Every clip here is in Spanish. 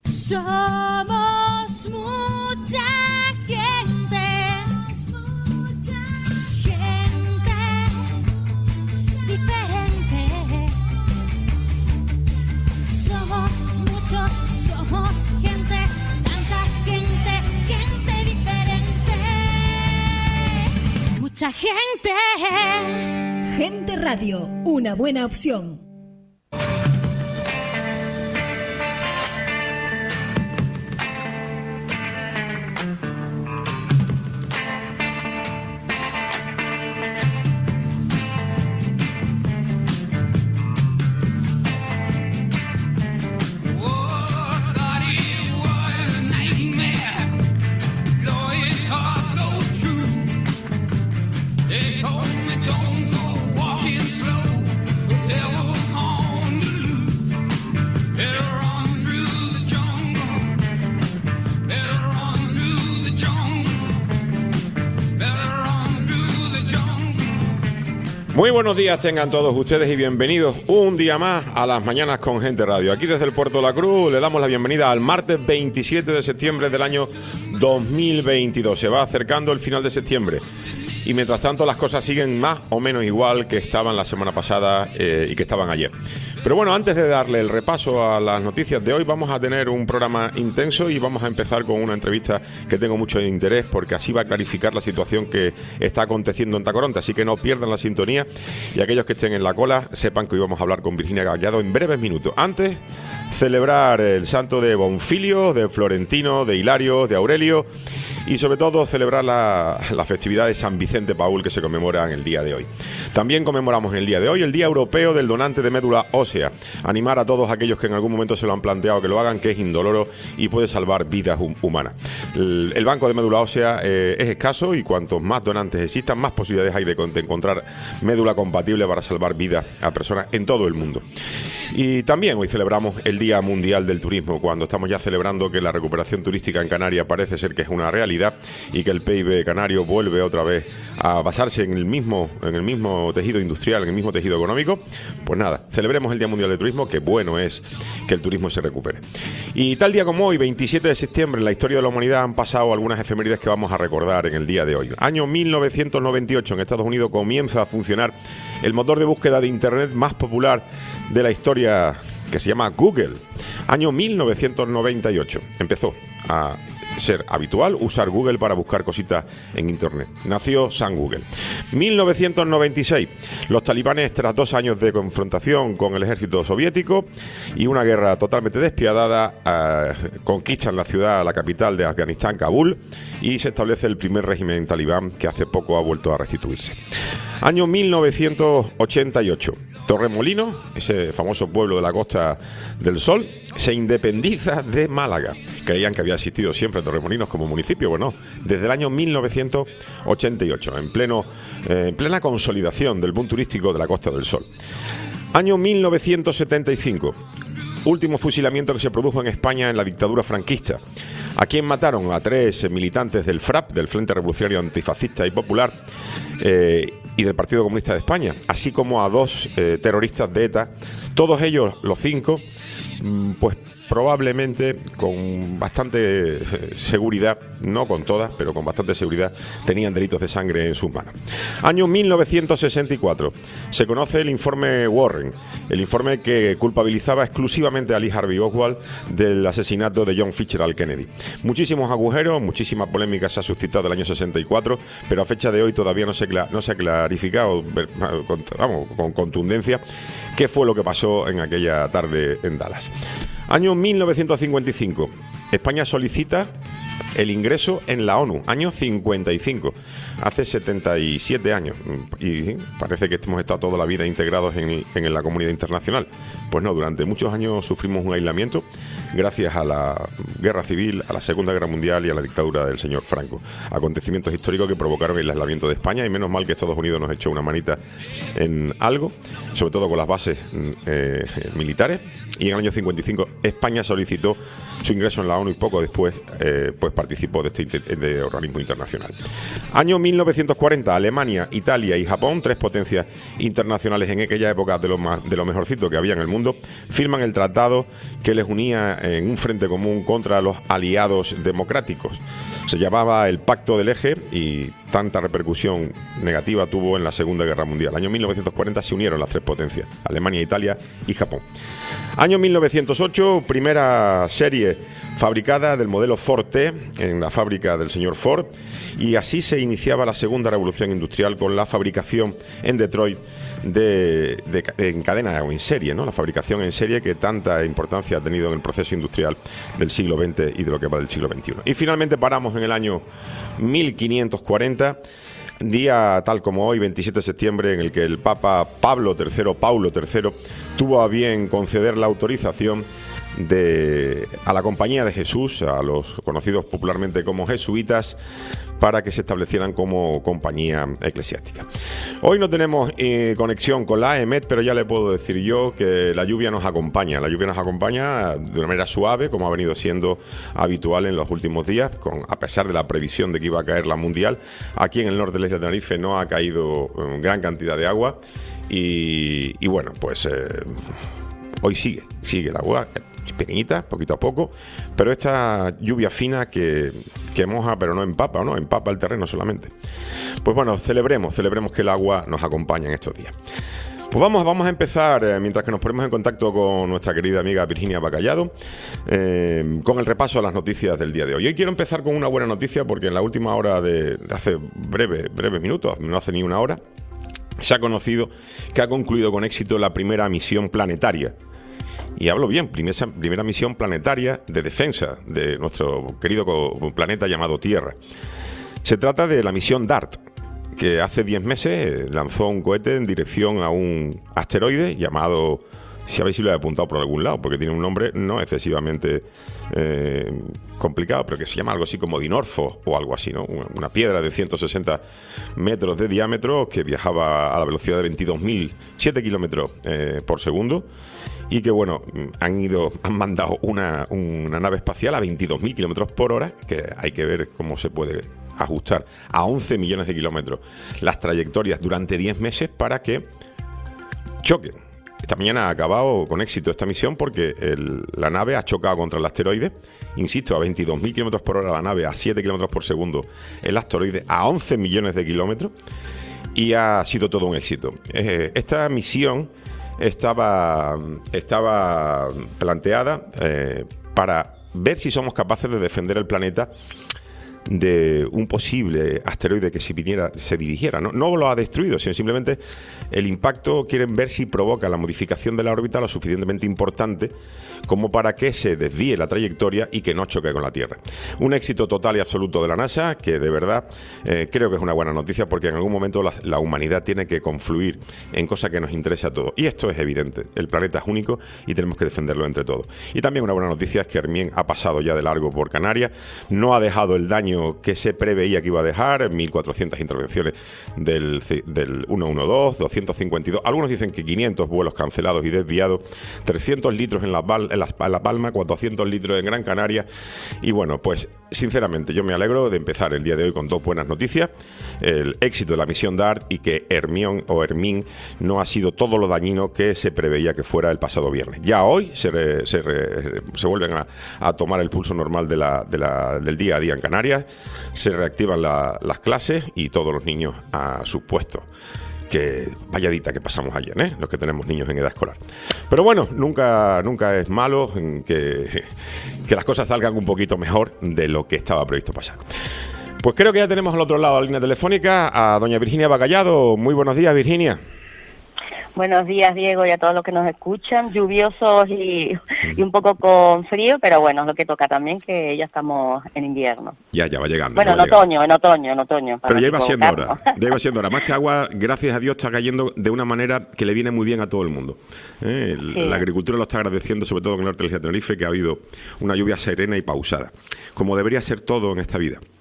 Somos mucha gente, gente diferente. Somos muchos, somos gente, tanta gente, gente diferente. Mucha gente. Gente Radio, una buena opción. Muy buenos días tengan todos ustedes y bienvenidos un día más a las mañanas con Gente Radio. Aquí desde el Puerto de la Cruz le damos la bienvenida al martes 27 de septiembre del año 2022. Se va acercando el final de septiembre y mientras tanto las cosas siguen más o menos igual que estaban la semana pasada y que estaban ayer. Pero bueno, antes de darle el repaso a las noticias de hoy, vamos a tener un programa intenso y vamos a empezar con una entrevista que tengo mucho interés porque así va a clarificar la situación que está aconteciendo en Tacoronte, así que no pierdan la sintonía y aquellos que estén en la cola sepan que hoy vamos a hablar con Virginia Gallado en breves minutos. Antes, celebrar el santo de Bonfilio, de Florentino, de Hilario, de Aurelio y sobre todo celebrar la festividad de San Vicente Paúl que se conmemora en el día de hoy. También conmemoramos en el día de hoy el Día Europeo del Donante de Médula Ósea. Animar a todos aquellos que en algún momento se lo han planteado que lo hagan, que es indoloro y puede salvar vidas humanas. El banco de médula ósea es escaso y cuantos más donantes existan, más posibilidades hay de encontrar médula compatible para salvar vidas a personas en todo el mundo. Y también hoy celebramos el Día Mundial del Turismo, cuando estamos ya celebrando que la recuperación turística en Canarias parece ser que es una realidad y que el PIB canario vuelve otra vez a basarse en el mismo tejido industrial, en el mismo tejido económico. Pues nada, celebremos el Día Mundial del Turismo, que bueno es que el turismo se recupere. Y tal día como hoy, 27 de septiembre, en la historia de la humanidad han pasado algunas efemérides que vamos a recordar en el día de hoy. Año 1998, en Estados Unidos comienza a funcionar el motor de búsqueda de Internet más popular de la historia, que se llama Google. Año 1998 empezó a ser habitual usar Google para buscar cositas en Internet. Nació San Google. 1996, los talibanes, tras 2 años de confrontación con el ejército soviético y una guerra totalmente despiadada, conquistan la capital de Afganistán, Kabul, y se establece el primer régimen talibán que hace poco ha vuelto a restituirse. Año 1988. Torremolinos, ese famoso pueblo de la Costa del Sol, se independiza de Málaga. Creían que había existido siempre Torremolinos como municipio, bueno, desde el año 1988, en plena consolidación del boom turístico de la Costa del Sol. Año 1975. Último fusilamiento que se produjo en España en la dictadura franquista. A quien mataron a 3 militantes del FRAP, del Frente Revolucionario Antifascista y Popular, y del Partido Comunista de España, así como a 2 terroristas de ETA, todos ellos, los 5, pues probablemente con bastante seguridad, no con todas, pero con bastante seguridad, tenían delitos de sangre en sus manos. Año 1964. Se conoce el informe Warren, el informe que culpabilizaba exclusivamente a Lee Harvey Oswald del asesinato de John Fitzgerald Kennedy. Muchísimos agujeros, muchísima polémica se ha suscitado el año 64, pero a fecha de hoy todavía no se ha clarificado, con contundencia, qué fue lo que pasó en aquella tarde en Dallas. Año 1955. España solicita el ingreso en la ONU. Año 55. Hace 77 años. Y parece que hemos estado toda la vida integrados en la comunidad internacional. Pues no, durante muchos años sufrimos un aislamiento gracias a la guerra civil, a la Segunda Guerra Mundial y a la dictadura del señor Franco. Acontecimientos históricos que provocaron el aislamiento de España y menos mal que Estados Unidos nos echó una manita en algo, sobre todo con las bases militares. Y en el año 55 España solicitó su ingreso en la ONU y poco después pues participó de este organismo internacional. Año 1940, Alemania, Italia y Japón, 3 potencias internacionales en aquella época de lo mejorcito que había en el mundo, firman el tratado que les unía en un frente común contra los aliados democráticos. Se llamaba el Pacto del Eje y tanta repercusión negativa tuvo en la Segunda Guerra Mundial. Año 1940 se unieron las 3 potencias, Alemania, Italia y Japón. Año 1908, primera serie fabricada del modelo Ford T en la fábrica del señor Ford, y así se iniciaba la segunda revolución industrial con la fabricación en Detroit en cadena o en serie, ¿no? La fabricación en serie que tanta importancia ha tenido en el proceso industrial del siglo XX y de lo que va del siglo XXI. Y finalmente paramos en el año 1540, día tal como hoy, 27 de septiembre, en el que el Papa Paulo III tuvo a bien conceder la autorización a la Compañía de Jesús, a los conocidos popularmente como jesuitas, para que se establecieran como compañía eclesiástica. Hoy no tenemos conexión con la AEMET, pero ya le puedo decir yo que la lluvia nos acompaña. La lluvia nos acompaña de una manera suave, como ha venido siendo habitual en los últimos días, a pesar de la previsión de que iba a caer la mundial. Aquí en el norte de la isla de Tenerife no ha caído gran cantidad de agua y bueno, pues hoy sigue el agua, pequeñita, poquito a poco, pero esta lluvia fina que moja pero no empapa, ¿no? Empapa el terreno solamente. Pues bueno, celebremos que el agua nos acompaña en estos días. Pues vamos a empezar, mientras que nos ponemos en contacto con nuestra querida amiga Virginia Bacallado, con el repaso a las noticias del día de hoy. Hoy quiero empezar con una buena noticia porque en la última hhora de hace breves minutos, no hace ni una hora, se ha conocido que ha concluido con éxito la primera misión planetaria. Y hablo bien, primera misión planetaria de defensa de nuestro querido planeta llamado Tierra. Se trata de la misión DART, que hace 10 meses lanzó un cohete en dirección a un asteroide llamado, si habéis lo he apuntado por algún lado, porque tiene un nombre no excesivamente complicado, pero que se llama algo así como Dinorfo o algo así, ¿no? Una piedra de 160 metros de diámetro que viajaba a la velocidad de 22.007 kilómetros por segundo. Y que bueno, han mandado una nave espacial a 22.000 kilómetros por hora, que hay que ver cómo se puede ajustar a 11 millones de kilómetros las trayectorias durante 10 meses para que choquen. Esta mañana ha acabado con éxito esta misión porque la nave ha chocado contra el asteroide, insisto, a 22.000 kilómetros por hora la nave, a 7 kilómetros por segundo el asteroide, a 11 millones de kilómetros, y ha sido todo un éxito. Esta misión estaba planteada para ver si somos capaces de defender el planeta de un posible asteroide que se dirigiera. No lo ha destruido, sino simplemente el impacto quieren ver si provoca la modificación de la órbita lo suficientemente importante como para que se desvíe la trayectoria y que no choque con la Tierra. Un éxito total y absoluto de la NASA, que de verdad creo que es una buena noticia, porque en algún momento la humanidad tiene que confluir en cosas que nos interesa a todos. Y esto es evidente, el planeta es único y tenemos que defenderlo entre todos. Y también una buena noticia es que Hermín ha pasado ya de largo por Canarias, no ha dejado el daño que se preveía que iba a dejar, 1.400 intervenciones del 112, 252, algunos dicen que 500 vuelos cancelados y desviados, 300 litros en La Palma, 400 litros en Gran Canaria. Y bueno, pues sinceramente yo me alegro de empezar el día de hoy con 2 buenas noticias: el éxito de la misión DART y que Hermín no ha sido todo lo dañino que se preveía que fuera el pasado viernes. Ya hoy se vuelven a tomar el pulso normal del día a día en Canarias, se reactivan las clases y todos los niños a sus puestos. Que valladita que pasamos ayer, los que tenemos niños en edad escolar. Pero bueno, nunca es malo que las cosas salgan un poquito mejor de lo que estaba previsto pasar. Pues creo que ya tenemos al otro lado de la línea telefónica a doña Virginia Bacallado. Muy buenos días, Virginia. Buenos días, Diego, y a todos los que nos escuchan, lluviosos y un poco con frío, pero bueno, es lo que toca también, que ya estamos en invierno. Ya va llegando. Bueno, en otoño. Pero ya iba siendo hora. Más agua, gracias a Dios, está cayendo de una manera que le viene muy bien a todo el mundo. Sí. La agricultura lo está agradeciendo, sobre todo en el norte de la isla de Tenerife, que ha habido una lluvia serena y pausada, como debería ser todo en esta vida.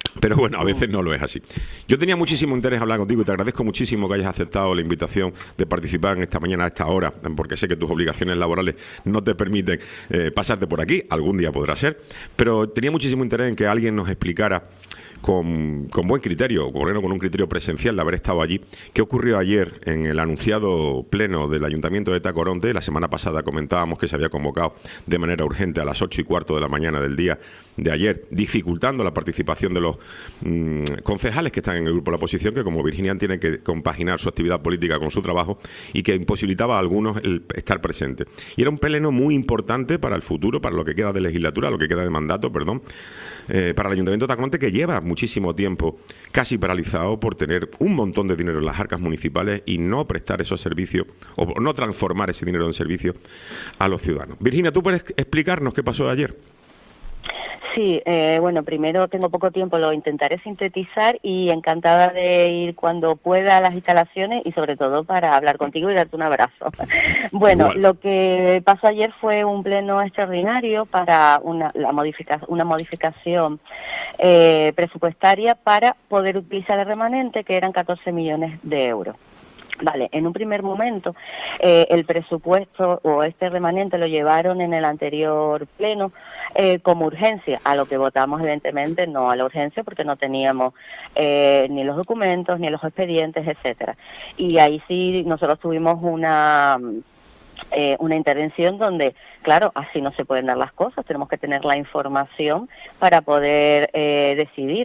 Pero bueno, a veces no lo es así. Yo tenía muchísimo interés en hablar contigo y te agradezco muchísimo que hayas aceptado la invitación de participar en esta mañana a esta hora, porque sé que tus obligaciones laborales no te permiten pasarte por aquí, algún día podrá ser, pero tenía muchísimo interés en que alguien nos explicara con buen criterio, con un criterio presencial de haber estado allí, qué ocurrió ayer en el anunciado pleno del Ayuntamiento de Tacoronte. La semana pasada comentábamos que se había convocado de manera urgente a las 8:15 de la mañana del día de ayer, dificultando la participación de los concejales que están en el grupo de la oposición, que como Virginia tienen que compaginar su actividad política con su trabajo y que imposibilitaba a algunos el estar presente. Y era un pleno muy importante para el futuro, para lo que queda de legislatura, lo que queda de mandato, perdón, para el Ayuntamiento de Tacoronte, que lleva muchísimo tiempo casi paralizado por tener un montón de dinero en las arcas municipales y no prestar esos servicios o no transformar ese dinero en servicios a los ciudadanos. Virginia, ¿tú puedes explicarnos qué pasó ayer? Sí, bueno, primero tengo poco tiempo, lo intentaré sintetizar y encantada de ir cuando pueda a las instalaciones y sobre todo para hablar contigo y darte un abrazo. Bueno, Igual. Lo que pasó ayer fue un pleno extraordinario para una modificación presupuestaria para poder utilizar el remanente, que eran 14 millones de euros. Vale, en un primer momento el presupuesto o este remanente lo llevaron en el anterior pleno como urgencia, a lo que votamos evidentemente no a la urgencia porque no teníamos ni los documentos, ni los expedientes, etcétera. Y ahí sí nosotros tuvimos una intervención donde, claro, así no se pueden dar las cosas, tenemos que tener la información para poder decidir.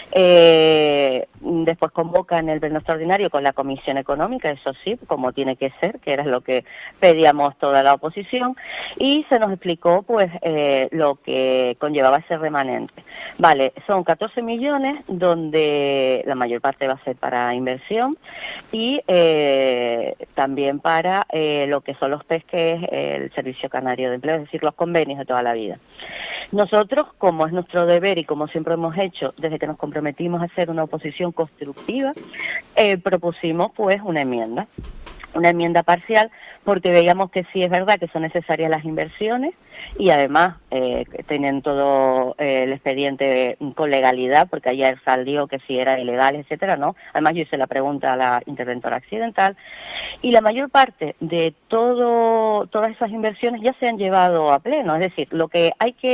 Después convocan el pleno extraordinario con la Comisión Económica, eso sí, como tiene que ser, que era lo que pedíamos toda la oposición, y se nos explicó pues lo que conllevaba ese remanente. Vale, son 14 millones donde la mayor parte va a ser para inversión y también para lo que son los PES, que es el Servicio Canario de Empleo, es decir, los convenios de toda la vida. Nosotros, como es nuestro deber y como siempre hemos hecho desde que nos comprometimos a hacer una oposición constructiva, propusimos pues una enmienda parcial, porque veíamos que sí es verdad que son necesarias las inversiones y además tienen todo el expediente con legalidad, porque ayer salió que si era ilegal, etcétera, ¿no? Además yo hice la pregunta a la interventora accidental y la mayor parte de todas esas inversiones ya se han llevado a pleno, es decir, lo que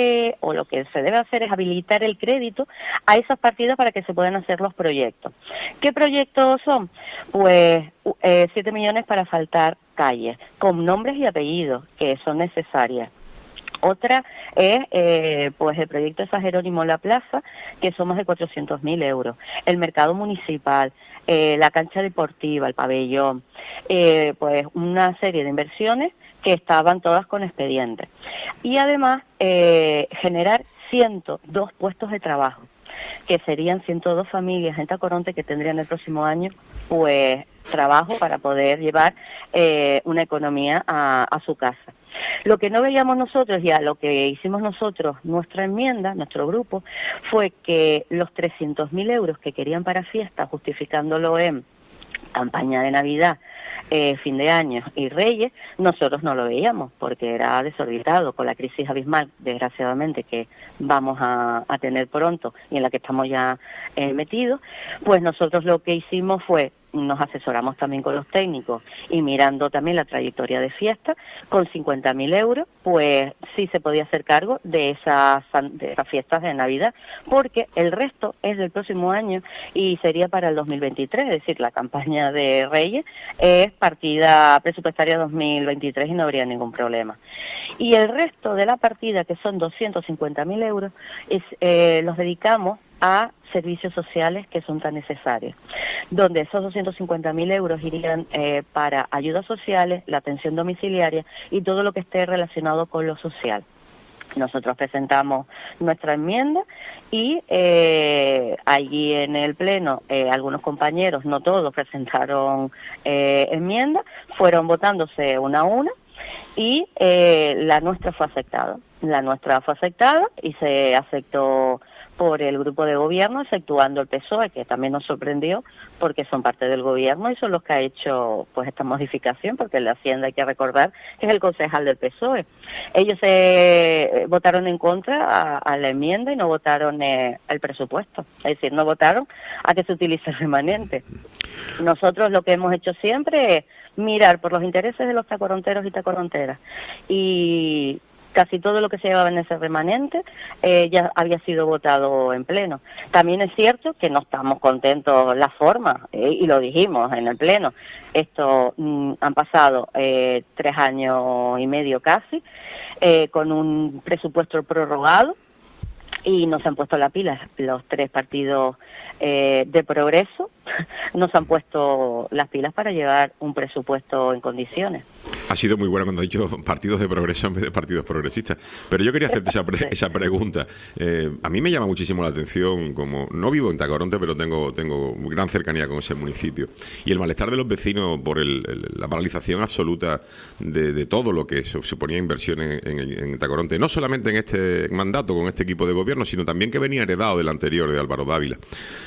se debe hacer es habilitar el crédito a esas partidas para que se puedan hacer los proyectos. ¿Qué proyectos son? Pues 7 millones para asfaltar calles, con nombres y apellidos que son necesarias. Otra es pues el proyecto de San Jerónimo La Plaza, que son más de 400.000 euros. El mercado municipal, la cancha deportiva, el pabellón, pues una serie de inversiones que estaban todas con expedientes. Y además generar 102 puestos de trabajo, que serían 102 familias en Tacoronte que tendrían el próximo año pues trabajo para poder llevar una economía a su casa. Lo que no veíamos nosotros y a lo que hicimos nosotros, nuestra enmienda, nuestro grupo, fue que los 300.000 euros que querían para fiestas, justificándolo en campaña de Navidad, fin de año y Reyes, nosotros no lo veíamos porque era desorbitado con la crisis abismal, desgraciadamente, que vamos a tener pronto y en la que estamos ya metidos. Pues nosotros lo que hicimos fue, nos asesoramos también con los técnicos y mirando también la trayectoria de fiesta, con 50.000 euros, pues sí se podía hacer cargo de esas fiestas de Navidad, porque el resto es del próximo año y sería para el 2023, es decir, la campaña de Reyes es partida presupuestaria 2023 y no habría ningún problema. Y el resto de la partida, que son 250.000 euros, los dedicamos a servicios sociales que son tan necesarios, donde esos 250.000 euros irían para ayudas sociales, la atención domiciliaria y todo lo que esté relacionado con lo social. Nosotros presentamos nuestra enmienda y allí en el Pleno algunos compañeros, no todos, presentaron enmiendas, fueron votándose una a una y la nuestra fue aceptada. La nuestra fue aceptada y se aceptó por el grupo de gobierno, exceptuando el PSOE, que también nos sorprendió porque son parte del gobierno y son los que ha hecho pues esta modificación, porque la Hacienda hay que recordar que es el concejal del PSOE. Ellos votaron en contra a la enmienda y no votaron el presupuesto, es decir, no votaron a que se utilice el remanente. Nosotros lo que hemos hecho siempre es mirar por los intereses de los tacoronteros y tacoronteras, y casi todo lo que se llevaba en ese remanente ya había sido votado en pleno. También es cierto que no estamos contentos la forma, y lo dijimos en el pleno. Esto han pasado 3 años y medio casi, con un presupuesto prorrogado, y nos han puesto la pila los 3 partidos de Progreso, nos han puesto las pilas para llevar un presupuesto en condiciones. Ha sido muy bueno cuando ha dicho partidos de progreso en vez de partidos progresistas. Pero yo quería hacerte esa pregunta. A mí me llama muchísimo la atención, como no vivo en Tacoronte, pero tengo gran cercanía con ese municipio. Y el malestar de los vecinos por la paralización absoluta de todo lo que suponía inversión en Tacoronte. No solamente en este mandato, con este equipo de gobierno, sino también que venía heredado del anterior, de Álvaro Dávila.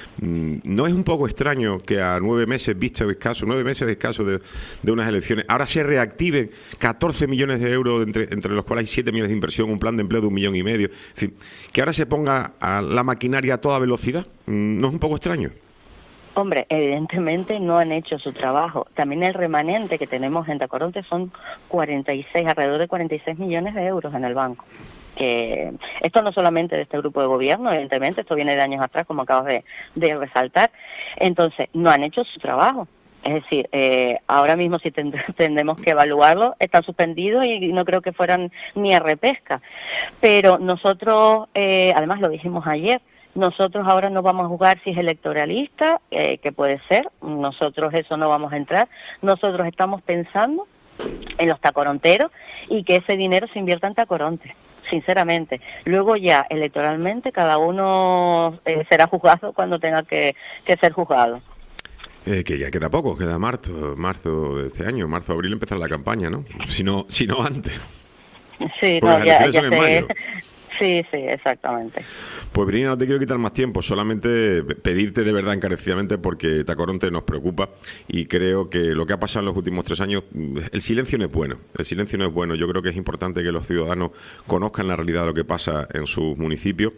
¿No es un poco extraño que a 9 meses escasos de unas elecciones, ahora se reactiven 14 millones de euros, entre los cuales hay 7 millones de inversión, un plan de empleo de 1,5 millones? Es decir, que ahora se ponga a la maquinaria a toda velocidad. ¿No es un poco extraño? Hombre, evidentemente no han hecho su trabajo. También el remanente que tenemos en Tacoronte son alrededor de 46 millones de euros en el banco. Que esto no solamente de este grupo de gobierno, evidentemente, esto viene de años atrás, como acabas de resaltar. Entonces, no han hecho su trabajo. Es decir, ahora mismo si tendremos que evaluarlo, están suspendidos y no creo que fueran ni a repesca. Pero nosotros, además lo dijimos ayer, nosotros ahora no vamos a jugar si es electoralista, que puede ser, nosotros eso no vamos a entrar. Nosotros estamos pensando en los tacoronteros y que ese dinero se invierta en Tacoronte, sinceramente. Luego ya electoralmente cada uno será juzgado cuando tenga que ser juzgado. Que ya queda poco, queda marzo de este año, abril empezar la campaña, ¿no? Si no antes. Sí, porque no, las ya elecciones son en mayo. Sí, exactamente. Pues Virginia, no te quiero quitar más tiempo, solamente pedirte de verdad encarecidamente, porque Tacoronte nos preocupa y creo que lo que ha pasado en los últimos 3 años, el silencio no es bueno. Yo creo que es importante que los ciudadanos conozcan la realidad de lo que pasa en sus municipios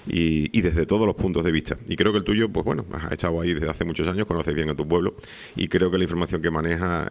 y desde todos los puntos de vista. Y creo que el tuyo, pues bueno, has estado ahí desde hace muchos años, conoces bien a tu pueblo y creo que la información que maneja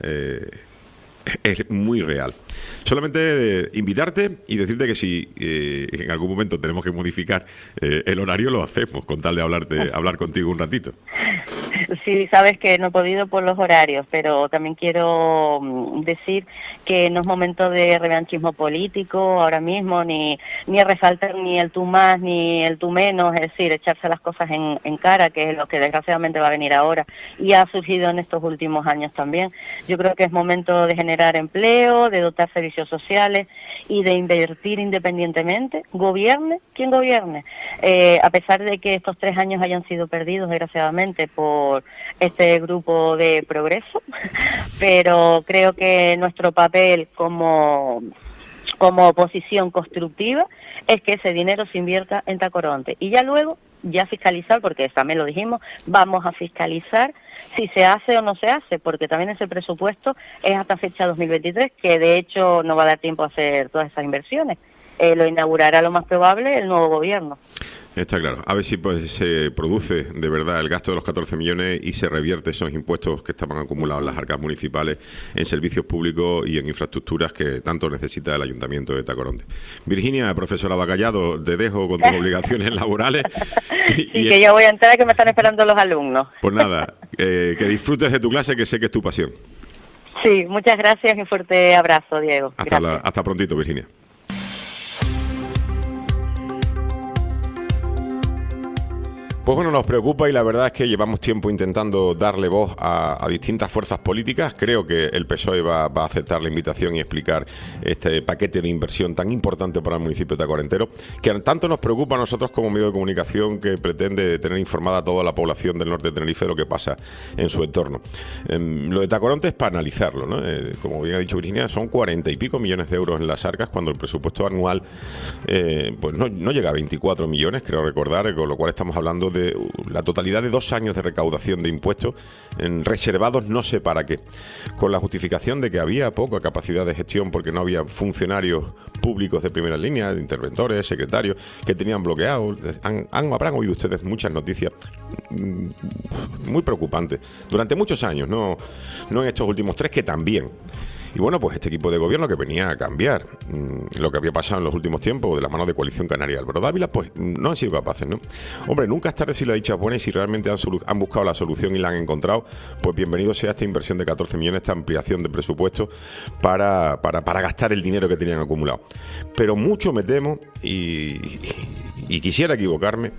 es muy real. Solamente invitarte y decirte que si en algún momento tenemos que modificar el horario, lo hacemos, con tal de hablar contigo un ratito. Sí, sabes que no he podido por los horarios, pero también quiero decir que no es momento de revanchismo político ahora mismo, ni resaltar ni el tú más ni el tú menos, es decir, echarse las cosas en cara, que es lo que desgraciadamente va a venir ahora y ha surgido en estos últimos años también. Yo creo que es momento de generar empleo, de dotar servicios sociales y de invertir independientemente, gobierne quien gobierne. A pesar de que estos 3 años hayan sido perdidos, desgraciadamente, por este grupo de Progreso, pero creo que nuestro papel como oposición constructiva es que ese dinero se invierta en Tacoronte y ya luego fiscalizar, porque también lo dijimos, vamos a fiscalizar si se hace o no se hace, porque también ese presupuesto es hasta fecha 2023, que de hecho no va a dar tiempo a hacer todas esas inversiones. Lo inaugurará lo más probable el nuevo gobierno. Está claro. A ver si pues se produce de verdad el gasto de los 14 millones y se revierte esos impuestos que estaban acumulados en las arcas municipales en servicios públicos y en infraestructuras que tanto necesita el Ayuntamiento de Tacoronte. Virginia, profesora Bacallado, te dejo con tus obligaciones laborales. Y que ya voy a entrar, que me están esperando los alumnos. Pues nada, que disfrutes de tu clase, que sé que es tu pasión. Sí, muchas gracias y un fuerte abrazo, Diego. Hasta prontito, Virginia. Pues bueno, nos preocupa y la verdad es que llevamos tiempo intentando darle voz a distintas fuerzas políticas. Creo que el PSOE va a aceptar la invitación y explicar este paquete de inversión tan importante para el municipio de Tacoronte, que tanto nos preocupa a nosotros como medio de comunicación que pretende tener informada a toda la población del norte de Tenerife de lo que pasa en su entorno. Lo de Tacoronte es para analizarlo, ¿no? Como bien ha dicho Virginia, son 40 y pico millones de euros en las arcas cuando el presupuesto anual pues no llega a 24 millones, creo recordar, con lo cual estamos hablando de la totalidad de 2 años de recaudación de impuestos reservados no sé para qué, con la justificación de que había poca capacidad de gestión porque no había funcionarios públicos de primera línea, de interventores, secretarios, que tenían bloqueados. Habrán oído ustedes muchas noticias muy preocupantes durante muchos años, no en estos últimos 3, que también. Y bueno, pues este equipo de gobierno que venía a cambiar lo que había pasado en los últimos tiempos de la mano de Coalición Canaria Álvaro Dávila, pues no han sido capaces, ¿no? Hombre, nunca es tarde si la dicha es buena, y si realmente han buscado la solución y la han encontrado, pues bienvenido sea esta inversión de 14 millones, esta ampliación de presupuesto para gastar el dinero que tenían acumulado. Pero mucho me temo, y quisiera equivocarme,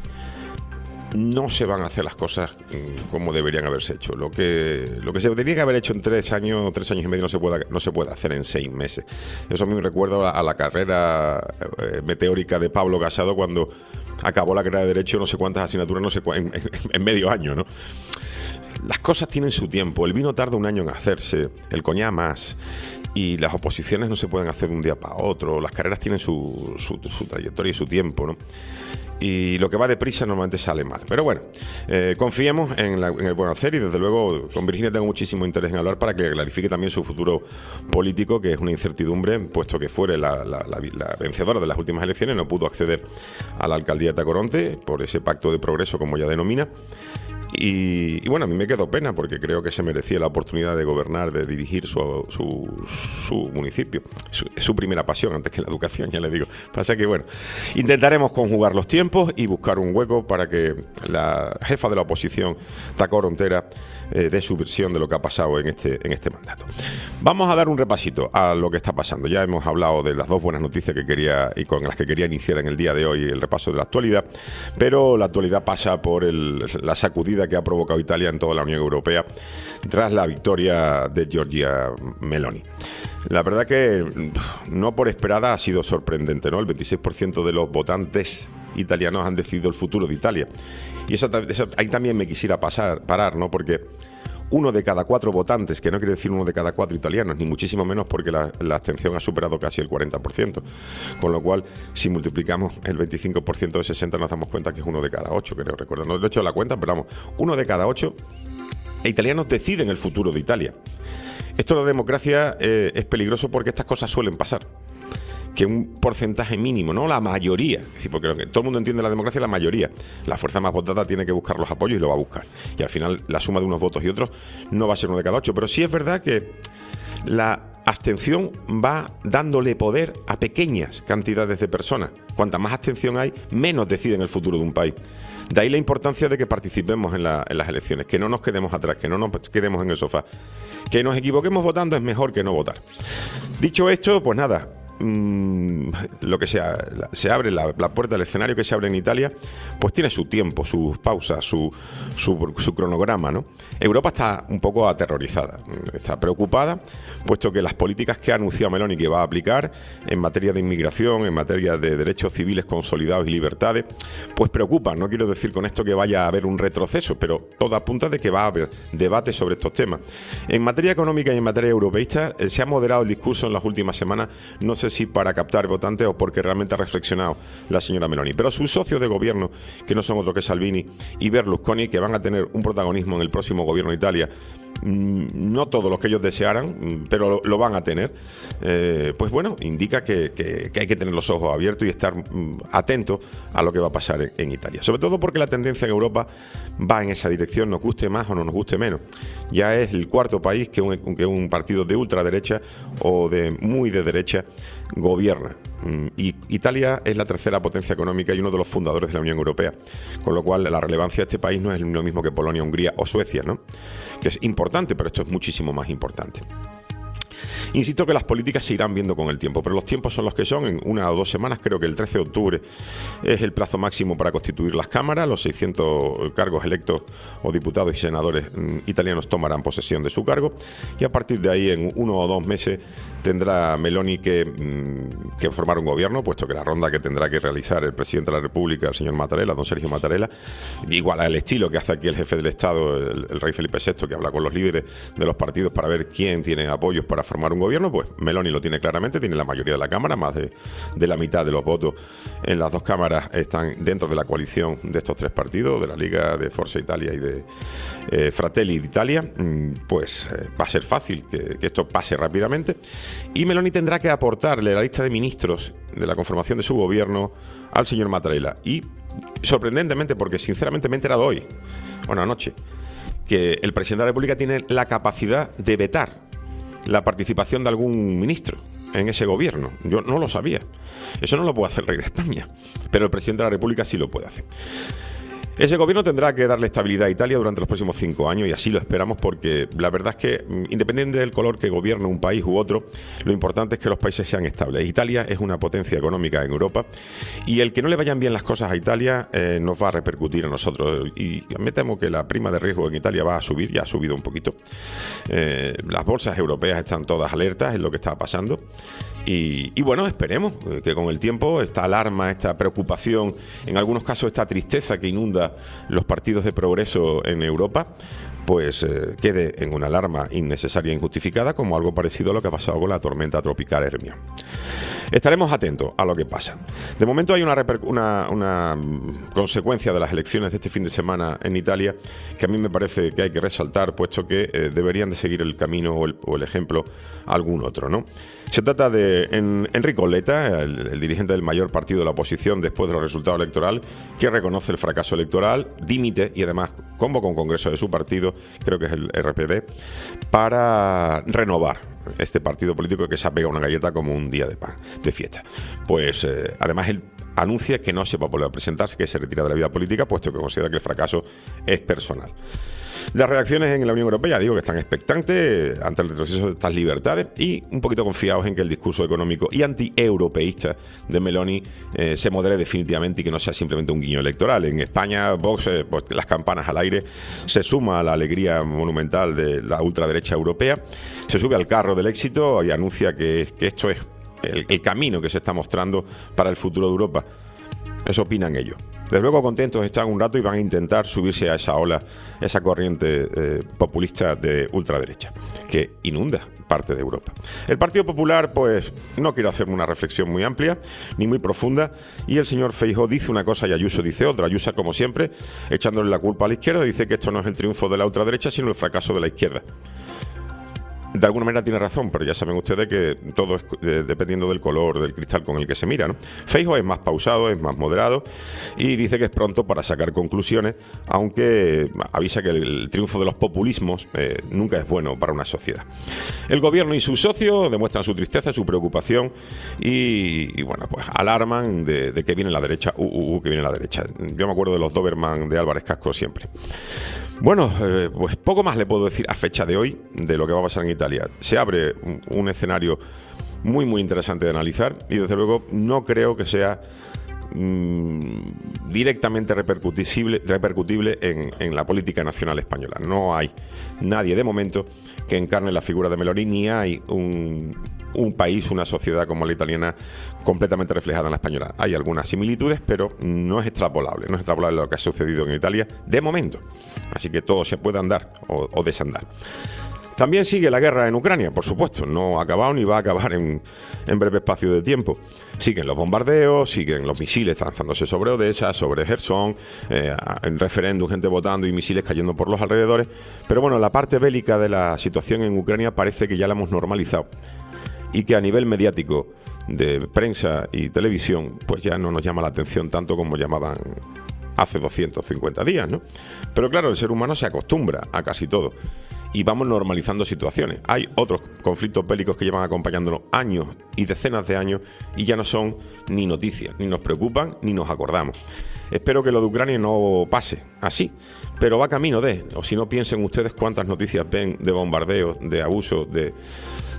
no se van a hacer las cosas como deberían haberse hecho. Lo que se tenía que haber hecho en 3 años y medio no se puede hacer en 6 meses. Eso a mí me recuerda a la carrera meteórica de Pablo Casado cuando acabó la carrera de Derecho, no sé cuántas asignaturas, en medio año, ¿no? Las cosas tienen su tiempo. El vino tarda 1 año en hacerse, el coñac más. Y las oposiciones no se pueden hacer de un día para otro. Las carreras tienen su trayectoria y su tiempo, ¿no? Y lo que va deprisa normalmente sale mal. Pero bueno, confiemos en el buen hacer, y desde luego con Virginia tengo muchísimo interés en hablar para que clarifique también su futuro político, que es una incertidumbre, puesto que fuera la vencedora de las últimas elecciones, no pudo acceder a la alcaldía de Tacoronte por ese pacto de progreso, como ya denomina. Y bueno, a mí me quedó pena porque creo que se merecía la oportunidad de gobernar, de dirigir su municipio. Es su primera pasión antes que la educación, ya le digo. Pasa que bueno, intentaremos conjugar los tiempos y buscar un hueco para que la jefa de la oposición, Tacorontera, dé su versión de lo que ha pasado en este mandato. Vamos a dar un repasito a lo que está pasando. Ya hemos hablado de las 2 buenas noticias que quería y con las que quería iniciar en el día de hoy el repaso de la actualidad, pero la actualidad pasa por la sacudida que ha provocado Italia en toda la Unión Europea tras la victoria de Giorgia Meloni. La verdad que no por esperada ha sido sorprendente, ¿no? El 26% de los votantes italianos han decidido el futuro de Italia. Y ahí también me quisiera parar, ¿no? Porque 1 de cada 4 votantes, que no quiere decir 1 de cada 4 italianos, ni muchísimo menos porque la abstención ha superado casi el 40%. Con lo cual, si multiplicamos el 25% de 60, nos damos cuenta que es 1 de cada 8, creo recordar. No he hecho la cuenta, pero vamos, 1 de cada 8 italianos deciden el futuro de Italia. Esto de la democracia es peligroso porque estas cosas suelen pasar. Que un porcentaje mínimo, no la mayoría, sí, porque todo el mundo entiende la democracia, la mayoría. La fuerza más votada tiene que buscar los apoyos y lo va a buscar. Y al final la suma de unos votos y otros no va a ser 1 de cada 8. Pero sí es verdad que la abstención va dándole poder a pequeñas cantidades de personas. Cuanta más abstención hay, menos deciden el futuro de un país. De ahí la importancia de que participemos en las elecciones, que no nos quedemos atrás, que no nos quedemos en el sofá. Que nos equivoquemos votando es mejor que no votar. Dicho esto, pues nada, lo que se abre la puerta del escenario que se abre en Italia, pues tiene su tiempo, sus pausas, su cronograma, ¿no? Europa está un poco aterrorizada, está preocupada, puesto que las políticas que ha anunciado Meloni que va a aplicar en materia de inmigración, en materia de derechos civiles consolidados y libertades, pues preocupan. No quiero decir con esto que vaya a haber un retroceso, pero todo apunta de que va a haber debate sobre estos temas. En materia económica y en materia europeísta se ha moderado el discurso en las últimas semanas, no sé si para captar votantes o porque realmente ha reflexionado la señora Meloni. Pero sus socios de gobierno, que no son otros que Salvini y Berlusconi, que van a tener un protagonismo en el próximo gobierno de Italia, no todos los que ellos desearan, pero lo van a tener, pues bueno, indica que hay que tener los ojos abiertos y estar atentos a lo que va a pasar en Italia. Sobre todo porque la tendencia en Europa va en esa dirección, nos guste más o no nos guste menos. Ya es el 4º país que un partido de ultraderecha o de muy de derecha gobierna. Y Italia es la 3ª potencia económica y uno de los fundadores de la Unión Europea, con lo cual la relevancia de este país no es lo mismo que Polonia, Hungría o Suecia, ¿no? Que es importante, pero esto es muchísimo más importante. Insisto que las políticas se irán viendo con el tiempo, pero los tiempos son los que son. En 1 o 2 semanas, creo que el 13 de octubre es el plazo máximo para constituir las cámaras. Los 600 cargos electos o diputados y senadores italianos tomarán posesión de su cargo, y a partir de ahí, en 1 o 2 meses, tendrá Meloni que formar un gobierno, puesto que la ronda que tendrá que realizar el presidente de la República, el señor Mattarella, don Sergio Mattarella, igual al estilo que hace aquí el jefe del Estado, el rey Felipe VI, que habla con los líderes de los partidos para ver quién tiene apoyos para formar un gobierno, pues Meloni lo tiene claramente, tiene la mayoría de la Cámara, más de la mitad de los votos en las 2 cámaras están dentro de la coalición de estos 3 partidos, de la Liga, de Forza Italia y de Fratelli d'Italia. Pues va a ser fácil que esto pase rápidamente, y Meloni tendrá que aportarle la lista de ministros de la conformación de su gobierno al señor Mattarella. Y sorprendentemente, porque sinceramente me he enterado hoy, anoche, que el presidente de la República tiene la capacidad de vetar la participación de algún ministro en ese gobierno. Yo no lo sabía. Eso no lo puede hacer el rey de España, pero el presidente de la República sí lo puede hacer. Ese gobierno tendrá que darle estabilidad a Italia durante los próximos 5 años, y así lo esperamos, porque la verdad es que, independiente del color que gobierne un país u otro, lo importante es que los países sean estables. Italia es una potencia económica en Europa, y el que no le vayan bien las cosas a Italia nos va a repercutir a nosotros. Y me temo que la prima de riesgo en Italia va a subir, ya ha subido un poquito. Las bolsas europeas están todas alertas en lo que está pasando. Y bueno, esperemos que con el tiempo esta alarma, esta preocupación, en algunos casos esta tristeza que inunda los partidos de progreso en Europa, pues quede en una alarma innecesaria e injustificada, como algo parecido a lo que ha pasado con la tormenta tropical Hermia. Estaremos atentos a lo que pasa. De momento hay una consecuencia de las elecciones de este fin de semana en Italia que a mí me parece que hay que resaltar, puesto que deberían de seguir el camino o el ejemplo algún otro, ¿no? Se trata de Enrico Letta, el dirigente del mayor partido de la oposición después de los resultados electorales, que reconoce el fracaso electoral, dimite y además convoca un congreso de su partido, creo que es el RPD, para renovar este partido político que se ha pegado una galleta como un día de fiesta. Pues además él anuncia que no se va a volver a presentarse, que se retira de la vida política, puesto que considera que el fracaso es personal. Las reacciones en la Unión Europea, digo que están expectantes ante el retroceso de estas libertades y un poquito confiados en que el discurso económico y anti-europeísta de Meloni se modere definitivamente y que no sea simplemente un guiño electoral. En España, Vox, pues las campanas al aire, se suma a la alegría monumental de la ultraderecha europea, se sube al carro del éxito y anuncia que esto es el camino que se está mostrando para el futuro de Europa. Eso opinan ellos. Desde luego contentos están un rato y van a intentar subirse a esa ola, esa corriente populista de ultraderecha que inunda parte de Europa. El Partido Popular, pues, no quiere hacer una reflexión muy amplia ni muy profunda, y el señor Feijóo dice una cosa y Ayuso dice otra. Ayuso, como siempre, echándole la culpa a la izquierda, dice que esto no es el triunfo de la ultraderecha, sino el fracaso de la izquierda. De alguna manera tiene razón, pero ya saben ustedes que todo es dependiendo del color del cristal con el que se mira, ¿no? Feijóo es más pausado, es más moderado y dice que es pronto para sacar conclusiones, aunque avisa que el triunfo de los populismos nunca es bueno para una sociedad. El gobierno y sus socios demuestran su tristeza, su preocupación y bueno, pues alarman de que viene la derecha, que viene la derecha. Yo me acuerdo de los Doberman de Álvarez Casco siempre. Bueno, pues poco más le puedo decir a fecha de hoy de lo que va a pasar en Italia. Se abre un escenario muy, muy interesante de analizar y desde luego no creo que sea directamente repercutible en la política nacional española. No hay nadie de momento que encarne la figura de Meloni, ni hay un país, una sociedad como la italiana completamente reflejada en la española. Hay algunas similitudes, pero no es extrapolable lo que ha sucedido en Italia de momento. Así que todo se puede andar o desandar. También sigue la guerra en Ucrania, por supuesto, no ha acabado ni va a acabar en breve espacio de tiempo. Siguen los bombardeos, siguen los misiles lanzándose sobre Odessa, sobre Gerson, en referéndum, gente votando y misiles cayendo por los alrededores. Pero bueno, la parte bélica de la situación en Ucrania parece que ya la hemos normalizado y que a nivel mediático de prensa y televisión pues ya no nos llama la atención tanto como llamaban hace 250 días, ¿no? Pero claro, el ser humano se acostumbra a casi todo y vamos normalizando situaciones. Hay otros conflictos bélicos que llevan acompañándonos años y decenas de años y ya no son ni noticias, ni nos preocupan, ni nos acordamos. Espero que lo de Ucrania no pase así, pero va camino de, o si no piensen ustedes cuántas noticias ven de bombardeos, de abusos, de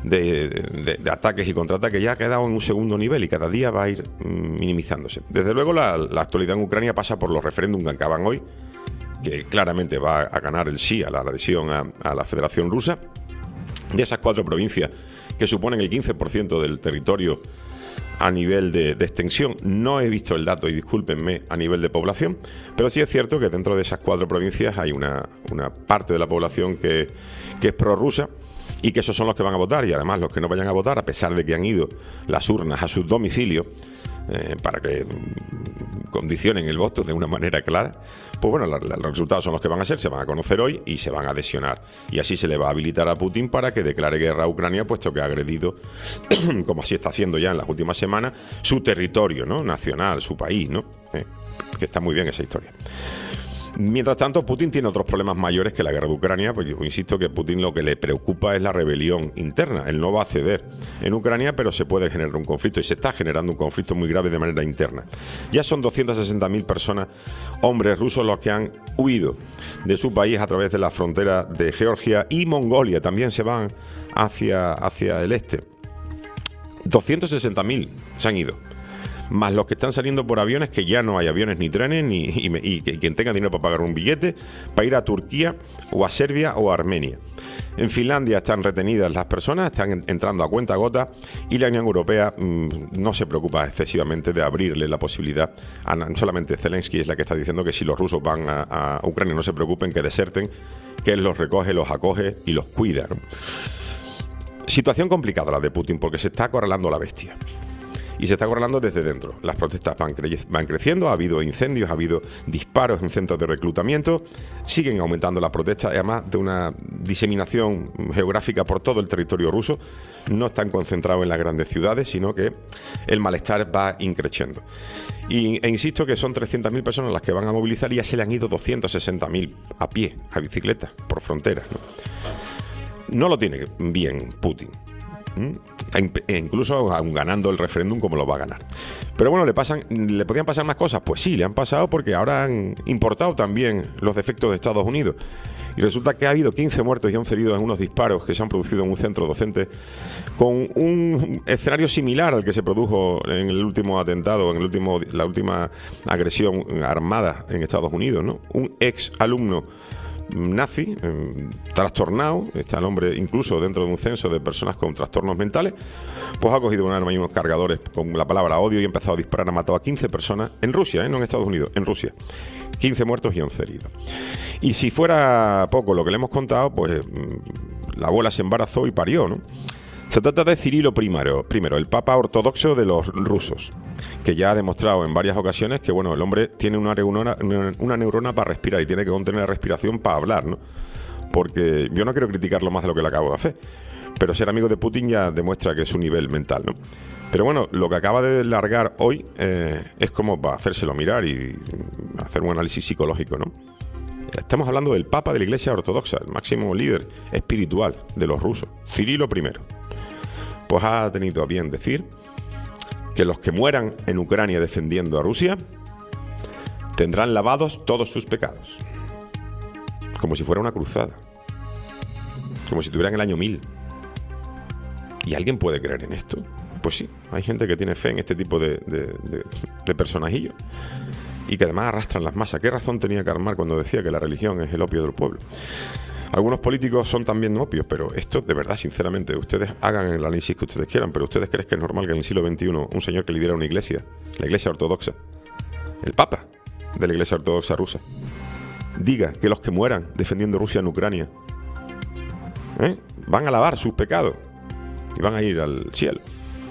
de ataques y contraataques ya ha quedado en un segundo nivel y cada día va a ir minimizándose. Desde luego la actualidad en Ucrania pasa por los referéndums que acaban hoy, que claramente va a ganar el sí a la adhesión a la Federación Rusa. De esas 4 provincias que suponen el 15% del territorio a nivel de extensión, no he visto el dato y discúlpenme a nivel de población, pero sí es cierto que dentro de esas 4 provincias hay una parte de la población que es prorrusa y que esos son los que van a votar, y además los que no vayan a votar, a pesar de que han ido las urnas a sus domicilios para que condicionen el voto de una manera clara, pues bueno, los resultados son los que van a ser, se van a conocer hoy y se van a adhesionar. Y así se le va a habilitar a Putin para que declare guerra a Ucrania, puesto que ha agredido, como así está haciendo ya en las últimas semanas, su territorio, ¿no?, nacional, su país, ¿no? Que está muy bien esa historia. Mientras tanto, Putin tiene otros problemas mayores que la guerra de Ucrania, pues yo insisto que Putin lo que le preocupa es la rebelión interna. Él no va a ceder en Ucrania, pero se puede generar un conflicto y se está generando un conflicto muy grave de manera interna. Ya son 260.000 personas, hombres rusos, los que han huido de su país a través de la frontera de Georgia y Mongolia. También se van hacia el este. 260.000 se han ido. Más los que están saliendo por aviones, que ya no hay aviones ni trenes, y quien tenga dinero para pagar un billete, para ir a Turquía o a Serbia o a Armenia. En Finlandia están retenidas las personas, están entrando a cuentagotas, y la Unión Europea no se preocupa excesivamente de abrirle la posibilidad. Solamente Zelensky es la que está diciendo que si los rusos van a Ucrania no se preocupen, que deserten, que él los recoge, los acoge y los cuida, ¿no? Situación complicada la de Putin, porque se está acorralando a la bestia. Y se está acorralando desde dentro. Las protestas van creciendo, ha habido incendios, ha habido disparos en centros de reclutamiento, siguen aumentando las protestas, además de una diseminación geográfica por todo el territorio ruso. No están concentrados en las grandes ciudades, sino que el malestar va increciendo. E insisto que son 300.000 personas las que van a movilizar y ya se le han ido 260.000 a pie, a bicicleta, por fronteras, ¿no? No lo tiene bien Putin. Incluso aun ganando el referéndum, como lo va a ganar. Pero bueno, ¿le podían pasar más cosas? Pues sí, le han pasado, porque ahora han importado también los defectos de Estados Unidos. Y resulta que ha habido 15 muertos y 11 heridos en unos disparos que se han producido en un centro docente, con un escenario similar al que se produjo en el último atentado, la última agresión armada en Estados Unidos, ¿no? Un ex alumno nazi, trastornado, está el hombre incluso dentro de un censo de personas con trastornos mentales, pues ha cogido un arma y unos cargadores con la palabra odio y ha empezado a disparar, ha matado a 15 personas en Rusia, no en Estados Unidos, en Rusia. 15 muertos y 11 heridos. Y si fuera poco lo que le hemos contado, pues la abuela se embarazó y parió, ¿no? Se trata de Cirilo I, el papa ortodoxo de los rusos, que ya ha demostrado en varias ocasiones que, bueno, el hombre tiene una neurona para respirar y tiene que contener la respiración para hablar, ¿no? Porque yo no quiero criticarlo más de lo que le acabo de hacer, pero ser amigo de Putin ya demuestra que es su nivel mental, ¿no? Pero bueno, lo que acaba de largar hoy es como para hacérselo mirar y hacer un análisis psicológico, ¿no? Estamos hablando del Papa de la Iglesia Ortodoxa, el máximo líder espiritual de los rusos, Cirilo I. Pues ha tenido a bien decir que los que mueran en Ucrania defendiendo a Rusia tendrán lavados todos sus pecados. Como si fuera una cruzada. Como si tuvieran el año 1000. ¿Y alguien puede creer en esto? Pues sí, hay gente que tiene fe en este tipo de personajillos y que además arrastran las masas. ¿Qué razón tenía Karl Marx cuando decía que la religión es el opio del pueblo? Algunos políticos son también opios, pero esto, de verdad, sinceramente, ustedes hagan el análisis que ustedes quieran, pero ¿ustedes creen que es normal que en el siglo XXI un señor que lidera una iglesia, la Iglesia Ortodoxa, el Papa de la Iglesia Ortodoxa rusa, diga que los que mueran defendiendo Rusia en Ucrania van a lavar sus pecados y van a ir al cielo?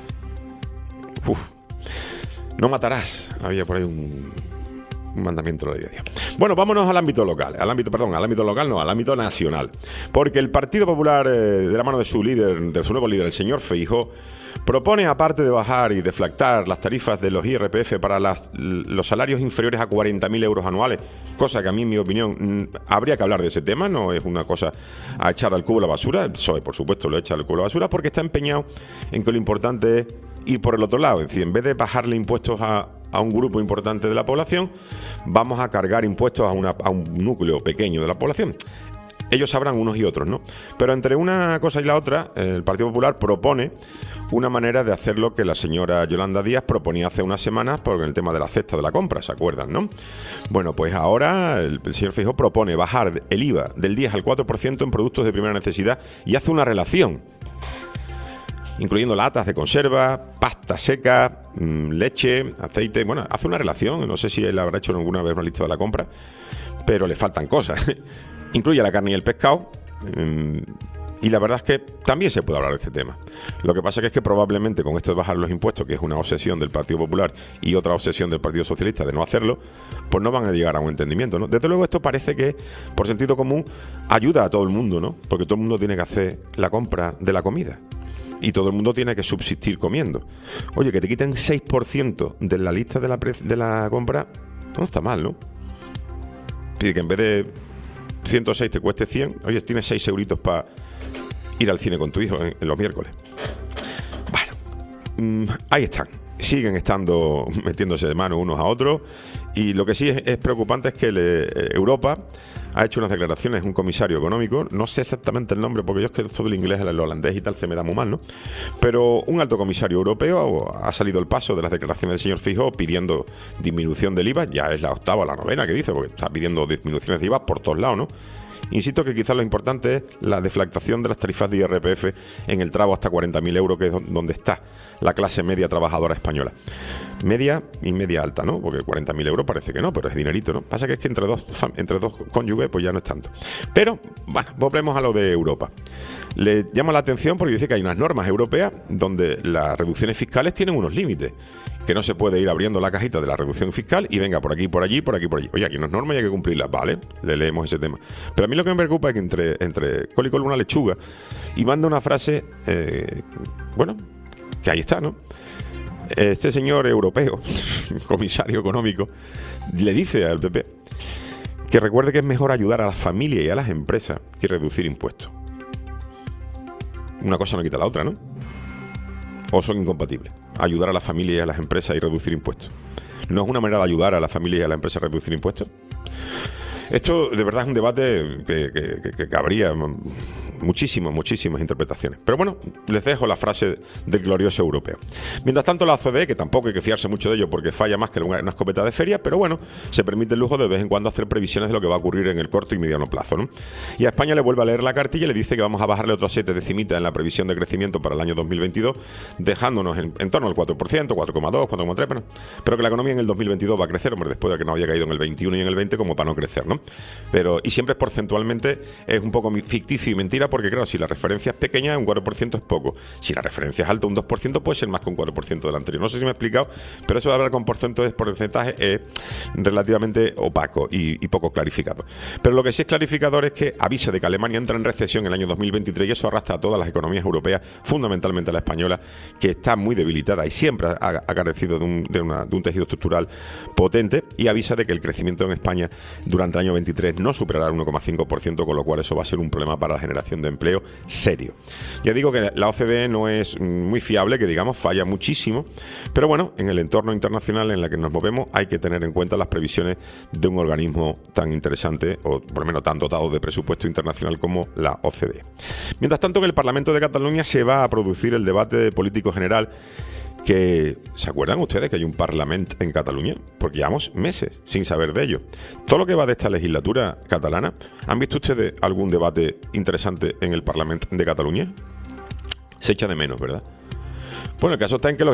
No matarás, había por ahí un mandamiento de la día a día. Bueno, vámonos al ámbito local, al ámbito nacional, porque el Partido Popular, de la mano de su nuevo líder, el señor Feijóo, propone, aparte de bajar y deflactar las tarifas de los IRPF para los salarios inferiores a 40.000 euros anuales, cosa que a mí, en mi opinión, habría que hablar de ese tema, no es una cosa a echar al cubo la basura. El PSOE, por supuesto, lo echa al cubo la basura porque está empeñado en que lo importante es ir por el otro lado. Es decir, en vez de bajarle impuestos a un grupo importante de la población, vamos a cargar impuestos a un núcleo pequeño de la población. ellos sabrán unos y otros, ¿no? Pero entre una cosa y la otra, el Partido Popular propone una manera de hacer lo que la señora Yolanda Díaz proponía hace unas semanas por el tema de la cesta de la compra, ¿se acuerdan, no? Bueno, pues ahora el señor Feijóo propone bajar el IVA del 10 al 4% en productos de primera necesidad y hace una relación, incluyendo latas de conserva, pasta seca, leche, aceite. Bueno, hace una relación, no sé si él habrá hecho alguna vez una lista de la compra, pero le faltan cosas. Incluye la carne y el pescado. Y la verdad es que también se puede hablar de este tema. Lo que pasa es que probablemente con esto de bajar los impuestos, que es una obsesión del Partido Popular y otra obsesión del Partido Socialista de no hacerlo, pues no van a llegar a un entendimiento, ¿no? Desde luego esto parece que, por sentido común, ayuda a todo el mundo, ¿no? Porque todo el mundo tiene que hacer la compra de la comida. Y todo el mundo tiene que subsistir comiendo. Oye, que te quiten 6% de la lista de la compra, no está mal, ¿no? Pide que en vez de 106 te cueste 100, oye, tienes 6 euritos para ir al cine con tu hijo en los miércoles. Bueno, ahí están. Siguen estando metiéndose de mano unos a otros. Y lo que sí es preocupante es que Europa ha hecho unas declaraciones, un comisario económico, no sé exactamente el nombre, porque yo es que todo el inglés, el holandés y tal se me da muy mal, ¿no? Pero un alto comisario europeo ha salido el paso de las declaraciones del señor Feijóo pidiendo disminución del IVA. Ya es la octava o la novena que dice, porque está pidiendo disminuciones de IVA por todos lados, ¿no? Insisto que quizás lo importante es la deflactación de las tarifas de IRPF en el tramo hasta 40.000 euros, que es donde está la clase media trabajadora española. Media y media alta, ¿no? Porque 40.000 euros parece que no, pero es dinerito, ¿no? Pasa que es que entre dos cónyuges pues ya no es tanto. Pero, bueno, volvemos a lo de Europa. Le llama la atención porque dice que hay unas normas europeas donde las reducciones fiscales tienen unos límites, que no se puede ir abriendo la cajita de la reducción fiscal y venga por aquí, por allí, por aquí, por allí. Oye, aquí no es norma y hay que cumplirlas, ¿vale? Le leemos ese tema. Pero a mí lo que me preocupa es que entre col y col una lechuga y manda una frase, bueno, que ahí está, ¿no? Este señor europeo, comisario económico, le dice al PP que recuerde que es mejor ayudar a las familias y a las empresas que reducir impuestos. Una cosa no quita la otra, ¿no? ¿O son incompatibles? Ayudar a las familias y a las empresas y reducir impuestos. ¿No es una manera de ayudar a las familias y a las empresas a reducir impuestos? Esto de verdad es un debate que cabría muchísimas interpretaciones. Pero bueno, les dejo la frase del glorioso europeo. Mientras tanto, la OCDE, que tampoco hay que fiarse mucho de ello porque falla más que una escopeta de feria, pero bueno, se permite el lujo de vez en cuando hacer previsiones de lo que va a ocurrir en el corto y mediano plazo, ¿no? Y a España le vuelve a leer la cartilla y le dice que vamos a bajarle otros 7 decimitas en la previsión de crecimiento para el año 2022, dejándonos en torno al 4%, 4,2, 4,3, pero que la economía en el 2022 va a crecer, hombre, después de que no había caído en el 21 y en el 20 como para no crecer, ¿no? Y siempre es porcentualmente, es un poco ficticio y mentira, porque claro, si la referencia es pequeña, un 4% es poco. Si la referencia es alta, un 2% puede ser más que un 4% del anterior. No sé si me he explicado, pero eso de hablar con porcentaje es relativamente opaco y poco clarificado. Pero lo que sí es clarificador es que avisa de que Alemania entra en recesión en el año 2023 y eso arrastra a todas las economías europeas, fundamentalmente a la española, que está muy debilitada y siempre ha carecido de un tejido estructural potente, y avisa de que el crecimiento en España durante el año 23 no superará el 1,5%, con lo cual eso va a ser un problema para la generación de empleo serio. Ya digo que la OCDE no es muy fiable, que digamos, falla muchísimo, pero bueno, en el entorno internacional en el que nos movemos hay que tener en cuenta las previsiones de un organismo tan interesante, o por lo menos tan dotado de presupuesto internacional como la OCDE. Mientras tanto, en el Parlamento de Cataluña se va a producir el debate político general, que, ¿se acuerdan ustedes que hay un Parlamento en Cataluña? Porque llevamos meses sin saber de ello. Todo lo que va de esta legislatura catalana, ¿han visto ustedes algún debate interesante en el Parlamento de Cataluña? Se echa de menos, ¿verdad? Bueno, el caso está en que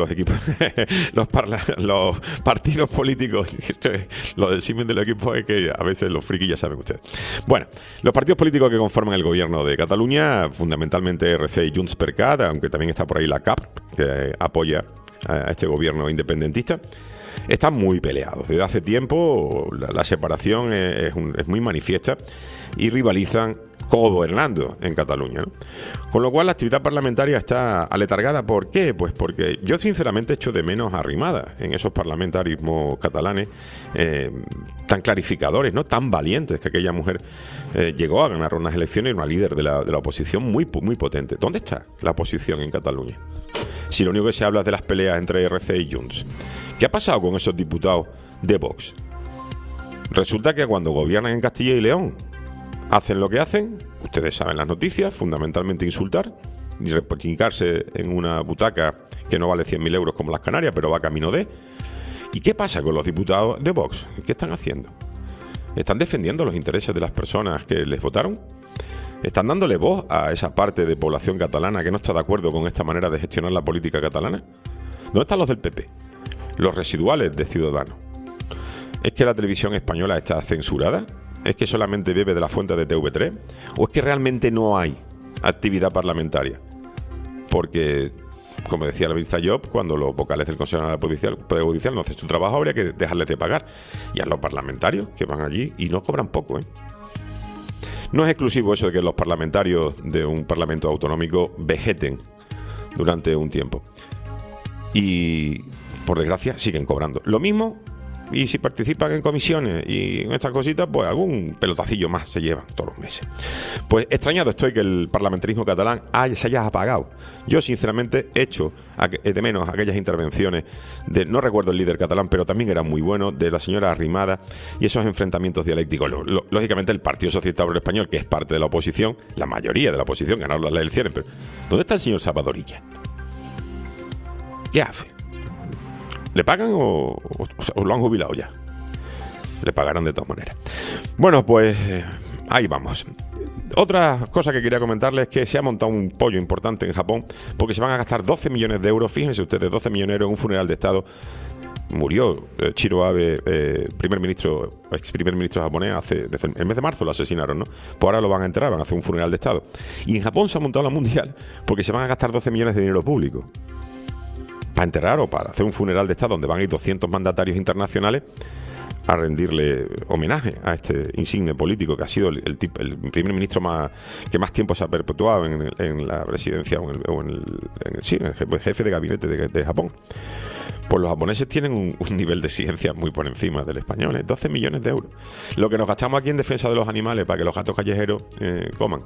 los partidos políticos, lo del símil de los equipos es que a veces los frikis ya saben ustedes. Bueno, los partidos políticos que conforman el gobierno de Cataluña, fundamentalmente RC y Junts per Cat, aunque también está por ahí la CAP, que apoya a este gobierno independentista, están muy peleados. Desde hace tiempo la separación es muy manifiesta y rivalizan gobernando en Cataluña, ¿no? Con lo cual la actividad parlamentaria está aletargada. ¿Por qué? Pues porque yo sinceramente echo de menos a Arrimadas en esos parlamentarismos catalanes tan clarificadores, ¿no? Tan valientes, que aquella mujer llegó a ganar unas elecciones y una líder de la oposición muy potente. ¿Dónde está la oposición en Cataluña? Si lo único que se habla es de las peleas entre RC y Junts. ¿Qué ha pasado con esos diputados de Vox? Resulta que cuando gobiernan en Castilla y León, hacen lo que hacen, ustedes saben las noticias, fundamentalmente insultar y repochincarse en una butaca que no vale 100.000 euros como las Canarias, pero va camino de. ¿Y qué pasa con los diputados de Vox? ¿Qué están haciendo? ¿Están defendiendo los intereses de las personas que les votaron? ¿Están dándole voz a esa parte de población catalana que no está de acuerdo con esta manera de gestionar la política catalana? ¿Dónde están los del PP? Los residuales de Ciudadanos. ¿Es que la televisión española está censurada? ¿Es que solamente bebe de la fuente de TV3? ¿O es que realmente no hay actividad parlamentaria? Porque, como decía la ministra Llop, cuando los vocales del Consejo General del Poder Judicial no hacen su trabajo, habría que dejarles de pagar. Y a los parlamentarios que van allí y no cobran poco, ¿eh? No es exclusivo eso de que los parlamentarios de un parlamento autonómico vegeten durante un tiempo. Y, por desgracia, siguen cobrando. Lo mismo, y si participan en comisiones y en estas cositas, pues algún pelotacillo más se llevan todos los meses. Pues extrañado estoy que el parlamentarismo catalán se haya apagado. Yo, sinceramente, echo de menos aquellas intervenciones de, no recuerdo el líder catalán, pero también era muy bueno, de la señora Arrimada, y esos enfrentamientos dialécticos. Lógicamente, el Partido Socialista Obrero Español, que es parte de la oposición, la mayoría de la oposición ganaron las elecciones, pero ¿dónde está el señor Salvadorilla? ¿Qué hace? ¿Le pagan o lo han jubilado ya? Le pagarán de todas maneras. Bueno, pues ahí vamos. Otra cosa que quería comentarles es que se ha montado un pollo importante en Japón porque se van a gastar 12 millones de euros. Fíjense ustedes, 12 millones de euros en un funeral de Estado. Murió Shiro Abe, ex primer ministro japonés, desde el mes de marzo lo asesinaron, ¿no? Pues ahora lo van a enterrar, van a hacer un funeral de Estado. Y en Japón se ha montado la mundial porque se van a gastar 12 millones de dinero público para enterrar o para hacer un funeral de Estado donde van a ir 200 mandatarios internacionales a rendirle homenaje a este insigne político que ha sido el primer ministro que más tiempo se ha perpetuado en la presidencia o en el jefe de gabinete de Japón. Pues los japoneses tienen un nivel de ciencia muy por encima del español, ¿eh? 12 millones de euros. Lo que nos gastamos aquí en defensa de los animales para que los gatos callejeros coman.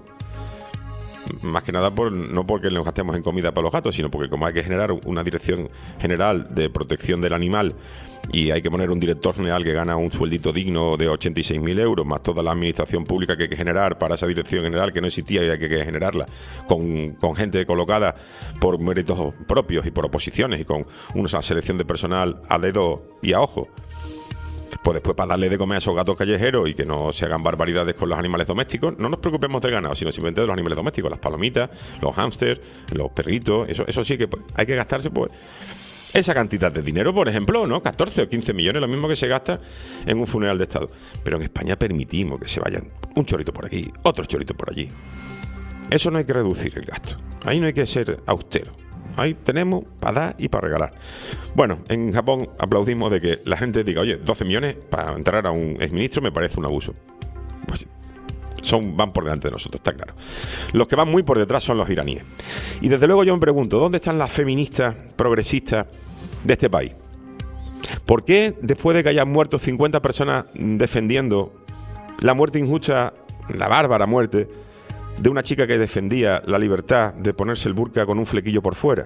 Más que nada no porque nos gastemos en comida para los gatos, sino porque como hay que generar una dirección general de protección del animal y hay que poner un director general que gana un sueldito digno de 86.000 euros, más toda la administración pública que hay que generar para esa dirección general que no existía y hay que generarla con gente colocada por méritos propios y por oposiciones y con una selección de personal a dedo y a ojo. Pues después, para darle de comer a esos gatos callejeros y que no se hagan barbaridades con los animales domésticos, no nos preocupemos del ganado, sino simplemente de los animales domésticos, las palomitas, los hámsters, los perritos, eso sí que hay que gastarse pues esa cantidad de dinero, por ejemplo, ¿no? 14 o 15 millones, lo mismo que se gasta en un funeral de Estado. Pero en España permitimos que se vayan un chorrito por aquí, otro chorito por allí. Eso no hay que reducir el gasto, ahí no hay que ser austero. Ahí tenemos para dar y para regalar. Bueno, en Japón aplaudimos de que la gente diga, oye, 12 millones para enterrar a un exministro me parece un abuso. Pues van por delante de nosotros, está claro. Los que van muy por detrás son los iraníes. Y desde luego yo me pregunto, ¿dónde están las feministas progresistas de este país? ¿Por qué después de que hayan muerto 50 personas defendiendo la muerte injusta, la bárbara muerte de una chica que defendía la libertad de ponerse el burka con un flequillo por fuera?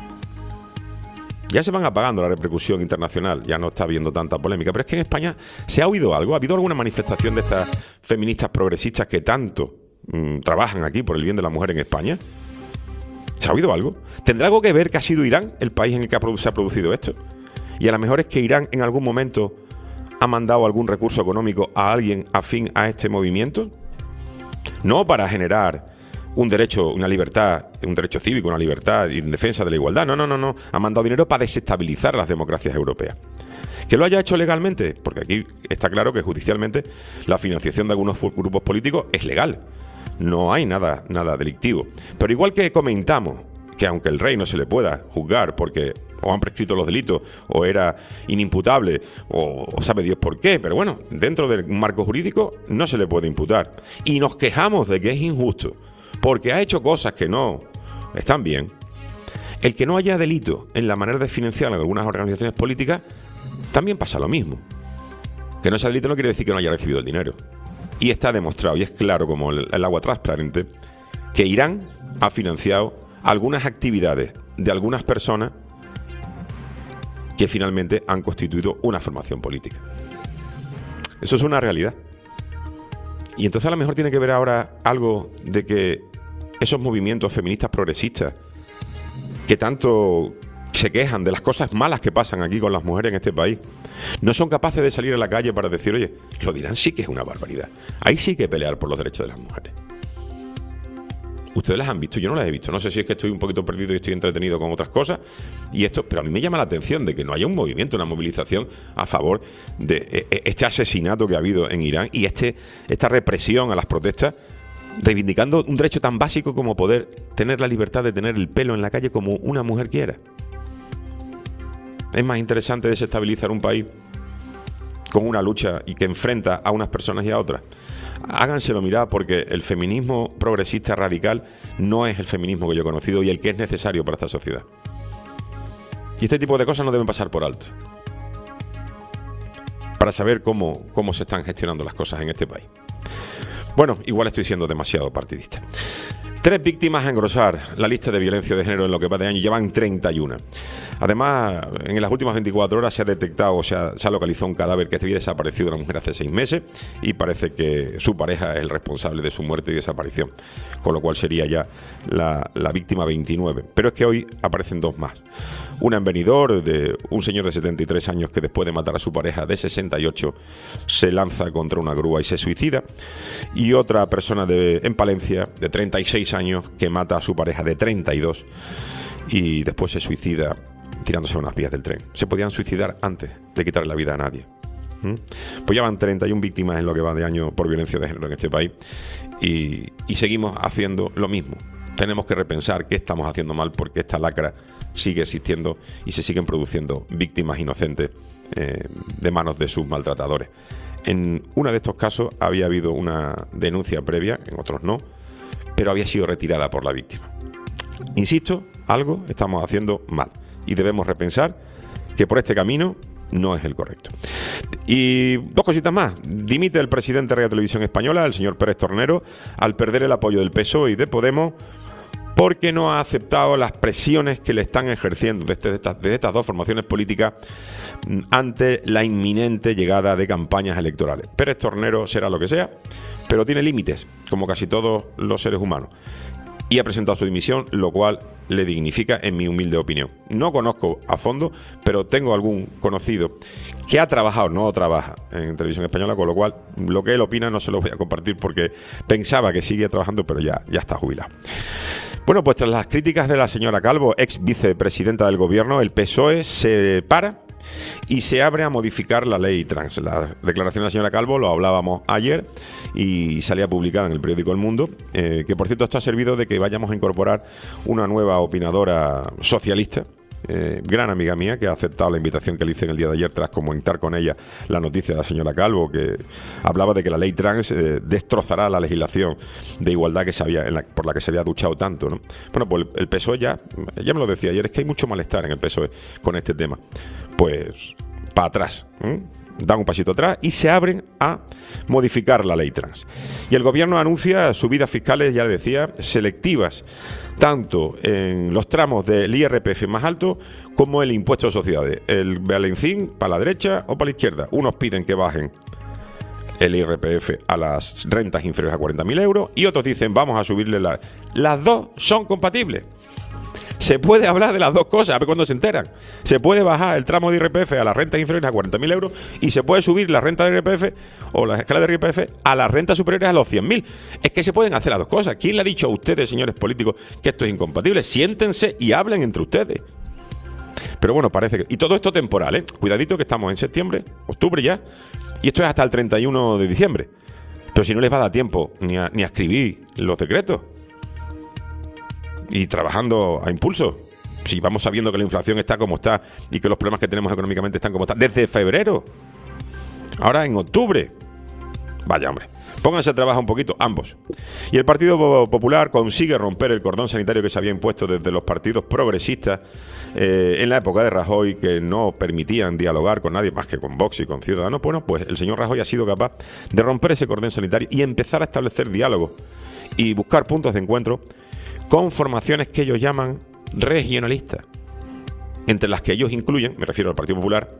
Ya se van apagando la repercusión internacional, ya no está habiendo tanta polémica, pero es que en España se ha oído algo, ¿ha habido alguna manifestación de estas feministas progresistas que tanto trabajan aquí por el bien de la mujer en España? ¿Se ha oído algo? ¿Tendrá algo que ver que ha sido Irán el país en el que se ha producido esto? Y a lo mejor es que Irán en algún momento ha mandado algún recurso económico a alguien afín a este movimiento. No para generar un derecho, una libertad, un derecho cívico, una libertad en defensa de la igualdad. No. Ha mandado dinero para desestabilizar las democracias europeas. ¿Que lo haya hecho legalmente? Porque aquí está claro que judicialmente la financiación de algunos grupos políticos es legal. No hay nada delictivo. Pero igual que comentamos que aunque el rey no se le pueda juzgar porque o han prescrito los delitos o era inimputable o sabe Dios por qué, pero bueno, dentro del marco jurídico no se le puede imputar. Y nos quejamos de que es injusto porque ha hecho cosas que no están bien. El que no haya delito en la manera de financiar en algunas organizaciones políticas, también pasa lo mismo. Que no sea delito no quiere decir que no haya recibido el dinero. Y está demostrado, y es claro como el agua transparente, que Irán ha financiado algunas actividades de algunas personas que finalmente han constituido una formación política. Eso es una realidad. Y entonces a lo mejor tiene que ver ahora algo de que esos movimientos feministas progresistas que tanto se quejan de las cosas malas que pasan aquí con las mujeres en este país, no son capaces de salir a la calle para decir, oye, lo dirán, sí que es una barbaridad. Ahí sí que pelear por los derechos de las mujeres. Ustedes las han visto, yo no las he visto. No sé si es que estoy un poquito perdido y estoy entretenido con otras cosas. Y esto, pero a mí me llama la atención de que no haya un movimiento, una movilización a favor de este asesinato que ha habido en Irán y esta represión a las protestas, reivindicando un derecho tan básico como poder tener la libertad de tener el pelo en la calle como una mujer quiera. Es más interesante desestabilizar un país con una lucha y que enfrenta a unas personas y a otras. Háganselo mirar, porque el feminismo progresista radical no es el feminismo que yo he conocido y el que es necesario para esta sociedad. Y este tipo de cosas no deben pasar por alto para saber cómo se están gestionando las cosas en este país. Bueno, igual estoy siendo demasiado partidista. 3 víctimas a engrosar la lista de violencia de género en lo que va de año, llevan 31. Además, en las últimas 24 horas se ha detectado, se ha localizado un cadáver que había desaparecido de una mujer hace 6 meses y parece que su pareja es el responsable de su muerte y desaparición, con lo cual sería ya la víctima 29. Pero es que hoy aparecen 2 más. Una en Benidorm, de un señor de 73 años que después de matar a su pareja de 68 se lanza contra una grúa y se suicida. Y otra persona en Palencia, de 36 años, que mata a su pareja de 32 y después se suicida tirándose a unas vías del tren. Se podían suicidar antes de quitarle la vida a nadie. Pues ya van 31 víctimas en lo que va de año por violencia de género en este país y seguimos haciendo lo mismo. Tenemos que repensar qué estamos haciendo mal, porque esta lacra sigue existiendo y se siguen produciendo víctimas inocentes de manos de sus maltratadores. En uno de estos casos había habido una denuncia previa, en otros no, pero había sido retirada por la víctima. Insisto, algo estamos haciendo mal y debemos repensar que por este camino no es el correcto. Y 2 cositas más. Dimite el presidente de Radio Televisión Española, el señor Pérez Tornero, al perder el apoyo del PSOE y de Podemos, porque no ha aceptado las presiones que le están ejerciendo desde estas 2 formaciones políticas ante la inminente llegada de campañas electorales. Pérez Tornero será lo que sea, pero tiene límites, como casi todos los seres humanos. Y ha presentado su dimisión, lo cual le dignifica, en mi humilde opinión. No conozco a fondo, pero tengo algún conocido que ha trabajado, no trabaja en Televisión Española, con lo cual lo que él opina no se lo voy a compartir porque pensaba que sigue trabajando, pero ya está jubilado. Bueno, pues tras las críticas de la señora Calvo, ex vicepresidenta del gobierno, el PSOE se para y se abre a modificar la ley trans. La declaración de la señora Calvo lo hablábamos ayer y salía publicada en el periódico El Mundo, que por cierto esto ha servido de que vayamos a incorporar una nueva opinadora socialista, gran amiga mía, que ha aceptado la invitación que le hice en el día de ayer tras comentar con ella la noticia de la señora Calvo, que hablaba de que la ley trans destrozará la legislación de igualdad por la que se había duchado tanto, ¿no? Bueno, pues el PSOE ya me lo decía ayer, es que hay mucho malestar en el PSOE con este tema. Pues para atrás, dan un pasito atrás y se abren a modificar la ley trans. Y el gobierno anuncia subidas fiscales, ya le decía, selectivas, tanto en los tramos del IRPF más alto como el impuesto a sociedades. El balancín para la derecha o para la izquierda. Unos piden que bajen el IRPF a las rentas inferiores a 40.000 euros y otros dicen vamos a subirle las 2 son compatibles. Se puede hablar de las 2 cosas, a ver cuándo se enteran. Se puede bajar el tramo de IRPF a las rentas inferiores a 40.000 euros y se puede subir la renta de IRPF o la escala de IRPF a las rentas superiores a los 100.000. Es que se pueden hacer las 2 cosas. ¿Quién le ha dicho a ustedes, señores políticos, que esto es incompatible? Siéntense y hablen entre ustedes. Pero bueno, parece que... Y todo esto temporal, ¿eh? Cuidadito que estamos en septiembre, octubre ya, y esto es hasta el 31 de diciembre. Pero si no les va a dar tiempo ni a escribir los decretos. Y trabajando a impulso. Si vamos sabiendo que la inflación está como está y que los problemas que tenemos económicamente están como están desde febrero, ahora en octubre. Vaya, hombre, pónganse a trabajar un poquito ambos. Y el Partido Popular consigue romper el cordón sanitario que se había impuesto desde los partidos progresistas en la época de Rajoy, que no permitían dialogar con nadie más que con Vox y con Ciudadanos. Bueno, pues el señor Rajoy ha sido capaz de romper ese cordón sanitario y empezar a establecer diálogos y buscar puntos de encuentro con formaciones que ellos llaman regionalistas, entre las que ellos incluyen, me refiero al Partido Popular,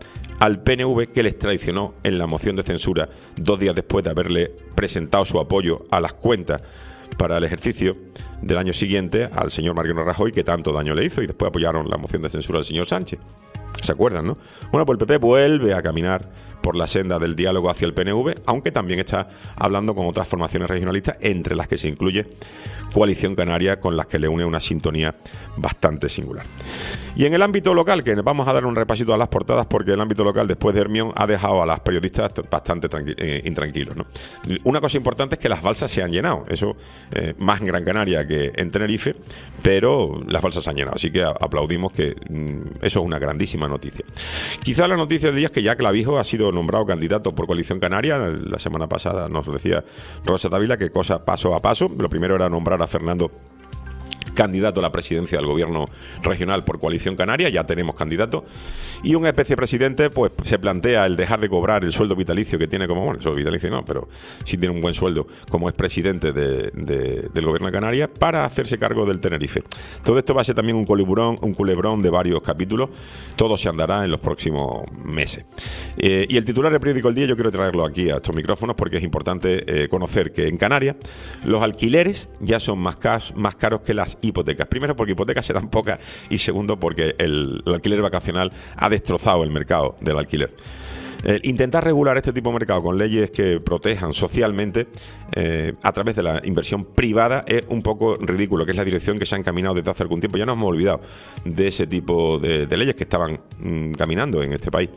al PNV, que les traicionó en la moción de censura 2 días después de haberle presentado su apoyo a las cuentas para el ejercicio del año siguiente al señor Mariano Rajoy, que tanto daño le hizo, y después apoyaron la moción de censura al señor Sánchez. ¿Se acuerdan, no? Bueno, pues el PP vuelve a caminar por la senda del diálogo hacia el PNV, aunque también está hablando con otras formaciones regionalistas, entre las que se incluye Coalición Canaria, con las que le une una sintonía bastante singular. Y en el ámbito local, que vamos a dar un repasito a las portadas, porque el ámbito local, después de Hermión, ha dejado a las periodistas bastante intranquilos, ¿no? Una cosa importante es que las balsas se han llenado, eso más en Gran Canaria que en Tenerife, pero las balsas se han llenado, así que aplaudimos que eso es una grandísima noticia. Quizá la noticia del día es que ya Clavijo ha sido nombrado candidato por Coalición Canaria. La semana pasada nos decía Rosa Tavila que cosa paso a paso. Lo primero era nombrar a Fernando candidato a la presidencia del gobierno regional por Coalición Canaria, ya tenemos candidato, y un especie presidente pues se plantea el dejar de cobrar el sueldo vitalicio que tiene como, bueno, el sueldo vitalicio no, pero sí tiene un buen sueldo como es presidente del gobierno de Canarias, para hacerse cargo del Tenerife. Todo esto va a ser también un culebrón de varios capítulos, todo se andará en los próximos meses. Y el titular del periódico El Día yo quiero traerlo aquí a estos micrófonos porque es importante conocer que en Canarias los alquileres ya son más caros que las hipotecas. Primero porque hipotecas se dan pocas y segundo porque el alquiler vacacional ha destrozado el mercado del alquiler. Intentar regular este tipo de mercado con leyes que protejan socialmente a través de la inversión privada es un poco ridículo, que es la dirección que se ha encaminado desde hace algún tiempo. Ya nos hemos olvidado de ese tipo de leyes que estaban caminando en este país.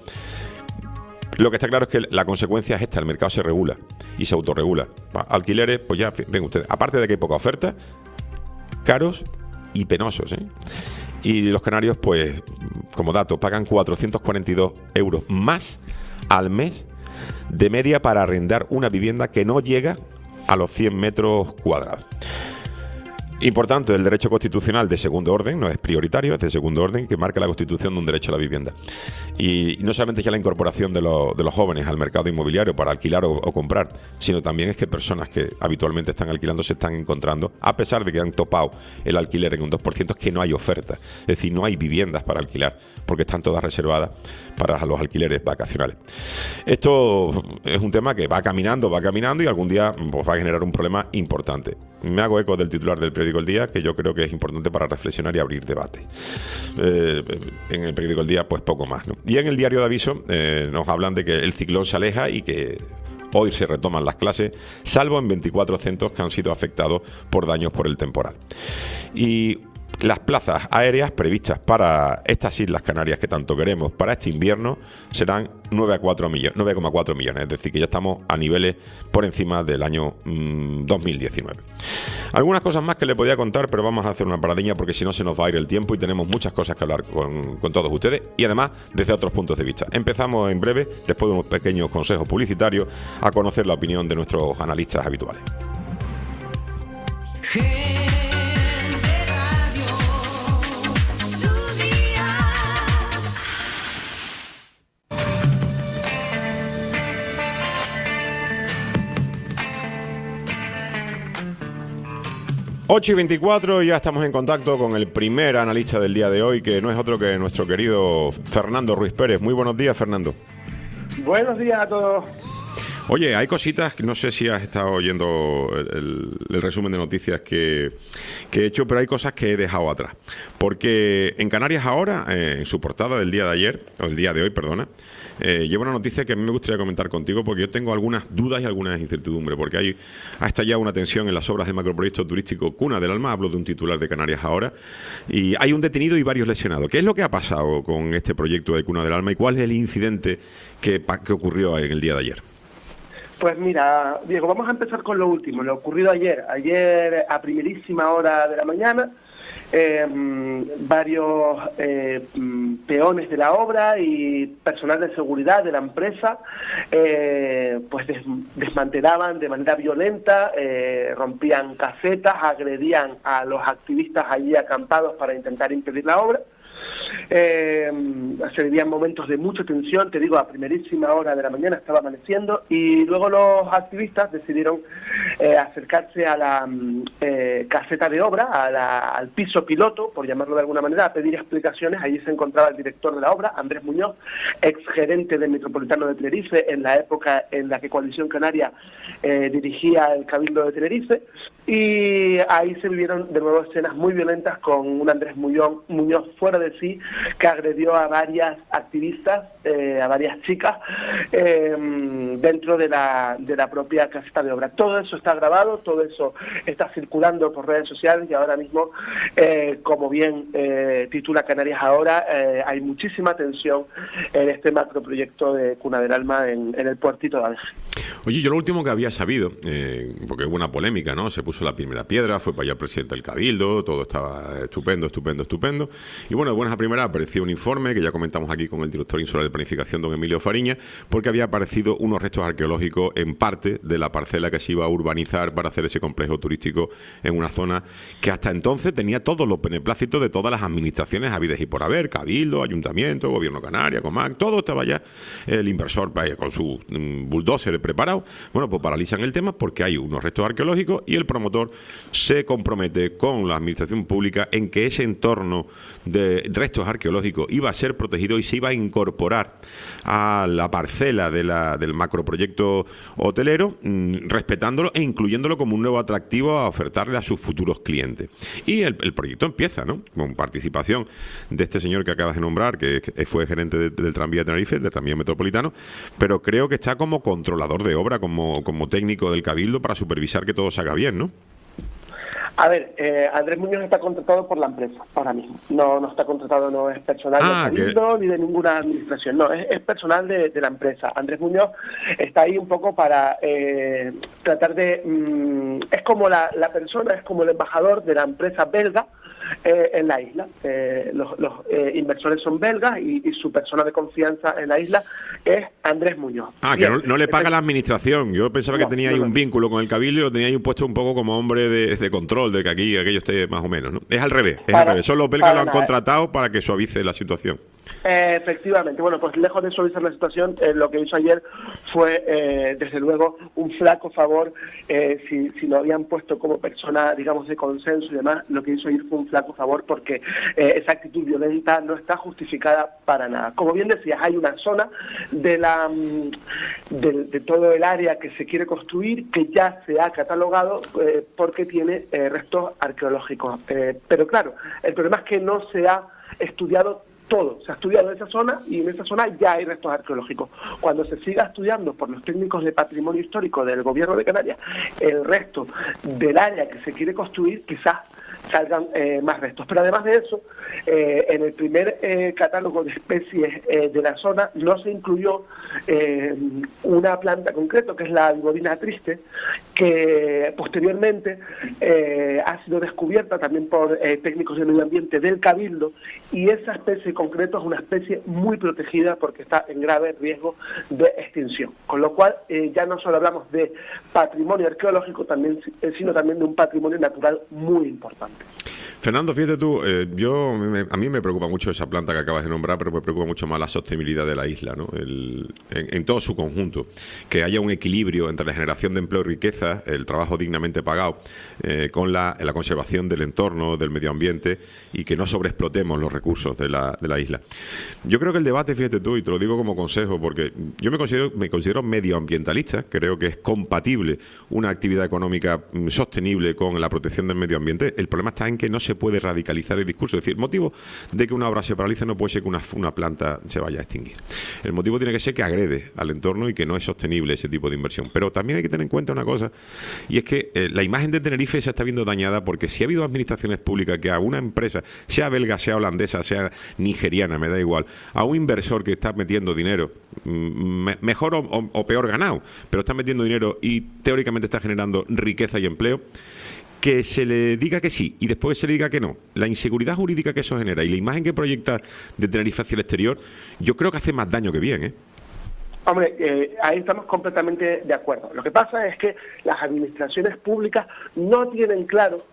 Lo que está claro es que la consecuencia es esta: el mercado se regula y se autorregula. Alquileres, pues ya, ven ustedes, aparte de que hay poca oferta, caros y penosos, ¿eh? Y los canarios, pues, como dato, pagan 442 euros más al mes de media para arrendar una vivienda que no llega a los 100 metros cuadrados. Importante, el derecho constitucional de segundo orden, no es prioritario, es de segundo orden, que marca la Constitución de un derecho a la vivienda. Y no solamente ya la incorporación de los jóvenes al mercado inmobiliario para alquilar o comprar, sino también es que personas que habitualmente están alquilando se están encontrando, a pesar de que han topado el alquiler en un 2%, es que no hay oferta. Es decir, no hay viviendas para alquilar, porque están todas reservadas para los alquileres vacacionales. Esto es un tema que va caminando y algún día pues, va a generar un problema importante. Me hago eco del titular del periódico El Día, que yo creo que es importante para reflexionar y abrir debate. En el periódico El Día, pues poco más, ¿no? Y en el diario de Aviso nos hablan de que el ciclón se aleja y que hoy se retoman las clases, salvo en 24 centros que han sido afectados por daños por el temporal. Y las plazas aéreas previstas para estas Islas Canarias que tanto queremos para este invierno serán 9,4 millones, es decir, que ya estamos a niveles por encima del año 2019. Algunas cosas más que le podía contar, pero vamos a hacer una paradilla porque si no se nos va a ir el tiempo y tenemos muchas cosas que hablar con todos ustedes y además desde otros puntos de vista. Empezamos en breve, después de unos pequeños consejos publicitarios, a conocer la opinión de nuestros analistas habituales. 8:24, ya estamos en contacto con el primer analista del día de hoy, que no es otro que nuestro querido Fernando Ruiz Pérez. Muy buenos días, Fernando. Buenos días a todos. Oye, hay cositas, no sé si has estado oyendo el resumen de noticias que he hecho, pero hay cosas que he dejado atrás. Porque en Canarias ahora, en su portada del día de ayer, o el día de hoy, perdona, lleva una noticia que a mí me gustaría comentar contigo porque yo tengo algunas dudas y algunas incertidumbres, porque ha estallado una tensión en las obras del macroproyecto turístico Cuna del Alma. Hablo de un titular de Canarias ahora, y hay un detenido y varios lesionados. ¿Qué es lo que ha pasado con este proyecto de Cuna del Alma y cuál es el incidente que ocurrió en el día de ayer? Pues mira, Diego, vamos a empezar con lo último, lo ocurrido ayer. Ayer, a primerísima hora de la mañana, varios peones de la obra y personal de seguridad de la empresa pues desmantelaban de manera violenta, rompían casetas, agredían a los activistas allí acampados para intentar impedir la obra. Se vivían momentos de mucha tensión, te digo, a primerísima hora de la mañana estaba amaneciendo, y luego los activistas decidieron acercarse a la caseta de obra, al piso piloto, por llamarlo de alguna manera, a pedir explicaciones. Allí se encontraba el director de la obra, Andrés Muñoz, exgerente del Metropolitano de Tenerife en la época en la que Coalición Canaria dirigía el Cabildo de Tenerife, y ahí se vivieron de nuevo escenas muy violentas con un Andrés Muñoz fuera de sí, que agredió a varias activistas, a varias chicas, dentro de la propia caseta de obra. Todo eso está grabado, todo eso está circulando por redes sociales, y ahora mismo, como bien titula Canarias Ahora, hay muchísima tensión en este macroproyecto de Cuna del Alma en el puertito de Adeje. Oye, yo lo último que había sabido, porque hubo una polémica, ¿no? Se puso la primera piedra, fue para allá el presidente del Cabildo, todo estaba estupendo. Y bueno, de buenas a primeras apareció un informe que ya comentamos aquí con el director insular de planificación, don Emilio Fariña, porque había aparecido unos restos arqueológicos en parte de la parcela que se iba a urbanizar para hacer ese complejo turístico en una zona que hasta entonces tenía todos los beneplácitos de todas las administraciones habidas y por haber, Cabildo, Ayuntamiento, Gobierno Canaria, Comac, todo estaba ya, el inversor vaya con su bulldozer preparado. Bueno, pues paralizan el tema porque hay unos restos arqueológicos y el promotor se compromete con la administración pública en que ese entorno de restos arqueológicos iba a ser protegido y se iba a incorporar a la parcela del macroproyecto hotelero, respetándolo e incluyéndolo como un nuevo atractivo a ofertarle a sus futuros clientes. Y el proyecto empieza, ¿no?, con participación de este señor que acabas de nombrar, que fue gerente del tranvía de Tenerife, del tranvía metropolitano, pero creo que está como controlador de obra, como técnico del Cabildo, para supervisar que todo se haga bien, ¿no? A ver, Andrés Muñoz está contratado por la empresa ahora mismo. No está contratado, no es personal del Cabildo ni de ninguna administración. No, es personal de la empresa. Andrés Muñoz está ahí un poco para tratar de... es como la persona, es como el embajador de la empresa belga en la isla. Los inversores son belgas y su persona de confianza en la isla es Andrés Muñoz. Que no le paga la administración. Yo pensaba que tenía ahí un vínculo con el Cabildo y lo tenía ahí puesto un poco como hombre de control, de que aquello esté más o menos, ¿no? Es al revés, Son los belgas lo han contratado para que suavice la situación. Efectivamente. Bueno, pues lejos de suavizar la situación, lo que hizo ayer fue, desde luego, un flaco favor. Si lo habían puesto como persona, digamos, de consenso y demás, lo que hizo ayer fue un flaco favor, porque esa actitud violenta no está justificada para nada. Como bien decías, hay una zona de todo el área que se quiere construir que ya se ha catalogado porque tiene restos arqueológicos. Pero claro, el problema es que no se ha estudiado todo. Se ha estudiado esa zona y en esa zona ya hay restos arqueológicos. Cuando se siga estudiando por los técnicos de patrimonio histórico del Gobierno de Canarias el resto del área que se quiere construir, quizás salgan más restos. Pero además de eso, en el primer catálogo de especies de la zona no se incluyó una planta concreta, que es la Viborina triste, que posteriormente ha sido descubierta también por técnicos de medio ambiente del Cabildo, y esa especie concreta es una especie muy protegida porque está en grave riesgo de extinción. Con lo cual ya no solo hablamos de patrimonio arqueológico, sino también de un patrimonio natural muy importante. Fernando, fíjate tú, a mí me preocupa mucho esa planta que acabas de nombrar, pero me preocupa mucho más la sostenibilidad de la isla, ¿no? En todo su conjunto, que haya un equilibrio entre la generación de empleo y riqueza, el trabajo dignamente pagado, con la conservación del entorno, del medio ambiente, y que no sobreexplotemos los recursos de la isla. Yo creo que el debate, fíjate tú, y te lo digo como consejo, porque yo me considero medioambientalista, creo que es compatible una actividad económica sostenible con la protección del medio ambiente. El problema está en que no se puede radicalizar el discurso. Es decir, el motivo de que una obra se paralice no puede ser que una planta se vaya a extinguir. El motivo tiene que ser que agrede al entorno y que no es sostenible ese tipo de inversión. Pero también hay que tener en cuenta una cosa, y es que la imagen de Tenerife se está viendo dañada porque si ha habido administraciones públicas que a una empresa, sea belga, sea holandesa, sea nigeriana, me da igual, a un inversor que está metiendo dinero, mejor o peor ganado, pero está metiendo dinero y teóricamente está generando riqueza y empleo, que se le diga que sí y después se le diga que no. La inseguridad jurídica que eso genera y la imagen que proyecta de Tenerife hacia el exterior, yo creo que hace más daño que bien, ¿eh? Hombre, ahí estamos completamente de acuerdo. Lo que pasa es que las administraciones públicas no tienen claro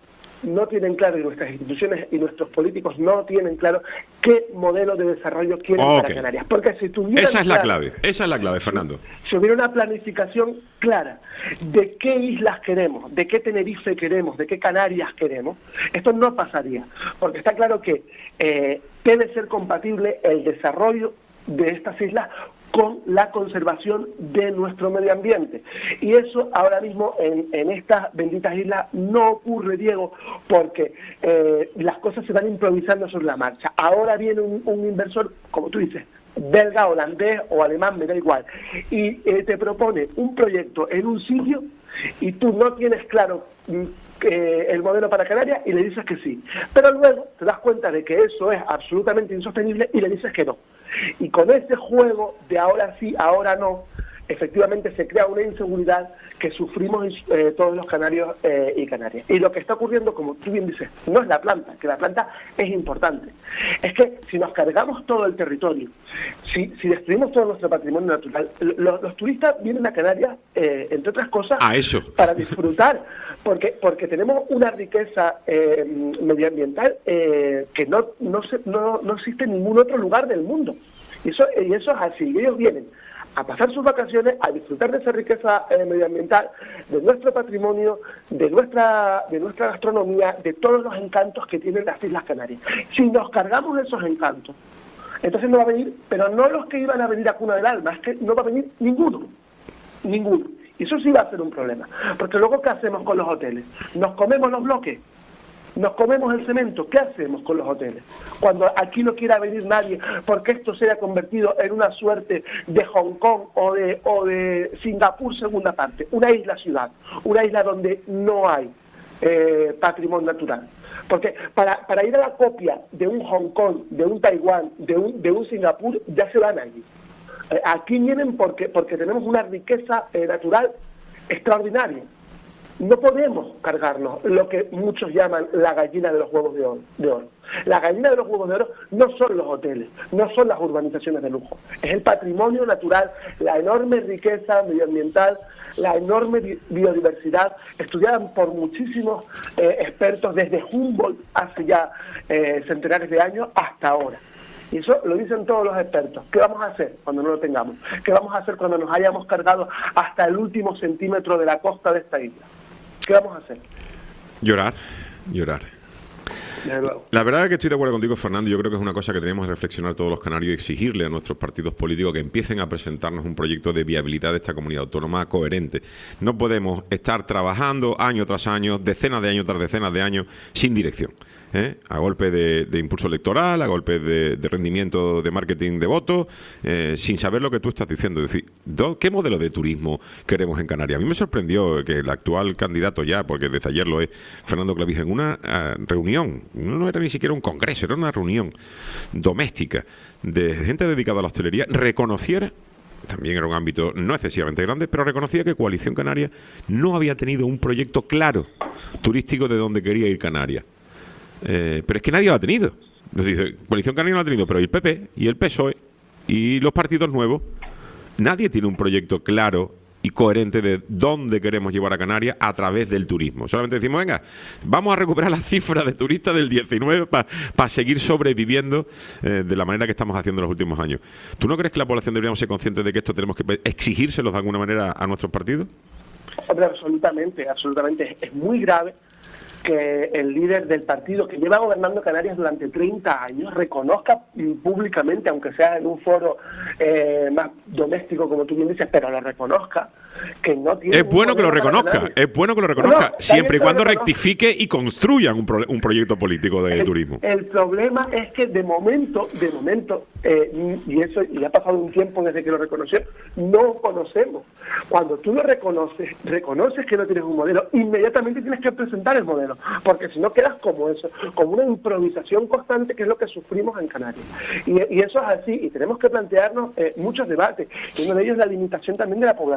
no tienen claro, y nuestras instituciones y nuestros políticos no tienen claro qué modelo de desarrollo quieren para Canarias. Porque si tuvieran esa es la clave, Fernando. Si hubiera una planificación clara de qué islas queremos, de qué Tenerife queremos, de qué Canarias queremos, esto no pasaría. Porque está claro que debe ser compatible el desarrollo de estas islas con la conservación de nuestro medio ambiente. Y eso ahora mismo en estas benditas islas no ocurre, Diego, porque las cosas se van improvisando sobre la marcha. Ahora viene un inversor, como tú dices, belga, holandés o alemán, me da igual, y te propone un proyecto en un sitio y tú no tienes claro el modelo para Canarias y le dices que sí. Pero luego te das cuenta de que eso es absolutamente insostenible y le dices que no. Y con ese juego de ahora sí, ahora no, efectivamente se crea una inseguridad que sufrimos todos los canarios y canarias. Y lo que está ocurriendo, como tú bien dices, no es la planta, que la planta es importante. Es que si nos cargamos todo el territorio, si destruimos todo nuestro patrimonio natural, los turistas vienen a Canarias, entre otras cosas, para disfrutar, porque tenemos una riqueza medioambiental que no existe en ningún otro lugar del mundo. Y eso es así. Ellos vienen a pasar sus vacaciones, a disfrutar de esa riqueza medioambiental, de nuestro patrimonio, de nuestra gastronomía, de todos los encantos que tienen las Islas Canarias. Si nos cargamos esos encantos, entonces no va a venir, pero no los que iban a venir a Cuna del Alma, es que no va a venir ninguno. Y eso sí va a ser un problema. Porque luego, ¿qué hacemos con los hoteles? ¿Nos comemos los bloques? ¿Nos comemos el cemento? ¿Qué hacemos con los hoteles? Cuando aquí no quiera venir nadie, porque esto se haya convertido en una suerte de Hong Kong o de Singapur segunda parte, una isla-ciudad, una isla donde no hay patrimonio natural. Porque para ir a la copia de un Hong Kong, de un Taiwán, de un Singapur, ya se van allí. Aquí vienen porque tenemos una riqueza natural extraordinaria. No podemos cargarnos lo que muchos llaman la gallina de los huevos de oro. La gallina de los huevos de oro no son los hoteles, no son las urbanizaciones de lujo. Es el patrimonio natural, la enorme riqueza medioambiental, la enorme biodiversidad, estudiada por muchísimos expertos desde Humboldt hace ya centenares de años hasta ahora. Y eso lo dicen todos los expertos. ¿Qué vamos a hacer cuando no lo tengamos? ¿Qué vamos a hacer cuando nos hayamos cargado hasta el último centímetro de la costa de esta isla? ¿Qué vamos a hacer? Llorar. Luego. La verdad es que estoy de acuerdo contigo, Fernando. Yo creo que es una cosa que tenemos que reflexionar todos los canarios y exigirle a nuestros partidos políticos que empiecen a presentarnos un proyecto de viabilidad de esta comunidad autónoma coherente. No podemos estar trabajando año tras año, decenas de años tras decenas de años, sin dirección. A golpe de impulso electoral, a golpe de rendimiento de marketing de votos, sin saber lo que tú estás diciendo. Es decir, ¿qué modelo de turismo queremos en Canarias? A mí me sorprendió que el actual candidato ya, porque desde ayer lo es, Fernando Clavija, en una reunión, no era ni siquiera un congreso, era una reunión doméstica de gente dedicada a la hostelería, reconociera, también era un ámbito no excesivamente grande, pero reconocía que Coalición Canaria no había tenido un proyecto claro turístico de dónde quería ir Canarias. Pero es que nadie lo ha tenido. Nos dice, Coalición Canaria no lo ha tenido, pero el PP y el PSOE y los partidos nuevos, nadie tiene un proyecto claro y coherente de dónde queremos llevar a Canarias a través del turismo. Solamente decimos, venga, vamos a recuperar la cifra de turistas del 19 para seguir sobreviviendo de la manera que estamos haciendo en los últimos años. ¿Tú no crees que la población deberíamos ser conscientes de que esto tenemos que exigírselos de alguna manera a nuestros partidos? Hombre, absolutamente. Es muy grave que el líder del partido que lleva gobernando Canarias durante 30 años reconozca públicamente, aunque sea en un foro más doméstico, como tú bien dices, pero lo reconozca, que no tiene... Es bueno que lo reconozca, siempre y cuando rectifique y construyan un proyecto político de turismo. El problema es que de momento, y ha pasado un tiempo desde que lo reconoció, no conocemos. Cuando tú lo reconoces que no tienes un modelo, inmediatamente tienes que presentar el modelo, porque si no quedas como eso, como una improvisación constante, que es lo que sufrimos en Canarias. Y eso es así, y tenemos que plantearnos muchos debates, y uno de ellos es la limitación también de la población,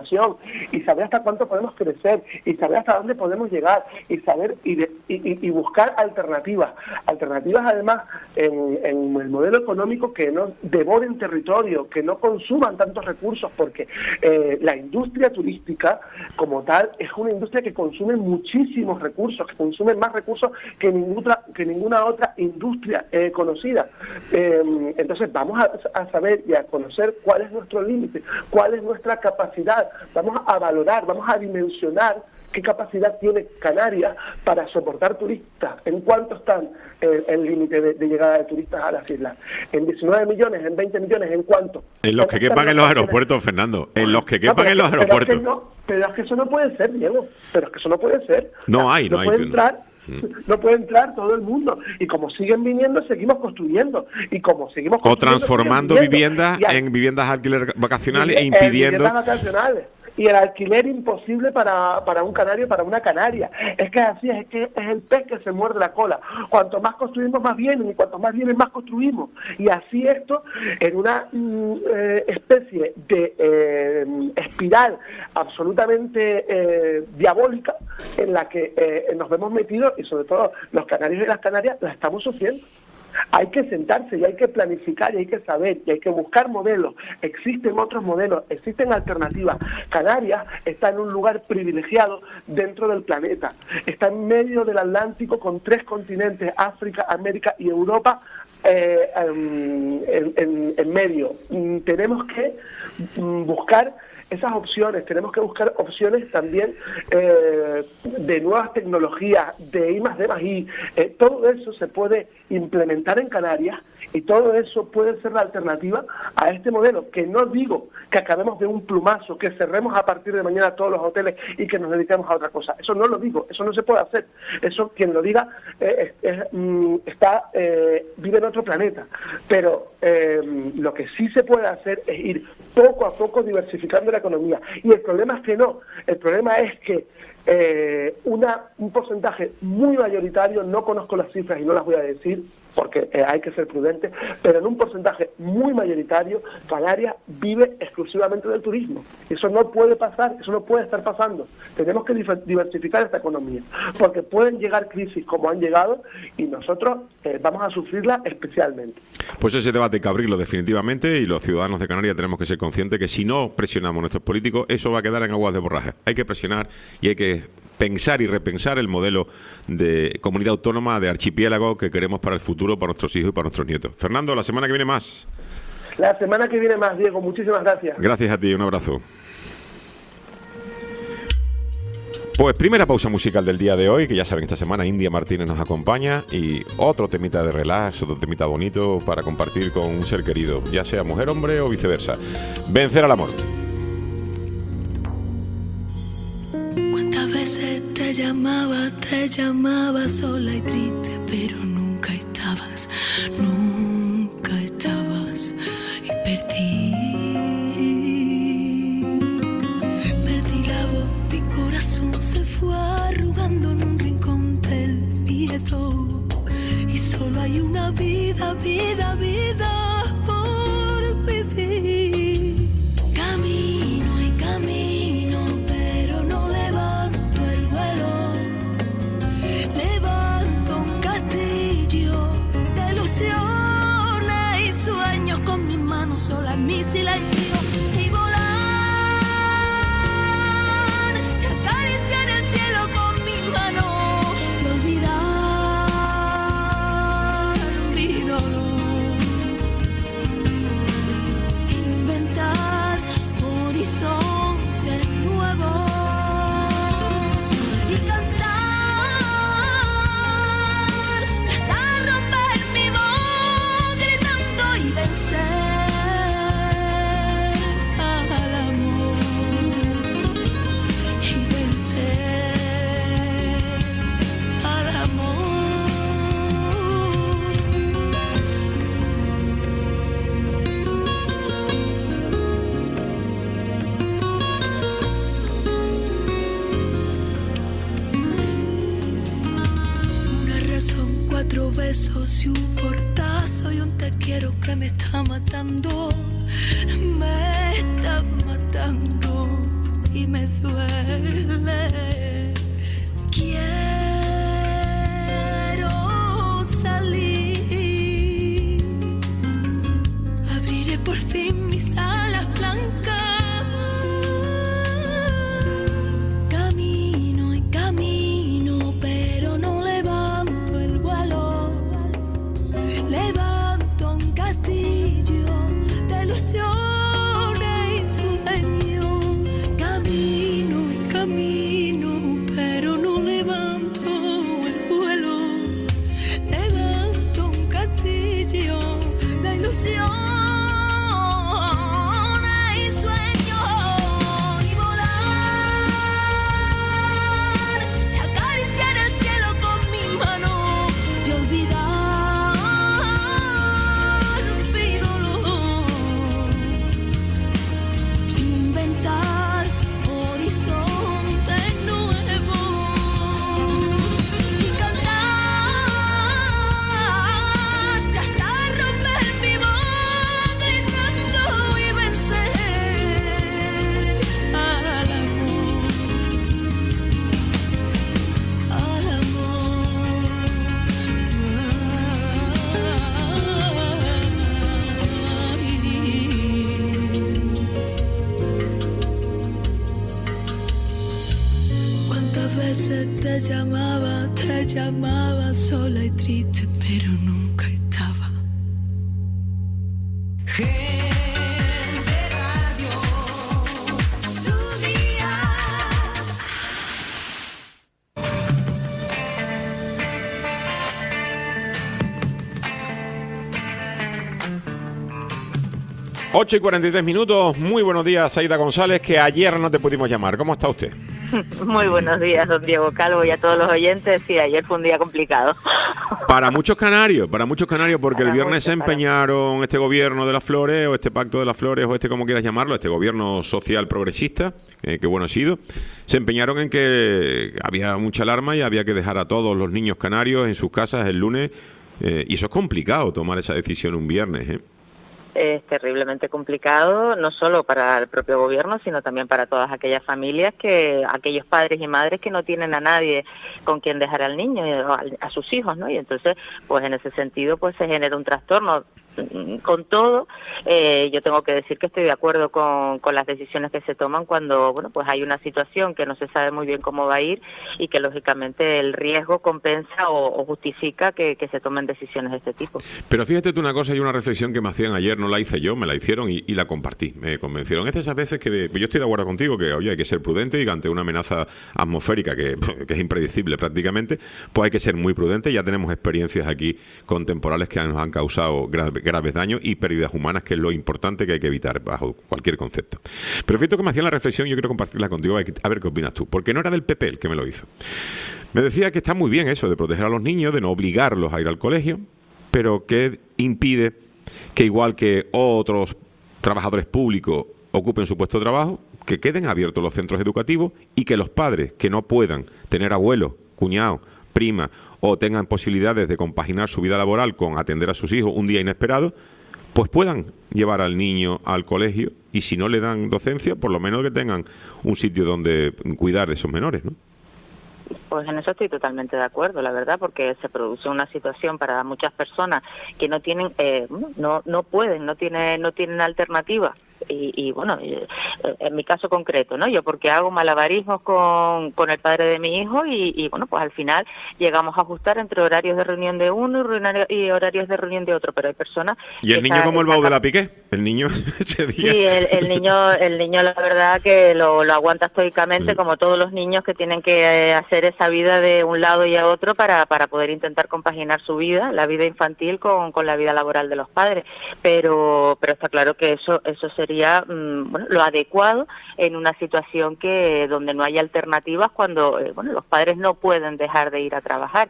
y saber hasta cuánto podemos crecer, y saber hasta dónde podemos llegar, y saber y buscar alternativas además en el modelo económico que no devoren territorio, que no consuman tantos recursos, porque la industria turística como tal es una industria que consume muchísimos recursos, que consume más recursos que ninguna otra industria conocida. Entonces vamos a saber y a conocer cuál es nuestro límite, cuál es nuestra capacidad, vamos a valorar, vamos a dimensionar qué capacidad tiene Canarias para soportar turistas, en cuánto están el límite de llegada de turistas a las islas, en 19 millones, en 20 millones, en cuánto. En los que quepan en los aeropuertos, Fernando, en los que quepan en los aeropuertos. Pero es que eso no puede ser, Diego, pero es que eso no puede ser. No hay. No puede entrar todo el mundo, y como siguen viniendo seguimos construyendo, y como seguimos o transformando viviendas en viviendas alquiler vacacionales e impidiendo viviendas vacacionales. Y el alquiler imposible para un canario, para una canaria. Es que así es que es el pez que se muerde la cola. Cuanto más construimos, más vienen, y cuanto más vienen, más construimos. Y así esto, en una especie de espiral absolutamente diabólica, en la que nos vemos metidos, y sobre todo los canarios y las canarias la estamos sufriendo. Hay que sentarse y hay que planificar y hay que saber y hay que buscar modelos. Existen otros modelos, existen alternativas. Canarias está en un lugar privilegiado dentro del planeta. Está en medio del Atlántico con 3 continentes, África, América y Europa, en medio. Tenemos que buscar esas opciones, tenemos que buscar opciones también de nuevas tecnologías, de I+D+I. Todo eso se puede implementar en Canarias, y todo eso puede ser la alternativa a este modelo, que no digo que acabemos de un plumazo, que cerremos a partir de mañana todos los hoteles y que nos dediquemos a otra cosa. Eso no lo digo, eso no se puede hacer. Eso, quien lo diga, vive en otro planeta. Pero lo que sí se puede hacer es ir poco a poco diversificando la economía. Y el problema es que no. El problema es que un porcentaje muy mayoritario, no conozco las cifras y no las voy a decir porque hay que ser prudente, pero en un porcentaje muy mayoritario, Canarias vive exclusivamente del turismo. Eso no puede pasar, eso no puede estar pasando. Tenemos que diversificar esta economía, porque pueden llegar crisis como han llegado, y nosotros vamos a sufrirla especialmente. Pues ese debate hay que abrirlo definitivamente, y los ciudadanos de Canarias tenemos que ser conscientes que si no presionamos a nuestros políticos, eso va a quedar en aguas de borraje. Hay que presionar y hay que pensar y repensar el modelo de comunidad autónoma, de archipiélago que queremos para el futuro, para nuestros hijos y para nuestros nietos. Fernando, la semana que viene más. La semana que viene más, Diego. Muchísimas gracias. Gracias a ti, un abrazo. Pues primera pausa musical del día de hoy, que ya saben, esta semana India Martínez nos acompaña, y otro temita de relax, otro temita bonito para compartir con un ser querido, ya sea mujer, hombre o viceversa. Vencer al amor. ¿Cuántas veces te llamaba sola y triste, pero nunca estabas y perdí la voz, mi corazón se fue arrugando en un rincón del miedo, y solo hay una vida por vivir. Camino y camino, pero no levanto el vuelo. Levanto un castillo de ilusiones y sueños con mis manos sola en mi silencio, y volar y acariciar el cielo con mis manos y olvidar mi dolor, inventar horizontes nuevos y cantar, tratar de romper mi voz gritando y vencer al amor, y vencer al amor. Una razón, 4 besos y un portazo y un te quiero que me está matando, y me duele. Quiero salir, abriré por fin mis alas blancas. Camino y camino, pero no levanto el vuelo. Levanto un castillo de ilusiones y sueños. Camino y camino, pero no levanto el vuelo. Levanto un castillo de ilusiones y sueños. Y volar, y acariciar el cielo con mi mano. Y olvidar mi dolor. Inventar horizontes nuevos. Y cantar hasta romper mi voz, gritando y vencer al amor. Al ¿Cuántas veces te llamaba sola y triste, pero nunca estaba? Gente Radio, tu día. Ocho y 43 minutos. Muy buenos días, Aida González, que ayer no te pudimos llamar. ¿Cómo está usted? Muy buenos días, don Diego Calvo, y a todos los oyentes. Sí, ayer fue un día complicado. Para muchos canarios, porque el Para viernes se muchos, empeñaron este gobierno de las flores, o este pacto de las flores, o este como quieras llamarlo, este gobierno social progresista, que bueno ha sido, se empeñaron en que había mucha alarma y había que dejar a todos los niños canarios en sus casas el lunes, y eso es complicado, tomar esa decisión un viernes, ¿eh? Es terriblemente complicado, no solo para el propio gobierno, sino también para todas aquellas familias, aquellos padres y madres que no tienen a nadie con quien dejar al niño, a sus hijos, ¿no? Y entonces, pues en ese sentido, pues se genera un trastorno. Con todo, yo tengo que decir que estoy de acuerdo con las decisiones que se toman cuando, bueno, pues hay una situación que no se sabe muy bien cómo va a ir y que lógicamente el riesgo compensa o justifica que se tomen decisiones de este tipo. Pero fíjate tú una cosa y una reflexión que me hacían ayer, no la hice yo, me la hicieron y la compartí, me convencieron. Es de esas veces que yo estoy de acuerdo contigo, que oye, hay que ser prudente y que ante una amenaza atmosférica que es impredecible prácticamente, pues hay que ser muy prudente. Ya tenemos experiencias aquí contemporáneas que nos han causado graves daños y pérdidas humanas, que es lo importante que hay que evitar bajo cualquier concepto. Pero fíjate que me hacían la reflexión, yo quiero compartirla contigo, a ver qué opinas tú, porque no era del PP el que me lo hizo. Me decía que está muy bien eso de proteger a los niños, de no obligarlos a ir al colegio, pero que impide que igual que otros trabajadores públicos ocupen su puesto de trabajo, que queden abiertos los centros educativos y que los padres que no puedan tener abuelos, cuñados, primas o tengan posibilidades de compaginar su vida laboral con atender a sus hijos un día inesperado, pues puedan llevar al niño al colegio y si no le dan docencia, por lo menos que tengan un sitio donde cuidar de esos menores, ¿no? Pues en eso estoy totalmente de acuerdo, la verdad, porque se produce una situación para muchas personas que no tienen, no pueden, no tienen alternativa. Y bueno, en mi caso concreto, ¿no? Yo porque hago malabarismos con el padre de mi hijo y bueno, pues al final llegamos a ajustar entre horarios de reunión de uno y horarios de reunión de otro, pero hay personas... ¿Y el niño como el baúl de la Piqué? El niño ese día... Sí, el niño la verdad que lo aguanta estoicamente, sí, como todos los niños que tienen que hacer esa vida de un lado y a otro para poder intentar compaginar su vida, la vida infantil con la vida laboral de los padres, pero está claro que eso sería bueno, lo adecuado en una situación donde no hay alternativas, cuando bueno, los padres no pueden dejar de ir a trabajar.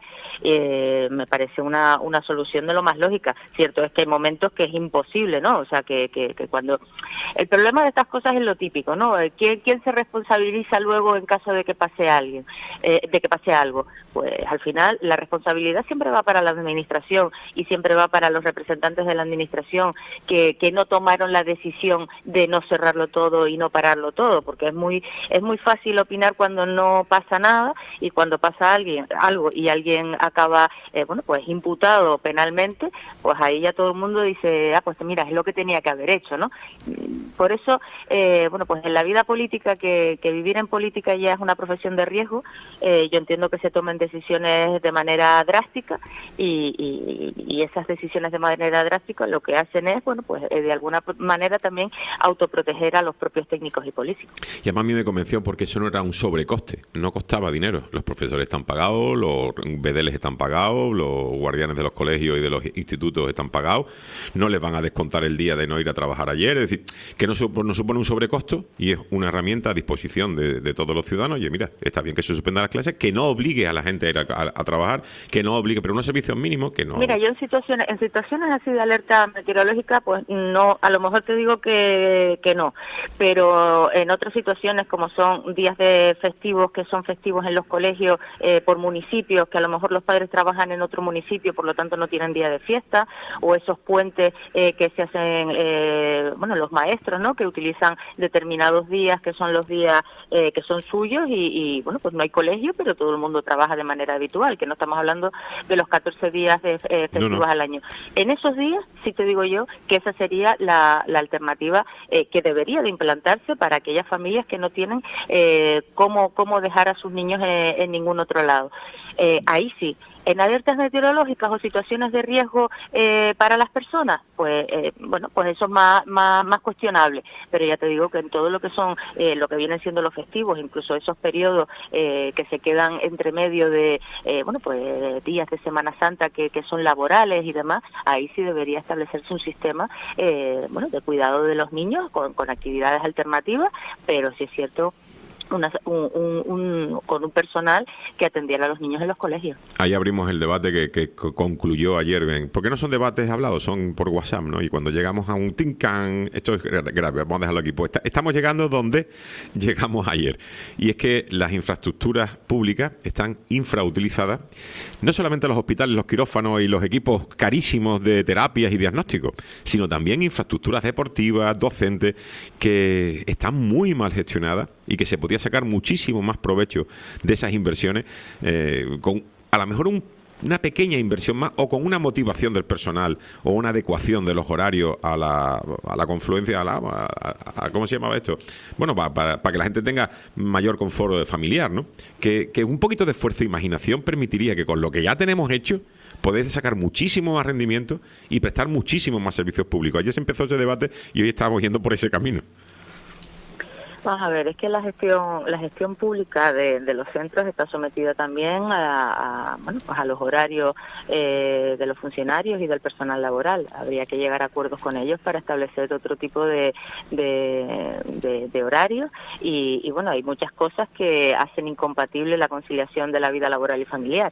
Me parece una solución de lo más lógica. Cierto es que hay momentos que es imposible, ¿no? O sea, que cuando... El problema de estas cosas es lo típico, ¿no? ¿Quién se responsabiliza luego en caso de que pase algo? Pues al final la responsabilidad siempre va para la administración y siempre va para los representantes de la administración que no tomaron la decisión opción de no cerrarlo todo y no pararlo todo, porque es muy fácil opinar cuando no pasa nada, y cuando pasa algo y alguien acaba pues imputado penalmente, pues ahí ya todo el mundo dice, pues mira, es lo que tenía que haber hecho, ¿no? Por eso, pues en la vida política, que vivir en política ya es una profesión de riesgo, yo entiendo que se tomen decisiones de manera drástica, y esas decisiones de manera drástica lo que hacen es, de alguna manera también autoproteger a los propios técnicos y políticos. Y además a mí me convenció porque eso no era un sobrecoste, no costaba dinero. Los profesores están pagados, los bedeles están pagados, los guardianes de los colegios y de los institutos están pagados, no les van a descontar el día de no ir a trabajar ayer, es decir, que no supone un sobrecosto, y es una herramienta a disposición de todos los ciudadanos. Oye, mira, está bien que se suspendan las clases, que no obligue a la gente a ir a trabajar, que no obligue, pero unos servicios mínimos que no... Mira, yo en situaciones así de alerta meteorológica, pues no, a lo mejor te digo que no, pero en otras situaciones, como son días de festivos, que son festivos en los colegios por municipios, que a lo mejor los padres trabajan en otro municipio, por lo tanto no tienen día de fiesta, o esos puentes que se hacen, los maestros, ¿no?, que utilizan determinados días, que son los días que son suyos, y pues no hay colegio, pero todo el mundo trabaja de manera habitual, que no estamos hablando de los 14 días de festivos al año. En esos días, sí te digo yo, que esa sería la alternativa que debería de implantarse para aquellas familias que no tienen cómo dejar a sus niños en ningún otro lado. Ahí sí. En alertas meteorológicas o situaciones de riesgo para las personas, pues eso es más cuestionable. Pero ya te digo que en todo lo que son, lo que vienen siendo los festivos, incluso esos periodos que se quedan entre medio de, días de Semana Santa que son laborales y demás, ahí sí debería establecerse un sistema, de cuidado de los niños con actividades alternativas, pero sí es cierto, con un personal que atendiera a los niños en los colegios. Ahí abrimos el debate que concluyó ayer, porque no son debates hablados, son por WhatsApp, ¿no? Y cuando llegamos a un tincan, esto es grave, vamos a dejarlo aquí, pues estamos llegando donde llegamos ayer, y es que las infraestructuras públicas están infrautilizadas, no solamente los hospitales, los quirófanos y los equipos carísimos de terapias y diagnósticos, sino también infraestructuras deportivas, docentes, que están muy mal gestionadas y que se podía sacar muchísimo más provecho de esas inversiones, con a lo mejor una pequeña inversión más, o con una motivación del personal, o una adecuación de los horarios a la confluencia, a ¿cómo se llamaba esto? Bueno, para que la gente tenga mayor confort familiar, ¿no? Que un poquito de esfuerzo e imaginación permitiría que con lo que ya tenemos hecho podés sacar muchísimo más rendimiento y prestar muchísimos más servicios públicos. Ayer se empezó ese debate y hoy estamos yendo por ese camino. Vamos a ver, es que la gestión pública de los centros está sometida también a los horarios de los funcionarios y del personal laboral. Habría que llegar a acuerdos con ellos para establecer otro tipo de horarios, y hay muchas cosas que hacen incompatible la conciliación de la vida laboral y familiar.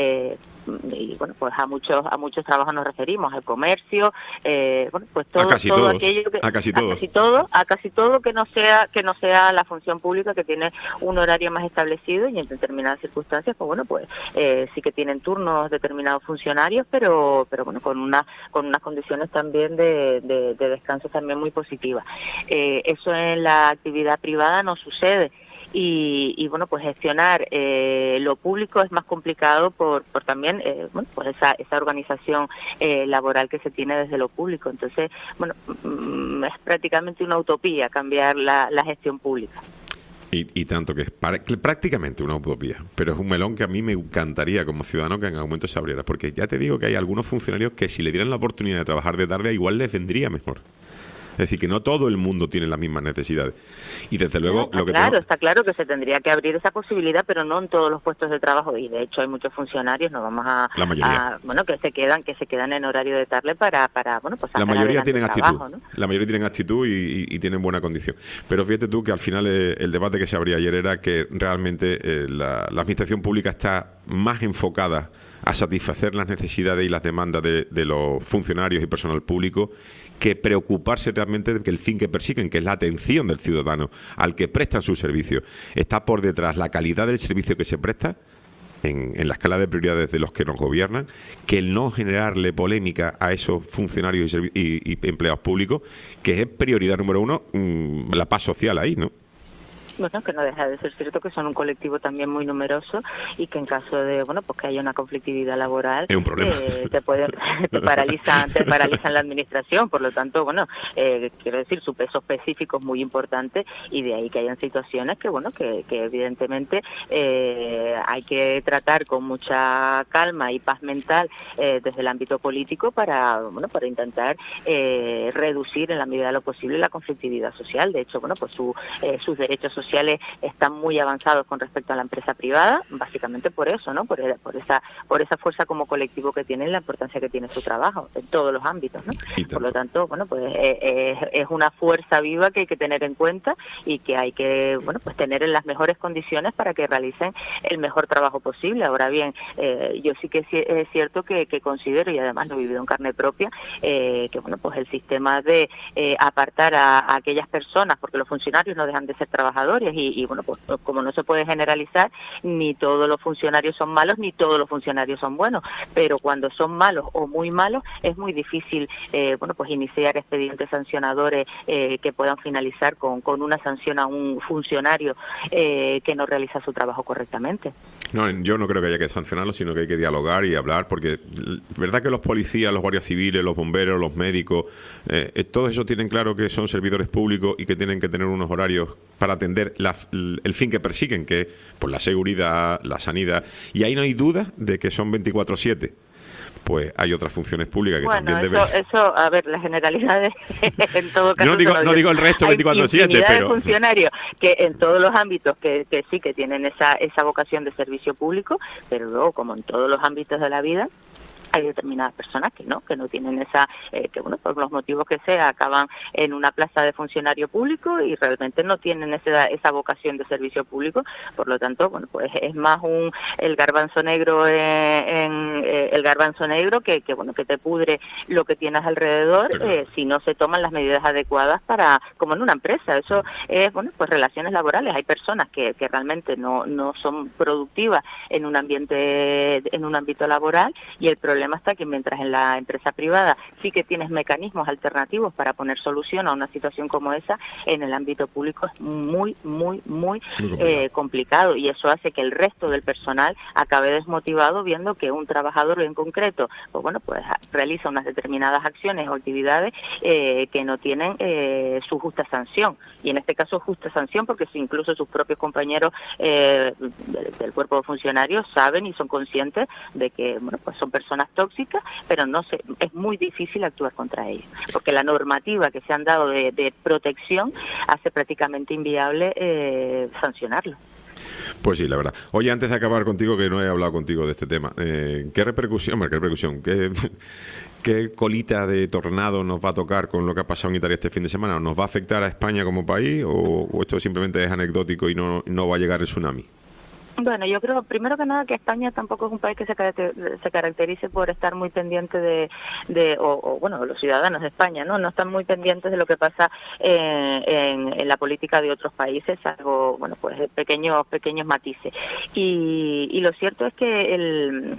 Pues a muchos trabajos nos referimos, al comercio, todo, a casi todo todos, aquello a casi todo que no sea la función pública, que tiene un horario más establecido, y en determinadas circunstancias sí que tienen turnos determinados funcionarios, pero con unas condiciones también de descanso también muy positivas. Eso en la actividad privada no sucede. Y gestionar lo público es más complicado por también esa organización laboral que se tiene desde lo público. Entonces es prácticamente una utopía cambiar la gestión pública. Y tanto que es prácticamente una utopía, pero es un melón que a mí me encantaría como ciudadano que en algún momento se abriera, porque ya te digo que hay algunos funcionarios que si le dieran la oportunidad de trabajar de tarde igual les vendría mejor. Es decir, que no todo el mundo tiene las mismas necesidades. Y desde luego... Está claro que se tendría que abrir esa posibilidad, pero no en todos los puestos de trabajo. Y de hecho hay muchos funcionarios, no vamos a... La mayoría. Que se quedan en horario de tarde para la mayoría tienen actitud. Trabajo, ¿no? La mayoría tienen actitud y tienen buena condición. Pero fíjate tú que al final el debate que se abría ayer era que realmente la administración pública está más enfocada a satisfacer las necesidades y las demandas de los funcionarios y personal público, que preocuparse realmente de que el fin que persiguen, que es la atención del ciudadano al que prestan sus servicios. Está por detrás la calidad del servicio que se presta en la escala de prioridades de los que nos gobiernan, que el no generarle polémica a esos funcionarios y empleados públicos, que es prioridad número uno, la paz social ahí, ¿no? Bueno, que no deja de ser cierto que son un colectivo también muy numeroso y que en caso de, bueno, pues que haya una conflictividad laboral, es un problema. Te paralizan la administración. Por lo tanto, bueno, quiero decir, su peso específico es muy importante y de ahí que hayan situaciones que, bueno, que evidentemente hay que tratar con mucha calma y paz mental desde el ámbito político para intentar reducir en la medida de lo posible la conflictividad social. De hecho, bueno, pues sus derechos sociales están muy avanzados con respecto a la empresa privada, básicamente por eso, ¿no? Por esa fuerza como colectivo que tiene y la importancia que tiene su trabajo en todos los ámbitos, ¿no? Por lo tanto, bueno, pues es una fuerza viva que hay que tener en cuenta y que hay que, bueno, pues tener en las mejores condiciones para que realicen el mejor trabajo posible. Ahora bien, yo sí que es cierto que considero, y además lo he vivido en carne propia, que, bueno, pues el sistema de apartar a aquellas personas, porque los funcionarios no dejan de ser trabajadores, y bueno, pues como no se puede generalizar, ni todos los funcionarios son malos, ni todos los funcionarios son buenos, pero cuando son malos o muy malos, es muy difícil, bueno, pues iniciar expedientes sancionadores que puedan finalizar con una sanción a un funcionario que no realiza su trabajo correctamente. No, yo no creo que haya que sancionarlo, sino que hay que dialogar y hablar, porque es verdad que los policías, los guardias civiles, los bomberos, los médicos, todos ellos tienen claro que son servidores públicos y que tienen que tener unos horarios para atender el fin que persiguen, que es pues, la seguridad, la sanidad, y ahí no hay duda de que son 24/7. Pues hay otras funciones públicas que también deben... Eso, a ver, las generalidades, en todo caso... No digo el resto 24/7, pero... Hay funcionarios que en todos los ámbitos que sí que tienen esa vocación de servicio público, pero luego, como en todos los ámbitos de la vida, hay determinadas personas que no tienen que bueno, por los motivos que sea, acaban en una plaza de funcionario público y realmente no tienen esa vocación de servicio público. Por lo tanto, bueno, pues es más el garbanzo negro el garbanzo negro que bueno, que te pudre lo que tienes alrededor, si no se toman las medidas adecuadas como en una empresa. Eso es, bueno, pues relaciones laborales. Hay personas que realmente no son productivas en un ámbito laboral, y el problema está que mientras en la empresa privada sí que tienes mecanismos alternativos para poner solución a una situación como esa, en el ámbito público es muy complicado, y eso hace que el resto del personal acabe desmotivado viendo que un trabajador en concreto pues bueno, pues realiza unas determinadas acciones o actividades que no tienen su justa sanción, y en este caso justa sanción porque incluso sus propios compañeros del cuerpo de funcionarios saben y son conscientes de que bueno, pues son personas tóxicas, pero es muy difícil actuar contra ellos, porque la normativa que se han dado de protección hace prácticamente inviable sancionarlo. Pues sí, la verdad. Oye, antes de acabar contigo, que no he hablado contigo de este tema, ¿qué repercusión, qué colita de tornado nos va a tocar con lo que ha pasado en Italia este fin de semana? ¿Nos va a afectar a España como país o esto simplemente es anecdótico y no va a llegar el tsunami? Bueno, yo creo, primero que nada, que España tampoco es un país que se caracterice por estar muy pendiente bueno, los ciudadanos de España, ¿no? No están muy pendientes de lo que pasa en la política de otros países, salvo, bueno, pues pequeños matices. Y lo cierto es que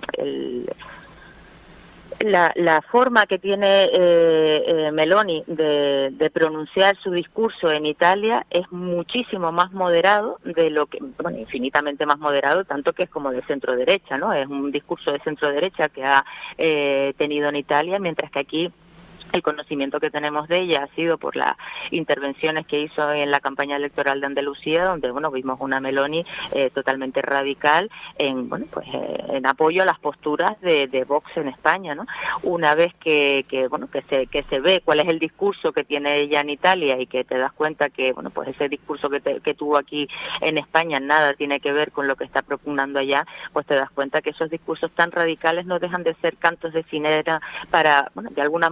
la forma que tiene Meloni de pronunciar su discurso en Italia es muchísimo más moderado de lo que, bueno, infinitamente más moderado, tanto que es como de centro derecha, ¿no? Es un discurso de centro derecha que ha tenido en Italia, mientras que aquí el conocimiento que tenemos de ella ha sido por las intervenciones que hizo en la campaña electoral de Andalucía, donde bueno, vimos una Meloni totalmente radical en apoyo a las posturas de Vox en España, ¿no? Una vez que se ve cuál es el discurso que tiene ella en Italia y que te das cuenta que bueno, pues ese discurso que tuvo aquí en España nada tiene que ver con lo que está propugnando allá, pues te das cuenta que esos discursos tan radicales no dejan de ser cantos de sirena para, bueno, de alguna manera engañar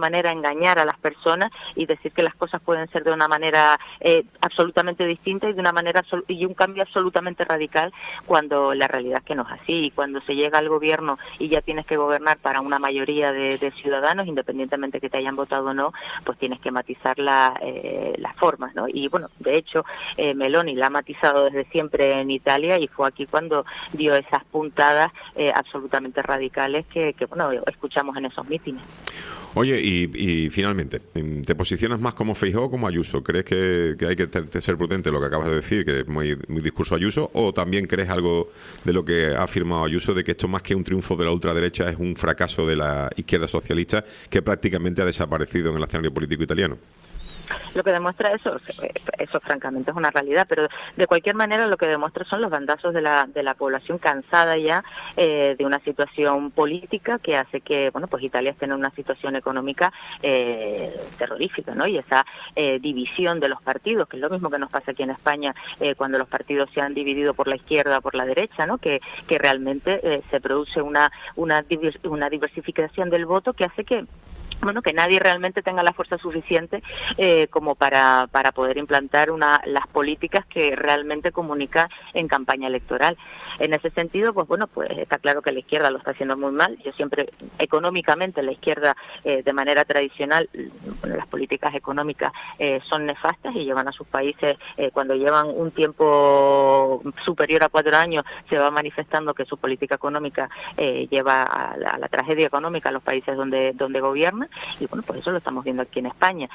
engañar a las personas y decir que las cosas pueden ser de una manera absolutamente distinta y de una manera y un cambio absolutamente radical, cuando la realidad es que no es así. Y cuando se llega al gobierno y ya tienes que gobernar para una mayoría de ciudadanos, independientemente que te hayan votado o no, pues tienes que matizar las formas, ¿no? Y bueno, de hecho, Meloni la ha matizado desde siempre en Italia, y fue aquí cuando dio esas puntadas absolutamente radicales que bueno, escuchamos en esos mítines. Oye, y finalmente, ¿te posicionas más como Feijóo o como Ayuso? ¿Crees que hay que ser prudente, lo que acabas de decir, que es muy discurso Ayuso, o también crees algo de lo que ha afirmado Ayuso, de que esto, más que un triunfo de la ultraderecha, es un fracaso de la izquierda socialista que prácticamente ha desaparecido en el escenario político italiano? Lo que demuestra eso francamente es una realidad, pero de cualquier manera lo que demuestra son los bandazos de la población cansada ya de una situación política que hace que, bueno, pues Italia esté en una situación económica terrorífica, ¿no? Y esa división de los partidos, que es lo mismo que nos pasa aquí en España cuando los partidos se han dividido por la izquierda o por la derecha, ¿no? Que realmente se produce una diversificación del voto que hace que, bueno, que nadie realmente tenga la fuerza suficiente como para poder implantar las políticas que realmente comunica en campaña electoral. En ese sentido, pues bueno, pues está claro que la izquierda lo está haciendo muy mal. Yo siempre, económicamente, la izquierda de manera tradicional, bueno, las políticas económicas son nefastas y llevan a sus países, cuando llevan un tiempo superior a 4 años, se va manifestando que su política económica lleva a la tragedia económica a los países donde gobiernan. Y bueno, pues eso lo estamos viendo aquí en España.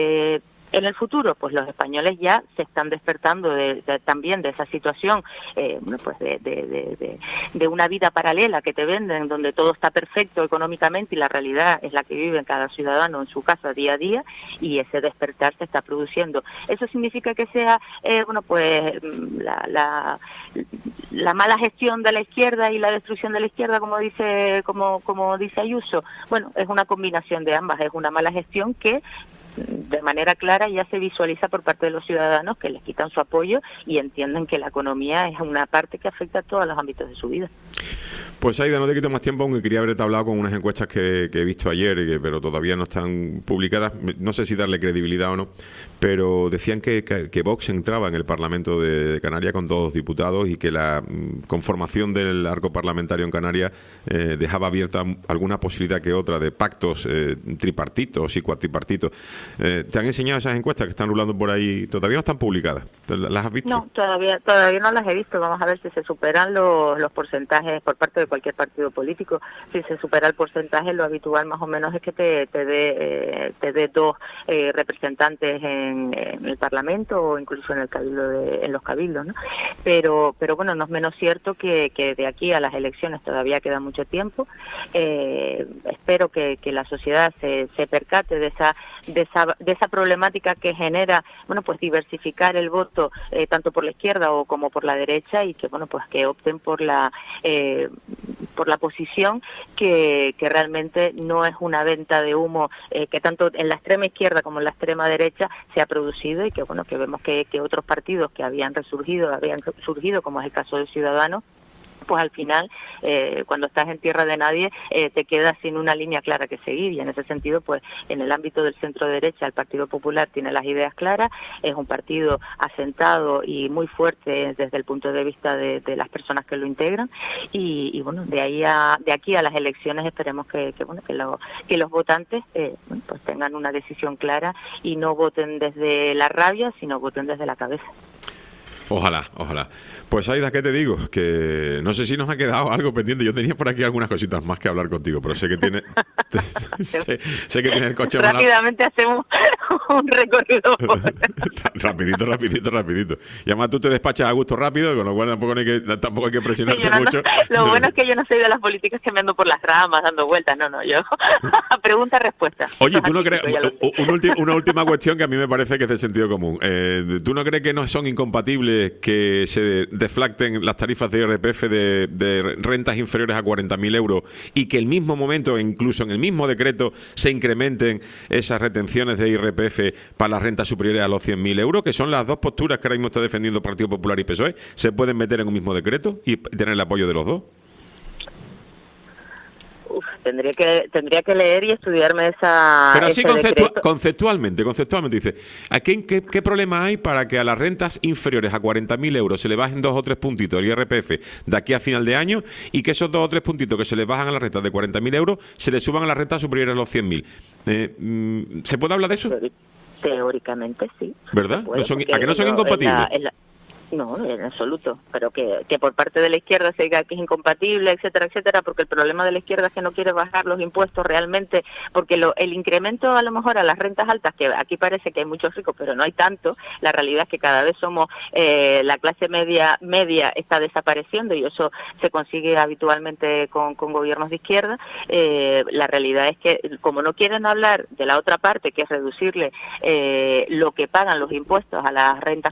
En el futuro, pues los españoles ya se están despertando también de esa situación, bueno, pues de una vida paralela que te venden, donde todo está perfecto económicamente y la realidad es la que vive cada ciudadano en su casa día a día, y ese despertar se está produciendo. Eso significa que sea, bueno, pues la mala gestión de la izquierda y la destrucción de la izquierda, como dice Ayuso. Bueno, es una combinación de ambas. Es una mala gestión que de manera clara ya se visualiza por parte de los ciudadanos, que les quitan su apoyo y entienden que la economía es una parte que afecta a todos los ámbitos de su vida. Pues Aida, no te quito más tiempo, aunque quería haberte hablado con unas encuestas que he visto ayer, pero todavía no están publicadas. No sé si darle credibilidad o no, pero decían que Vox entraba en el Parlamento de Canarias con 2 diputados y que la conformación del arco parlamentario en Canarias dejaba abierta alguna posibilidad que otra de pactos tripartitos y cuatripartitos. ¿Te han enseñado esas encuestas que están rulando por ahí? ¿Todavía no están publicadas? ¿Las has visto? No, todavía no las he visto. Vamos a ver si se superan los porcentajes por parte de cualquier partido político. Si se supera el porcentaje, lo habitual más o menos es que te dé 2 representantes en el Parlamento o incluso en el cabildo en los cabildos, ¿no? Pero bueno, no es menos cierto que de aquí a las elecciones todavía queda mucho tiempo. Espero que la sociedad se percate de esa problemática que genera, bueno, pues diversificar el voto tanto por la izquierda o como por la derecha, y que, bueno, pues que opten por la posición que realmente no es una venta de humo que tanto en la extrema izquierda como en la extrema derecha se ha producido, y que, bueno, que vemos que otros partidos que habían surgido, como es el caso de Ciudadanos, pues al final, cuando estás en tierra de nadie, te quedas sin una línea clara que seguir. Y en ese sentido, pues en el ámbito del centro-derecha, el Partido Popular tiene las ideas claras, es un partido asentado y muy fuerte desde el punto de vista de las personas que lo integran, y bueno, de aquí a las elecciones esperemos que los votantes pues tengan una decisión clara y no voten desde la rabia, sino voten desde la cabeza. Ojalá. Pues Aida, ¿qué te digo? Que no sé si nos ha quedado algo pendiente. Yo tenía por aquí algunas cositas más que hablar contigo, pero sé que tiene sé que tiene el coche rápidamente hacemos un recorrido. rapidito. Y además tú te despachas a gusto rápido, con lo cual tampoco hay que presionarte mucho. Lo bueno es que yo no soy de las políticas que me ando por las ramas dando vueltas. No, yo pregunta-respuesta. Oye, ¿tú no crees? Una última cuestión que a mí me parece que es de sentido común. ¿Tú no crees que no son incompatibles que se deflacten las tarifas de IRPF de rentas inferiores a 40.000 euros y que el mismo momento, incluso en el mismo decreto, se incrementen esas retenciones de IRPF para las rentas superiores a los 100.000 euros, que son las 2 posturas que ahora mismo está defendiendo el Partido Popular y PSOE? ¿Se pueden meter en un mismo decreto y tener el apoyo de los dos? tendría que leer y estudiarme Pero así decreto. conceptualmente dice, ¿qué problema hay para que a las rentas inferiores a 40.000 euros se le bajen 2 o 3 puntitos el IRPF de aquí a final de año y que esos 2 o 3 puntitos que se les bajan a las rentas de 40.000 euros se les suban a las rentas superiores a los 100.000? ¿Se puede hablar de eso? Teóricamente sí. ¿Verdad? Puede, ¿A que no son incompatibles? No, en absoluto, pero que por parte de la izquierda se diga que es incompatible, etcétera, etcétera, porque el problema de la izquierda es que no quiere bajar los impuestos realmente, porque el incremento a lo mejor a las rentas altas, que aquí parece que hay muchos ricos, pero no hay tanto, la realidad es que cada vez somos, la clase media está desapareciendo y eso se consigue habitualmente con gobiernos de izquierda. La realidad es que como no quieren hablar de la otra parte, que es reducirle lo que pagan los impuestos a las rentas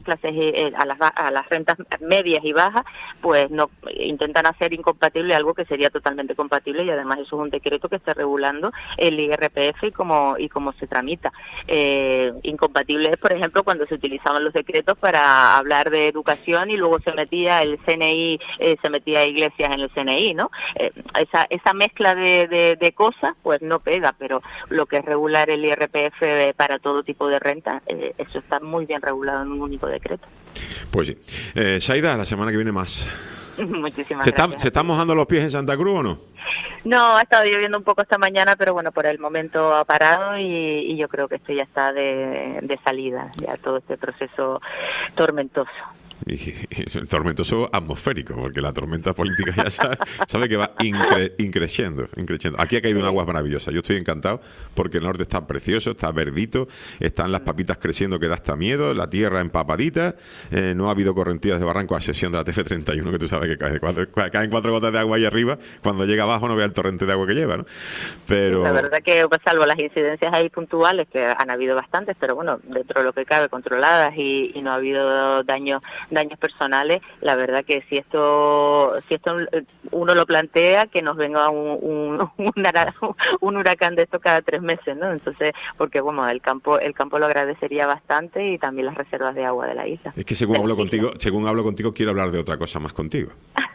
a las rentas medias y bajas, pues no intentan hacer incompatible algo que sería totalmente compatible, y además eso es un decreto que está regulando el IRPF y cómo se tramita. Incompatible es, por ejemplo, cuando se utilizaban los decretos para hablar de educación y luego se metía el CNI, se metía Iglesias en el CNI, ¿no? Esa mezcla de cosas pues no pega, pero lo que es regular el IRPF para todo tipo de renta, eso está muy bien regulado en un único decreto. Pues sí. Saida, la semana que viene más. Muchísimas gracias. ¿Se están mojando los pies en Santa Cruz o no? No, ha estado lloviendo un poco esta mañana, pero bueno, por el momento ha parado y yo creo que esto ya está de salida, ya todo este proceso tormentoso. Y el tormentoso atmosférico, porque la tormenta política ya sabe que va increciendo. Aquí ha caído un agua maravillosa. Yo estoy encantado porque el norte está precioso, está verdito, están las papitas creciendo que da hasta miedo, la tierra empapadita, no ha habido correntías de barranco a excepción de la TF31, que tú sabes que caen 4 gotas de agua ahí arriba, cuando llega abajo no vea el torrente de agua que lleva, ¿no? Pero la verdad que, pues, salvo las incidencias ahí puntuales, que han habido bastantes, pero bueno, dentro de lo que cabe, controladas y no ha habido daños personales, la verdad que si esto uno lo plantea, que nos venga un huracán de esto cada 3 meses, ¿no? Entonces, porque bueno, el campo lo agradecería bastante, y también las reservas de agua de la isla. Es que según hablo contigo quiero hablar de otra cosa más contigo.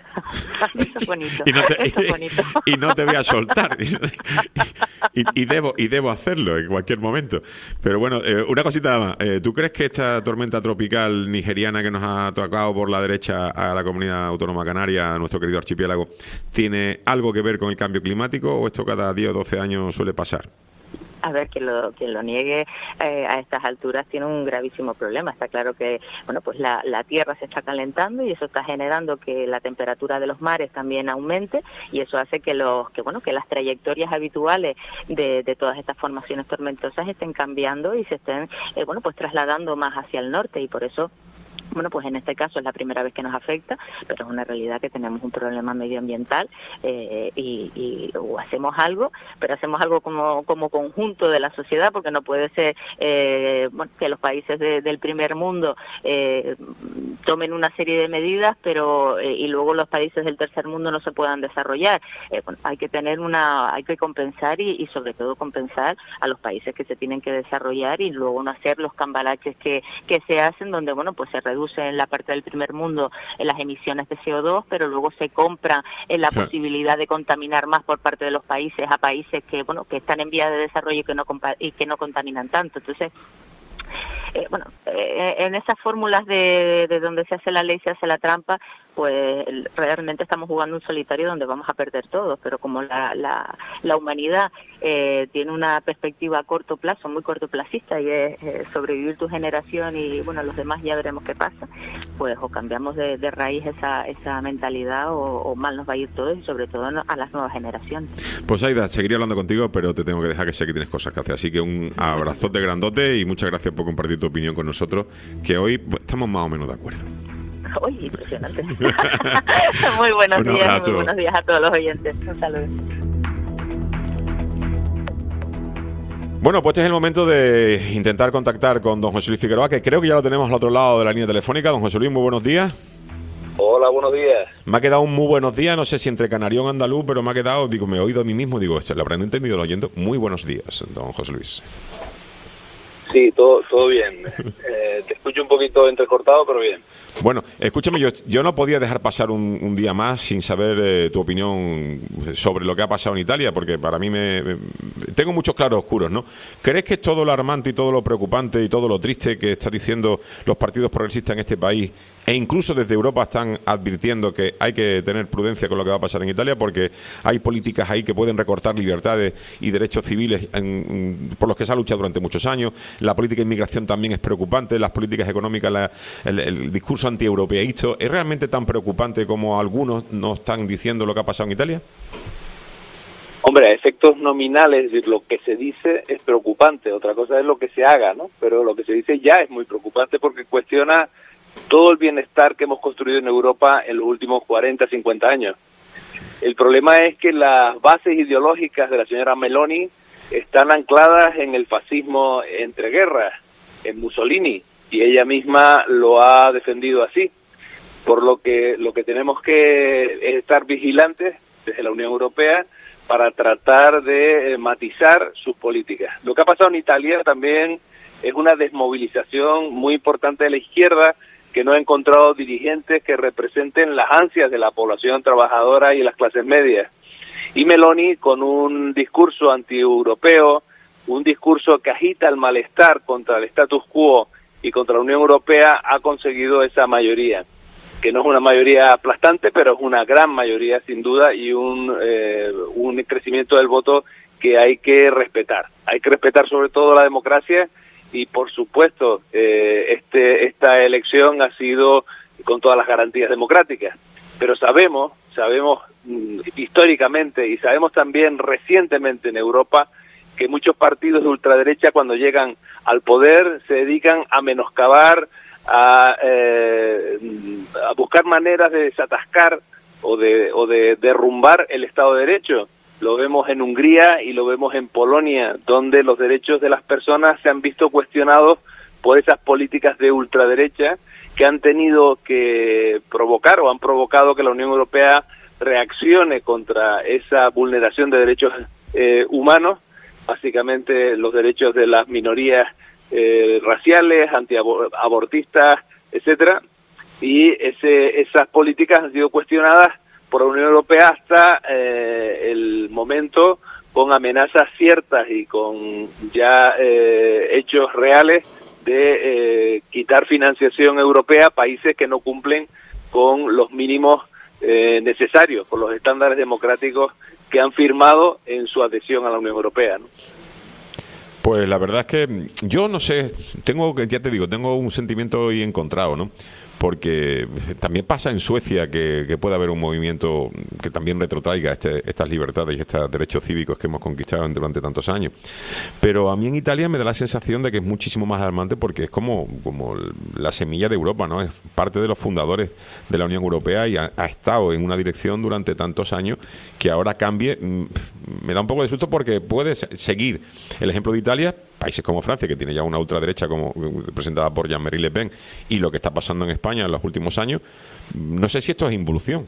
Eso es bonito. Y no te voy a soltar. y debo hacerlo en cualquier momento. Pero bueno, una cosita más. ¿Tú crees que esta tormenta tropical nigeriana que nos ha tocado por la derecha a la comunidad autónoma canaria, a nuestro querido archipiélago, tiene algo que ver con el cambio climático, o esto cada 10 o 12 años suele pasar? A ver, quien lo niegue a estas alturas tiene un gravísimo problema. Está claro que bueno, pues la tierra se está calentando y eso está generando que la temperatura de los mares también aumente, y eso hace que las trayectorias habituales de todas estas formaciones tormentosas estén cambiando y se estén pues trasladando más hacia el norte, y por eso bueno, pues en este caso es la primera vez que nos afecta, pero es una realidad que tenemos un problema medioambiental, y hacemos algo, pero hacemos algo como conjunto de la sociedad, porque no puede ser que los países del primer mundo tomen una serie de medidas, pero y luego los países del tercer mundo no se puedan desarrollar. Hay que compensar y sobre todo compensar a los países que se tienen que desarrollar, y luego no hacer los cambalaches que se hacen, donde bueno, pues se reduce en la parte del primer mundo en las emisiones de CO2, pero luego se compra en la posibilidad de contaminar más por parte de los países a países que están en vías de desarrollo y que no contaminan tanto. Entonces, en esas fórmulas de donde se hace la ley, se hace la trampa, pues realmente estamos jugando un solitario donde vamos a perder todos, pero como la humanidad tiene una perspectiva a corto plazo, muy cortoplacista, y es sobrevivir tu generación y bueno, los demás ya veremos qué pasa, pues o cambiamos de raíz esa mentalidad o mal nos va a ir todo, y sobre todo a las nuevas generaciones. Pues Aida, seguiría hablando contigo, pero te tengo que dejar, que sé que tienes cosas que hacer, así que un abrazote grandote y muchas gracias por compartir tu opinión con nosotros, que hoy estamos más o menos de acuerdo. Uy, impresionante. Muy buenos días, muy buenos días a todos los oyentes. Un saludo. Bueno, pues este es el momento de intentar contactar con don José Luis Figueroa, que creo que ya lo tenemos al otro lado de la línea telefónica. Don José Luis, muy buenos días. Hola, buenos días. Me ha quedado un muy buenos días, no sé si entre canarión andaluz, pero me ha quedado, me he oído a mí mismo, lo habrán entendido oyendo. Muy buenos días, don José Luis. Sí, todo bien. Te escucho un poquito entrecortado, pero bien. Bueno, escúchame, yo no podía dejar pasar un día más sin saber tu opinión sobre lo que ha pasado en Italia, porque para mí tengo muchos claroscuros, ¿no? ¿Crees que es todo lo alarmante y todo lo preocupante y todo lo triste que están diciendo los partidos progresistas en este país, e incluso desde Europa están advirtiendo que hay que tener prudencia con lo que va a pasar en Italia, porque hay políticas ahí que pueden recortar libertades y derechos civiles por los que se ha luchado durante muchos años? La política de inmigración también es preocupante, las políticas económicas, el discurso antieuropeísta. ¿Es realmente tan preocupante como algunos nos están diciendo lo que ha pasado en Italia? Hombre, a efectos nominales, es decir, lo que se dice es preocupante, otra cosa es lo que se haga, ¿no? Pero lo que se dice ya es muy preocupante porque cuestiona todo el bienestar que hemos construido en Europa en los últimos 40, 50 años. El problema es que las bases ideológicas de la señora Meloni están ancladas en el fascismo entre guerras, en Mussolini, y ella misma lo ha defendido así. Por lo que tenemos que es estar vigilantes desde la Unión Europea para tratar de matizar sus políticas. Lo que ha pasado en Italia también es una desmovilización muy importante de la izquierda, que no ha encontrado dirigentes que representen las ansias de la población trabajadora y las clases medias. Y Meloni, con un discurso antieuropeo, un discurso que agita el malestar contra el status quo y contra la Unión Europea, ha conseguido esa mayoría, que no es una mayoría aplastante, pero es una gran mayoría sin duda, y un crecimiento del voto que hay que respetar. Hay que respetar sobre todo la democracia y, por supuesto, esta elección ha sido con todas las garantías democráticas. Pero sabemos históricamente y sabemos también recientemente en Europa que muchos partidos de ultraderecha, cuando llegan al poder, se dedican a menoscabar, a buscar maneras de desatascar o de derrumbar el Estado de Derecho. Lo vemos en Hungría y lo vemos en Polonia, donde los derechos de las personas se han visto cuestionados por esas políticas de ultraderecha que han tenido que provocar o han provocado que la Unión Europea reaccione contra esa vulneración de derechos humanos, básicamente los derechos de las minorías raciales, antiabortistas, etcétera, y esas políticas han sido cuestionadas por la Unión Europea hasta el momento, con amenazas ciertas y con ya hechos reales de quitar financiación europea a países que no cumplen con los mínimos necesarios, con los estándares democráticos que han firmado en su adhesión a la Unión Europea, ¿no? Pues la verdad es que yo no sé, tengo un sentimiento ahí encontrado, ¿no? Porque también pasa en Suecia que puede haber un movimiento que también retrotraiga estas libertades y estos derechos cívicos que hemos conquistado durante tantos años. Pero a mí en Italia me da la sensación de que es muchísimo más alarmante, porque es como la semilla de Europa, ¿no? Es parte de los fundadores de la Unión Europea y ha estado en una dirección durante tantos años, que ahora cambie. Me da un poco de susto, porque puede seguir el ejemplo de Italia, países como Francia, que tiene ya una ultraderecha como representada por Jean-Marie Le Pen, y lo que está pasando en España en los últimos años. No sé si esto es involución.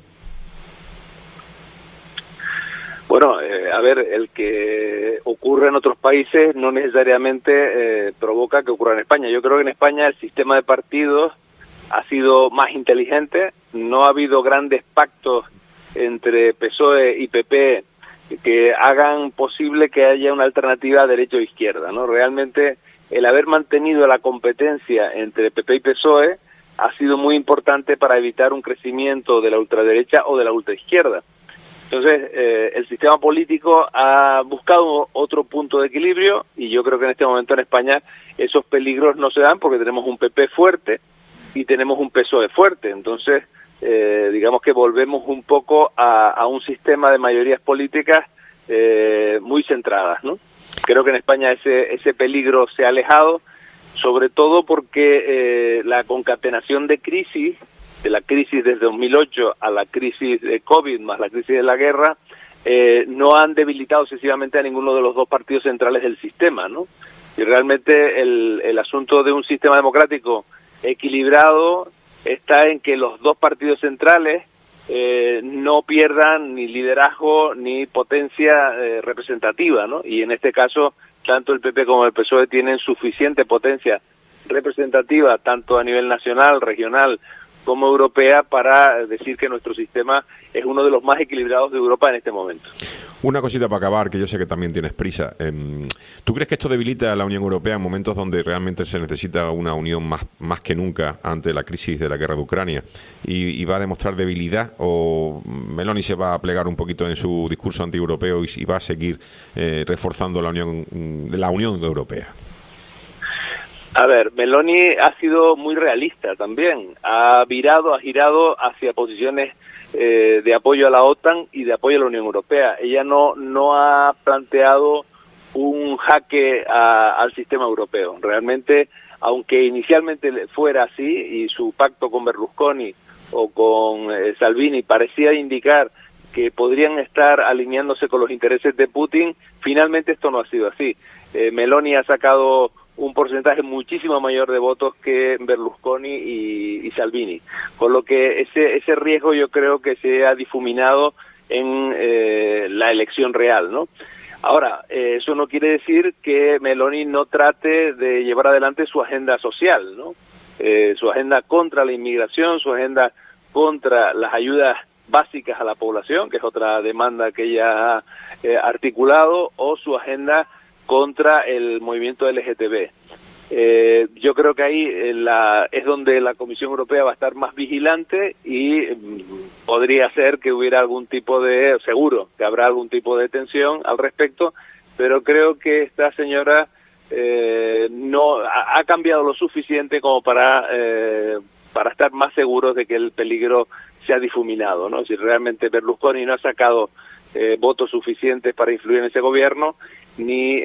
Bueno, a ver, el que ocurre en otros países no necesariamente provoca que ocurra en España. Yo creo que en España el sistema de partidos ha sido más inteligente, no ha habido grandes pactos entre PSOE y PP que hagan posible que haya una alternativa derecha o izquierda, ¿no? Realmente el haber mantenido la competencia entre PP y PSOE ha sido muy importante para evitar un crecimiento de la ultraderecha o de la ultraizquierda. Entonces, el sistema político ha buscado otro punto de equilibrio, y yo creo que en este momento en España esos peligros no se dan, porque tenemos un PP fuerte y tenemos un PSOE fuerte. Entonces, digamos que volvemos un poco a un sistema de mayorías políticas muy centradas, ¿no? Creo que en España ese peligro se ha alejado, sobre todo porque la concatenación de crisis, de la crisis desde 2008 a la crisis de COVID más la crisis de la guerra, no han debilitado excesivamente a ninguno de los dos partidos centrales del sistema, ¿no? Y realmente el asunto de un sistema democrático equilibrado está en que los dos partidos centrales no pierdan ni liderazgo ni potencia representativa, ¿no? Y en este caso tanto el PP como el PSOE tienen suficiente potencia representativa, tanto a nivel nacional, regional, como europea, para decir que nuestro sistema es uno de los más equilibrados de Europa en este momento. Una cosita para acabar, que yo sé que también tienes prisa. ¿Tú crees que esto debilita a la Unión Europea en momentos donde realmente se necesita una unión más que nunca ante la crisis de la guerra de Ucrania? ¿Y va a demostrar debilidad? ¿O Meloni se va a plegar un poquito en su discurso antieuropeo y va a seguir reforzando la Unión Europea? A ver, Meloni ha sido muy realista también. Ha girado hacia posiciones de apoyo a la OTAN y de apoyo a la Unión Europea. Ella no ha planteado un jaque al sistema europeo. Realmente, aunque inicialmente fuera así y su pacto con Berlusconi o con Salvini parecía indicar que podrían estar alineándose con los intereses de Putin, finalmente esto no ha sido así. Meloni ha sacado un porcentaje muchísimo mayor de votos que Berlusconi y Salvini, con lo que ese riesgo yo creo que se ha difuminado en la elección real, ¿no? Ahora, eso no quiere decir que Meloni no trate de llevar adelante su agenda social, ¿no? Su agenda contra la inmigración, su agenda contra las ayudas básicas a la población, que es otra demanda que ella ha articulado, o su agenda contra el movimiento LGTB. Yo creo que ahí es donde la Comisión Europea va a estar más vigilante y podría ser que hubiera algún tipo de, seguro que habrá algún tipo de tensión al respecto, pero creo que esta señora no ha cambiado lo suficiente como para estar más seguros de que el peligro se ha difuminado, ¿no? Si realmente Berlusconi no ha sacado votos suficientes para influir en ese gobierno, ni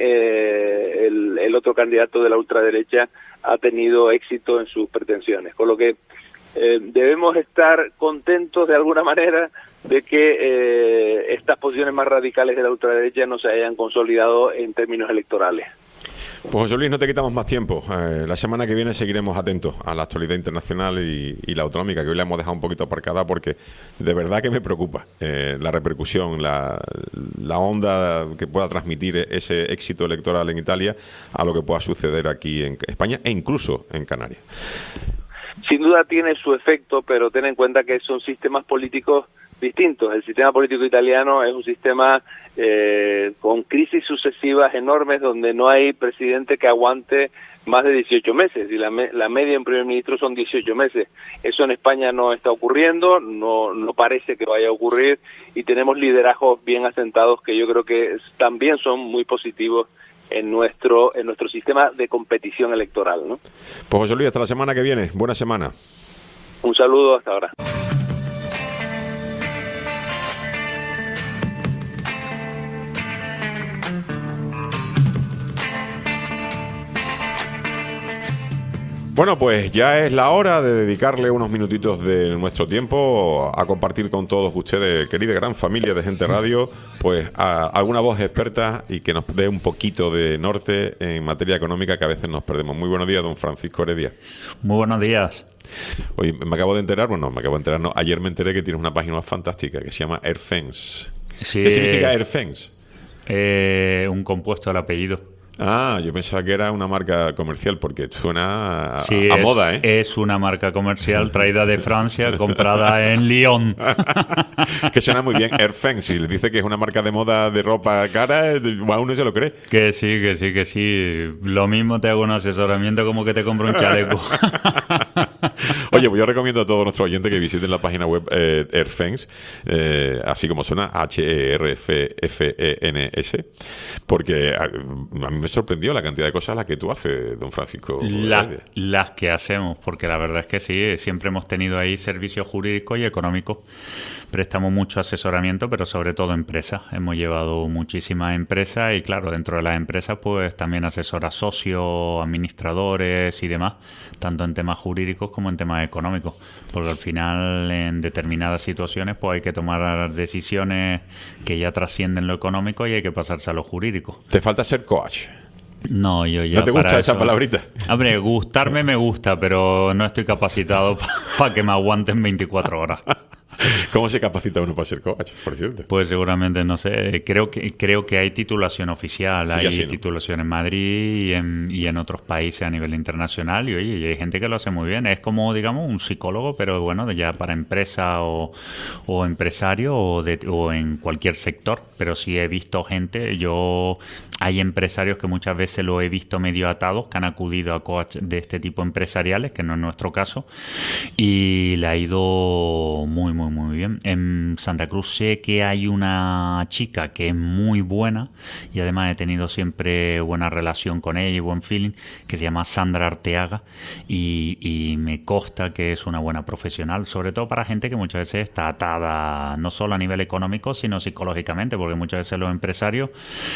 el otro candidato de la ultraderecha ha tenido éxito en sus pretensiones. Con lo que debemos estar contentos de alguna manera de que estas posiciones más radicales de la ultraderecha no se hayan consolidado en términos electorales. Pues José Luis, no te quitamos más tiempo. La semana que viene seguiremos atentos a la actualidad internacional y la autonómica, que hoy la hemos dejado un poquito aparcada porque de verdad que me preocupa la repercusión, la onda que pueda transmitir ese éxito electoral en Italia a lo que pueda suceder aquí en España e incluso en Canarias. Sin duda tiene su efecto, pero ten en cuenta que son sistemas políticos distintos. El sistema político italiano es un sistema con crisis sucesivas enormes donde no hay presidente que aguante más de 18 meses y la media en primer ministro son 18 meses. Eso en España no está ocurriendo, no parece que vaya a ocurrir y tenemos liderazgos bien asentados que yo creo que también son muy positivos en nuestro sistema de competición electoral, ¿no? Pues José Luis, hasta la semana que viene. Buena semana. Un saludo, hasta ahora. Bueno, pues ya es la hora de dedicarle unos minutitos de nuestro tiempo a compartir con todos ustedes, querida gran familia de Gente Radio, pues alguna voz experta y que nos dé un poquito de norte en materia económica que a veces nos perdemos. Muy buenos días, don Francisco Heredia. Muy buenos días. Oye, me acabo de enterar, ayer me enteré que tienes una página fantástica que se llama Airfence. Sí, ¿Qué significa Airfence? Un compuesto del apellido. Ah, yo pensaba que era una marca comercial porque suena sí, a moda, ¿eh? Es una marca comercial traída de Francia, comprada en Lyon. Que suena muy bien. Airfence, si le dice que es una marca de moda de ropa cara, a uno se lo cree. Que sí. Lo mismo te hago un asesoramiento como que te compro un chaleco. Oye, pues yo recomiendo a todos nuestros oyentes que visiten la página web Airfence, así como suena, Herfens, porque a mí me sorprendió la cantidad de cosas las que tú haces, don Francisco. Las que hacemos, porque la verdad es que sí, siempre hemos tenido ahí servicios jurídicos y económicos. Prestamos mucho asesoramiento, pero sobre todo empresas. Hemos llevado muchísimas empresas y claro, dentro de las empresas pues también asesora socios, administradores y demás, tanto en temas jurídicos como en temas económicos, porque al final en determinadas situaciones pues hay que tomar decisiones que ya trascienden lo económico y hay que pasarse a lo jurídico. Te falta ser coach. No, yo ya. ¿No te gusta esa eso, palabrita? Hombre, gustarme me gusta, pero no estoy capacitado para que me aguanten 24 horas. ¿Cómo se capacita uno para ser coach, por cierto? Pues seguramente, no sé, creo que hay titulación oficial, Sí, hay así, ¿no? titulación en Madrid y en otros países a nivel internacional, y oye, y hay gente que lo hace muy bien. Es como, digamos, un psicólogo, pero bueno, ya para empresa o empresario o en cualquier sector. Pero sí he visto gente, hay empresarios que muchas veces lo he visto medio atados, que han acudido a coach de este tipo empresariales, que no es nuestro caso, y le ha ido muy, muy, muy bien. En Santa Cruz sé que hay una chica que es muy buena y además he tenido siempre buena relación con ella y buen feeling, que se llama Sandra Arteaga, y me consta que es una buena profesional, sobre todo para gente que muchas veces está atada no solo a nivel económico, sino psicológicamente, porque muchas veces los empresarios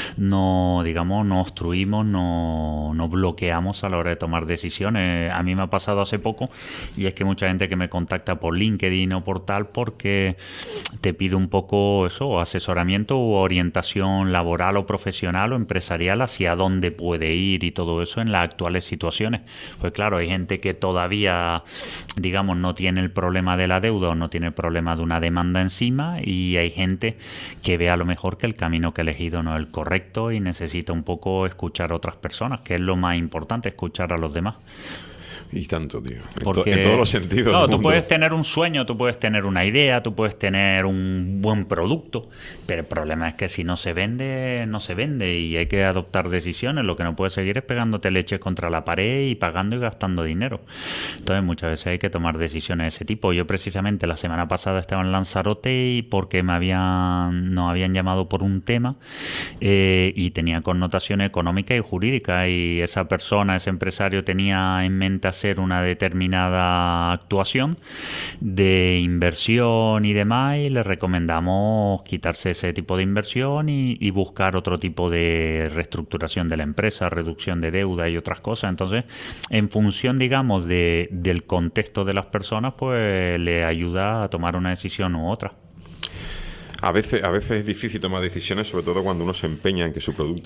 no obstruimos, no bloqueamos a la hora de tomar decisiones. A mí me ha pasado hace poco, y es que mucha gente que me contacta por LinkedIn o por tal, porque te pide un poco eso, asesoramiento o orientación laboral o profesional o empresarial hacia dónde puede ir y todo eso en las actuales situaciones. Pues claro, hay gente que todavía, digamos, no tiene el problema de la deuda o no tiene el problema de una demanda encima, y hay gente que ve a lo mejor que el camino que ha elegido no es el correcto y necesita un poco escuchar a otras personas, que es lo más importante, escuchar a los demás. Y tanto, tío. Porque, en todos los sentidos. No, del tú mundo. puedes tener un sueño, tú puedes tener una idea, tú puedes tener un buen producto, pero el problema es que si no se vende, no se vende, y hay que adoptar decisiones. Lo que no puedes seguir es pegándote leche contra la pared y pagando y gastando dinero. Entonces muchas veces hay que tomar decisiones de ese tipo. Yo precisamente la semana pasada estaba en Lanzarote y porque nos habían llamado por un tema y tenía connotación económica y jurídica, y esa persona, ese empresario tenía en mente hacer una determinada actuación de inversión y demás, y le recomendamos quitarse ese tipo de inversión y buscar otro tipo de reestructuración de la empresa, reducción de deuda y otras cosas. Entonces, en función, digamos, del contexto de las personas, pues le ayuda a tomar una decisión u otra. A veces es difícil tomar decisiones, sobre todo cuando uno se empeña en que su producto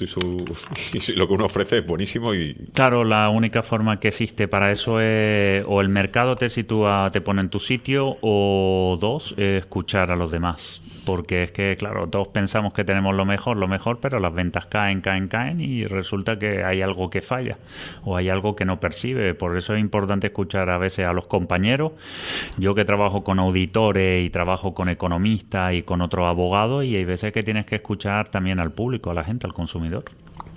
y lo que uno ofrece es buenísimo. Claro, la única forma que existe para eso es o el mercado te sitúa, te pone en tu sitio, o dos, escuchar a los demás. Porque es que, claro, todos pensamos que tenemos lo mejor, pero las ventas caen y resulta que hay algo que falla o hay algo que no percibe. Por eso es importante escuchar a veces a los compañeros. Yo que trabajo con auditores y trabajo con economistas y con otros abogados, y hay veces que tienes que escuchar también al público, a la gente, al consumidor.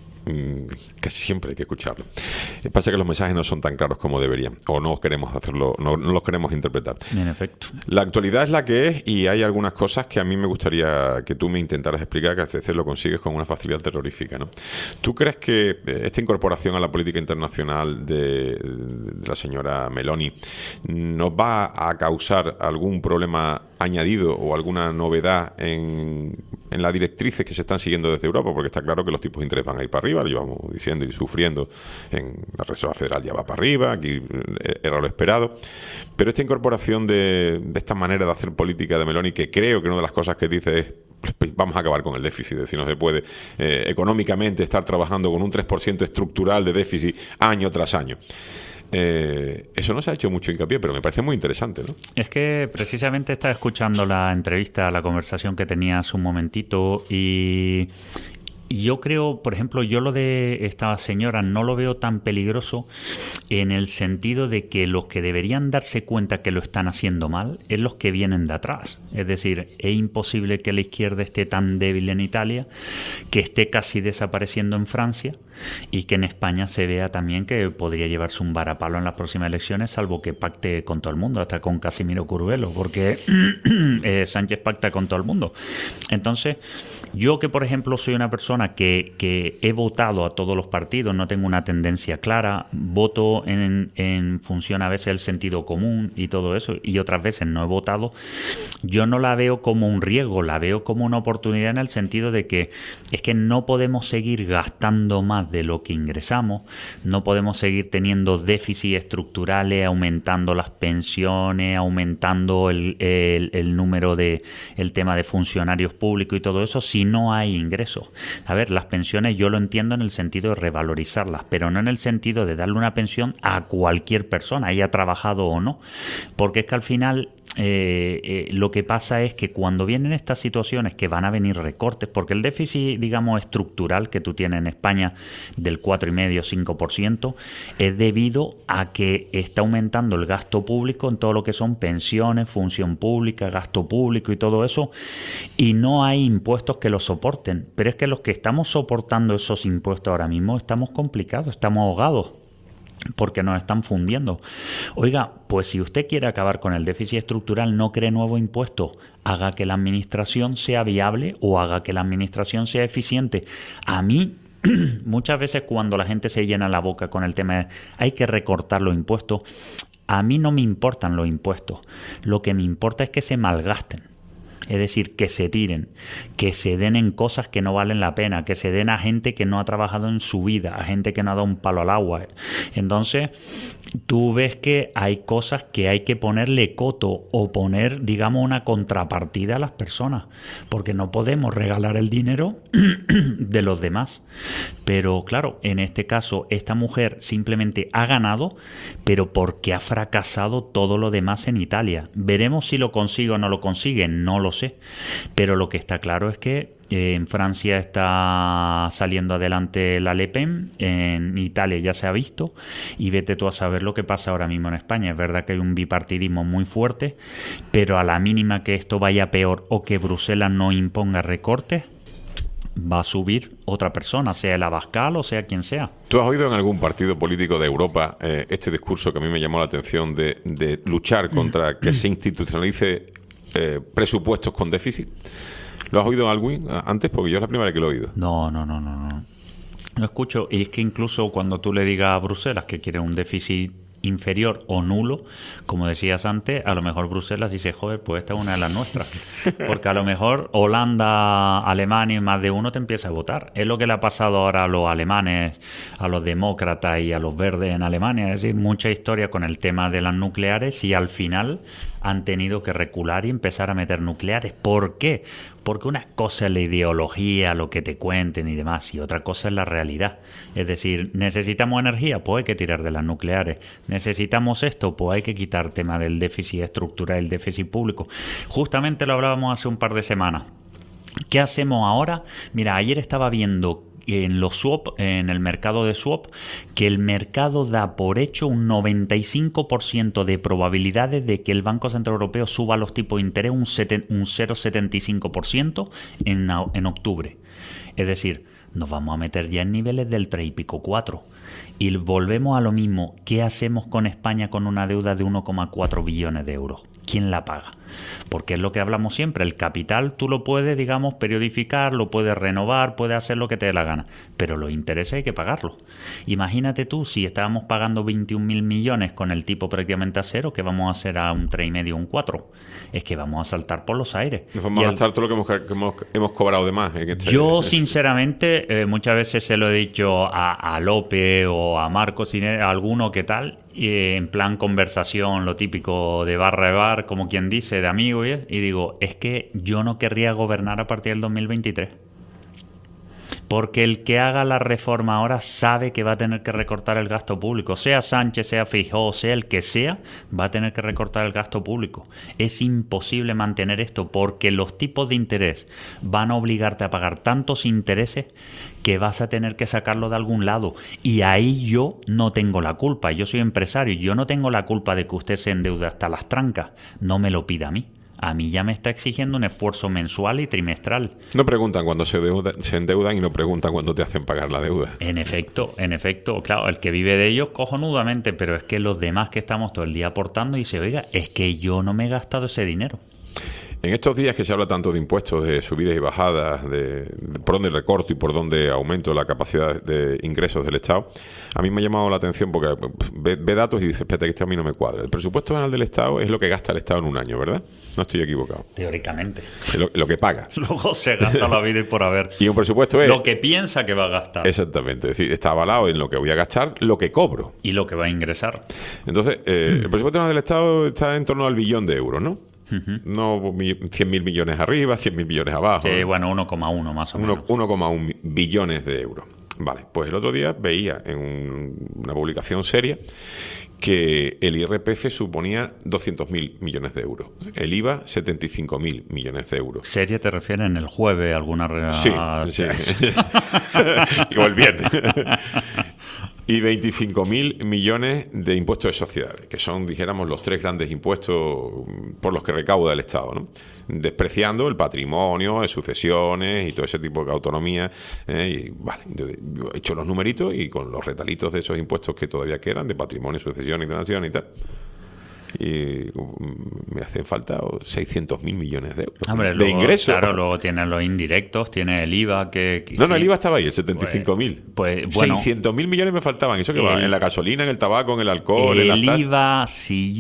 Casi siempre hay que escucharlo. Pasa que los mensajes no son tan claros como deberían, o no queremos hacerlo, no los queremos interpretar. En efecto. La actualidad es la que es, y hay algunas cosas que a mí me gustaría que tú me intentaras explicar, que a veces lo consigues con una facilidad terrorífica, ¿no? ¿Tú crees que esta incorporación a la política internacional de la señora Meloni nos va a causar algún problema añadido o alguna novedad en las directrices que se están siguiendo desde Europa? Porque está claro que los tipos de interés van a ir para arriba, lo llevamos diciendo y sufriendo. En la Reserva Federal ya va para arriba, aquí era lo esperado. Pero esta incorporación de esta manera de hacer política de Meloni, que creo que una de las cosas que dice es: vamos a acabar con el déficit, es decir, no se puede económicamente estar trabajando con un 3% estructural de déficit año tras año. Eso no se ha hecho mucho hincapié, pero me parece muy interesante, ¿no? Es que precisamente estaba escuchando la entrevista, la conversación que tenía hace un momentito, y yo creo, por ejemplo, yo lo de esta señora no lo veo tan peligroso, en el sentido de que los que deberían darse cuenta que lo están haciendo mal es los que vienen de atrás. Es decir, es imposible que la izquierda esté tan débil en Italia, que esté casi desapareciendo en Francia, y que en España se vea también que podría llevarse un varapalo en las próximas elecciones, salvo que pacte con todo el mundo, hasta con Casimiro Curvelo, porque Sánchez pacta con todo el mundo. Entonces, yo que por ejemplo soy una persona que he votado a todos los partidos, no tengo una tendencia clara, voto en función a veces del sentido común y todo eso, y otras veces no he votado, yo no la veo como un riesgo, la veo como una oportunidad, en el sentido de que es que no podemos seguir gastando más de lo que ingresamos, no podemos seguir teniendo déficits estructurales, aumentando las pensiones, aumentando el número el tema de funcionarios públicos y todo eso, si no hay ingresos. A ver, las pensiones yo lo entiendo en el sentido de revalorizarlas, pero no en el sentido de darle una pensión a cualquier persona, haya trabajado o no, porque es que al final lo que pasa es que cuando vienen estas situaciones que van a venir recortes, porque el déficit, digamos, estructural que tú tienes en España del 4,5-5% es debido a que está aumentando el gasto público en todo lo que son pensiones, función pública, gasto público y todo eso, y no hay impuestos que lo soporten. Pero es que los que estamos soportando esos impuestos ahora mismo estamos complicados, estamos ahogados, porque nos están fundiendo. Oiga, pues si usted quiere acabar con el déficit estructural, no cree nuevo impuesto, haga que la administración sea viable o haga que la administración sea eficiente. A mí, muchas veces cuando la gente se llena la boca con el tema de hay que recortar los impuestos, a mí no me importan los impuestos, lo que me importa es que se malgasten. Es decir, que se tiren, que se den en cosas que no valen la pena, que se den a gente que no ha trabajado en su vida, a gente que no ha dado un palo al agua. Entonces, tú ves que hay cosas que hay que ponerle coto o poner, digamos, una contrapartida a las personas, porque no podemos regalar el dinero de los demás. Pero claro, en este caso, esta mujer simplemente ha ganado, pero porque ha fracasado todo lo demás en Italia. Veremos si lo consigue o no lo consigue, no lo sé. Pero lo que está claro es que en Francia está saliendo adelante la Le Pen, en Italia ya se ha visto, y vete tú a saber lo que pasa ahora mismo en España. Es verdad que hay un bipartidismo muy fuerte, pero a la mínima que esto vaya peor o que Bruselas no imponga recortes, va a subir otra persona, sea el Abascal o sea quien sea. ¿Tú has oído en algún partido político de Europa este discurso que a mí me llamó la atención de luchar contra que se institucionalice presupuestos con déficit? ¿Lo has oído algún antes? Porque yo es la primera vez que lo he oído. No. Lo escucho, y es que incluso cuando tú le digas a Bruselas que quiere un déficit inferior o nulo, como decías antes, a lo mejor Bruselas dice, joder, pues esta es una de las nuestras, porque a lo mejor Holanda, Alemania y más de uno te empieza a votar. Es lo que le ha pasado ahora a los alemanes, a los demócratas y a los verdes en Alemania. Es decir, mucha historia con el tema de las nucleares, y al final han tenido que recular y empezar a meter nucleares. ¿Por qué? Porque una cosa es la ideología, lo que te cuenten y demás, y otra cosa es la realidad. Es decir, ¿necesitamos energía? Pues hay que tirar de las nucleares. ¿Necesitamos esto? Pues hay que quitar el tema del déficit estructural, el déficit público. Justamente lo hablábamos hace un par de semanas. ¿Qué hacemos ahora? Mira, ayer estaba viendo en los swap, en el mercado de swap, que el mercado da por hecho un 95% de probabilidades de que el Banco Central Europeo suba los tipos de interés un 0,75% en octubre. Es decir, nos vamos a meter ya en niveles del 3 y pico, 4. Y volvemos a lo mismo. ¿Qué hacemos con España con una deuda de 1,4 billones de euros? ¿Quién la paga? Porque es lo que hablamos siempre, el capital tú lo puedes, digamos, periodificar, lo puedes renovar, puedes hacer lo que te dé la gana, pero los intereses hay que pagarlos. Imagínate tú, si estábamos pagando 21.000 millones con el tipo prácticamente a cero, ¿qué vamos a hacer a un 3,5 o un 4? Es que vamos a saltar por los aires. Nos vamos a gastar todo lo que hemos cobrado de más. Yo, sinceramente, muchas veces se lo he dicho a López o a Marcos, a alguno que tal, en plan conversación, lo típico de barra de bar, como quien dice, de amigo, y digo, es que yo no querría gobernar a partir del 2023. Porque el que haga la reforma ahora sabe que va a tener que recortar el gasto público. Sea Sánchez, sea Feijóo, sea el que sea, va a tener que recortar el gasto público. Es imposible mantener esto porque los tipos de interés van a obligarte a pagar tantos intereses que vas a tener que sacarlo de algún lado. Y ahí yo no tengo la culpa. Yo soy empresario. Yo no tengo la culpa de que usted se endeude hasta las trancas. No me lo pida a mí. A mí ya me está exigiendo un esfuerzo mensual y trimestral. No preguntan cuando se endeudan y no preguntan cuando te hacen pagar la deuda. En efecto, claro, el que vive de ellos cojonudamente, pero es que los demás que estamos todo el día aportando y dice, oiga, es que yo no me he gastado ese dinero. En estos días que se habla tanto de impuestos, de subidas y bajadas, de por dónde recorto y por dónde aumento la capacidad de ingresos del Estado, a mí me ha llamado la atención porque ve datos y dice, espérate, que esto a mí no me cuadra. El presupuesto anual del Estado es lo que gasta el Estado en un año, ¿verdad? No estoy equivocado. Teóricamente. Es lo que paga. Luego se gasta la vida y por haber. Y un presupuesto es lo que piensa que va a gastar. Exactamente. Es decir, está avalado en lo que voy a gastar, lo que cobro. Y lo que va a ingresar. Entonces, el presupuesto anual del Estado está en torno al billón de euros, ¿no? No 100.000 millones arriba, 100.000 millones abajo. Sí, bueno, 1,1 más o menos. 1,1 billones de euros. Vale, pues el otro día veía en una publicación seria que el IRPF suponía 200.000 millones de euros. El IVA, 75.000 millones de euros. ¿Serie te refieres en el jueves? ¿Alguna Sí. O el viernes. Y 25.000 millones de impuestos de sociedades, que son, dijéramos, los 3 grandes impuestos por los que recauda el Estado, ¿no? Despreciando el patrimonio, sucesiones y todo ese tipo de autonomía. Y vale, entonces, yo he hecho los numeritos y con los retalitos de esos impuestos que todavía quedan, de patrimonio, sucesión y donación y tal. Y me hacen falta 600.000 millones de euros. Hombre, de luego, ingresos. Claro, luego tienes los indirectos, tienes el IVA que No, sí. el IVA estaba ahí, el 75.000. Pues bueno, 600.000 millones me faltaban. ¿Eso que va? En la gasolina, en el tabaco, en el alcohol, en el la IVA, si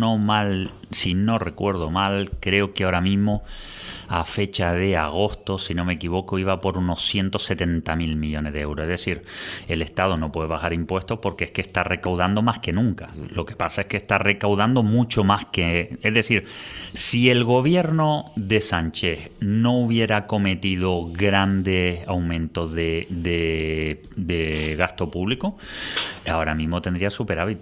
no recuerdo mal, creo que ahora mismo a fecha de agosto, si no me equivoco, iba por unos 170.000 millones de euros. Es decir, el Estado no puede bajar impuestos porque es que está recaudando más que nunca. Lo que pasa es que está recaudando mucho más que... Es decir, si el gobierno de Sánchez no hubiera cometido grandes aumentos de gasto público, ahora mismo tendría superávit.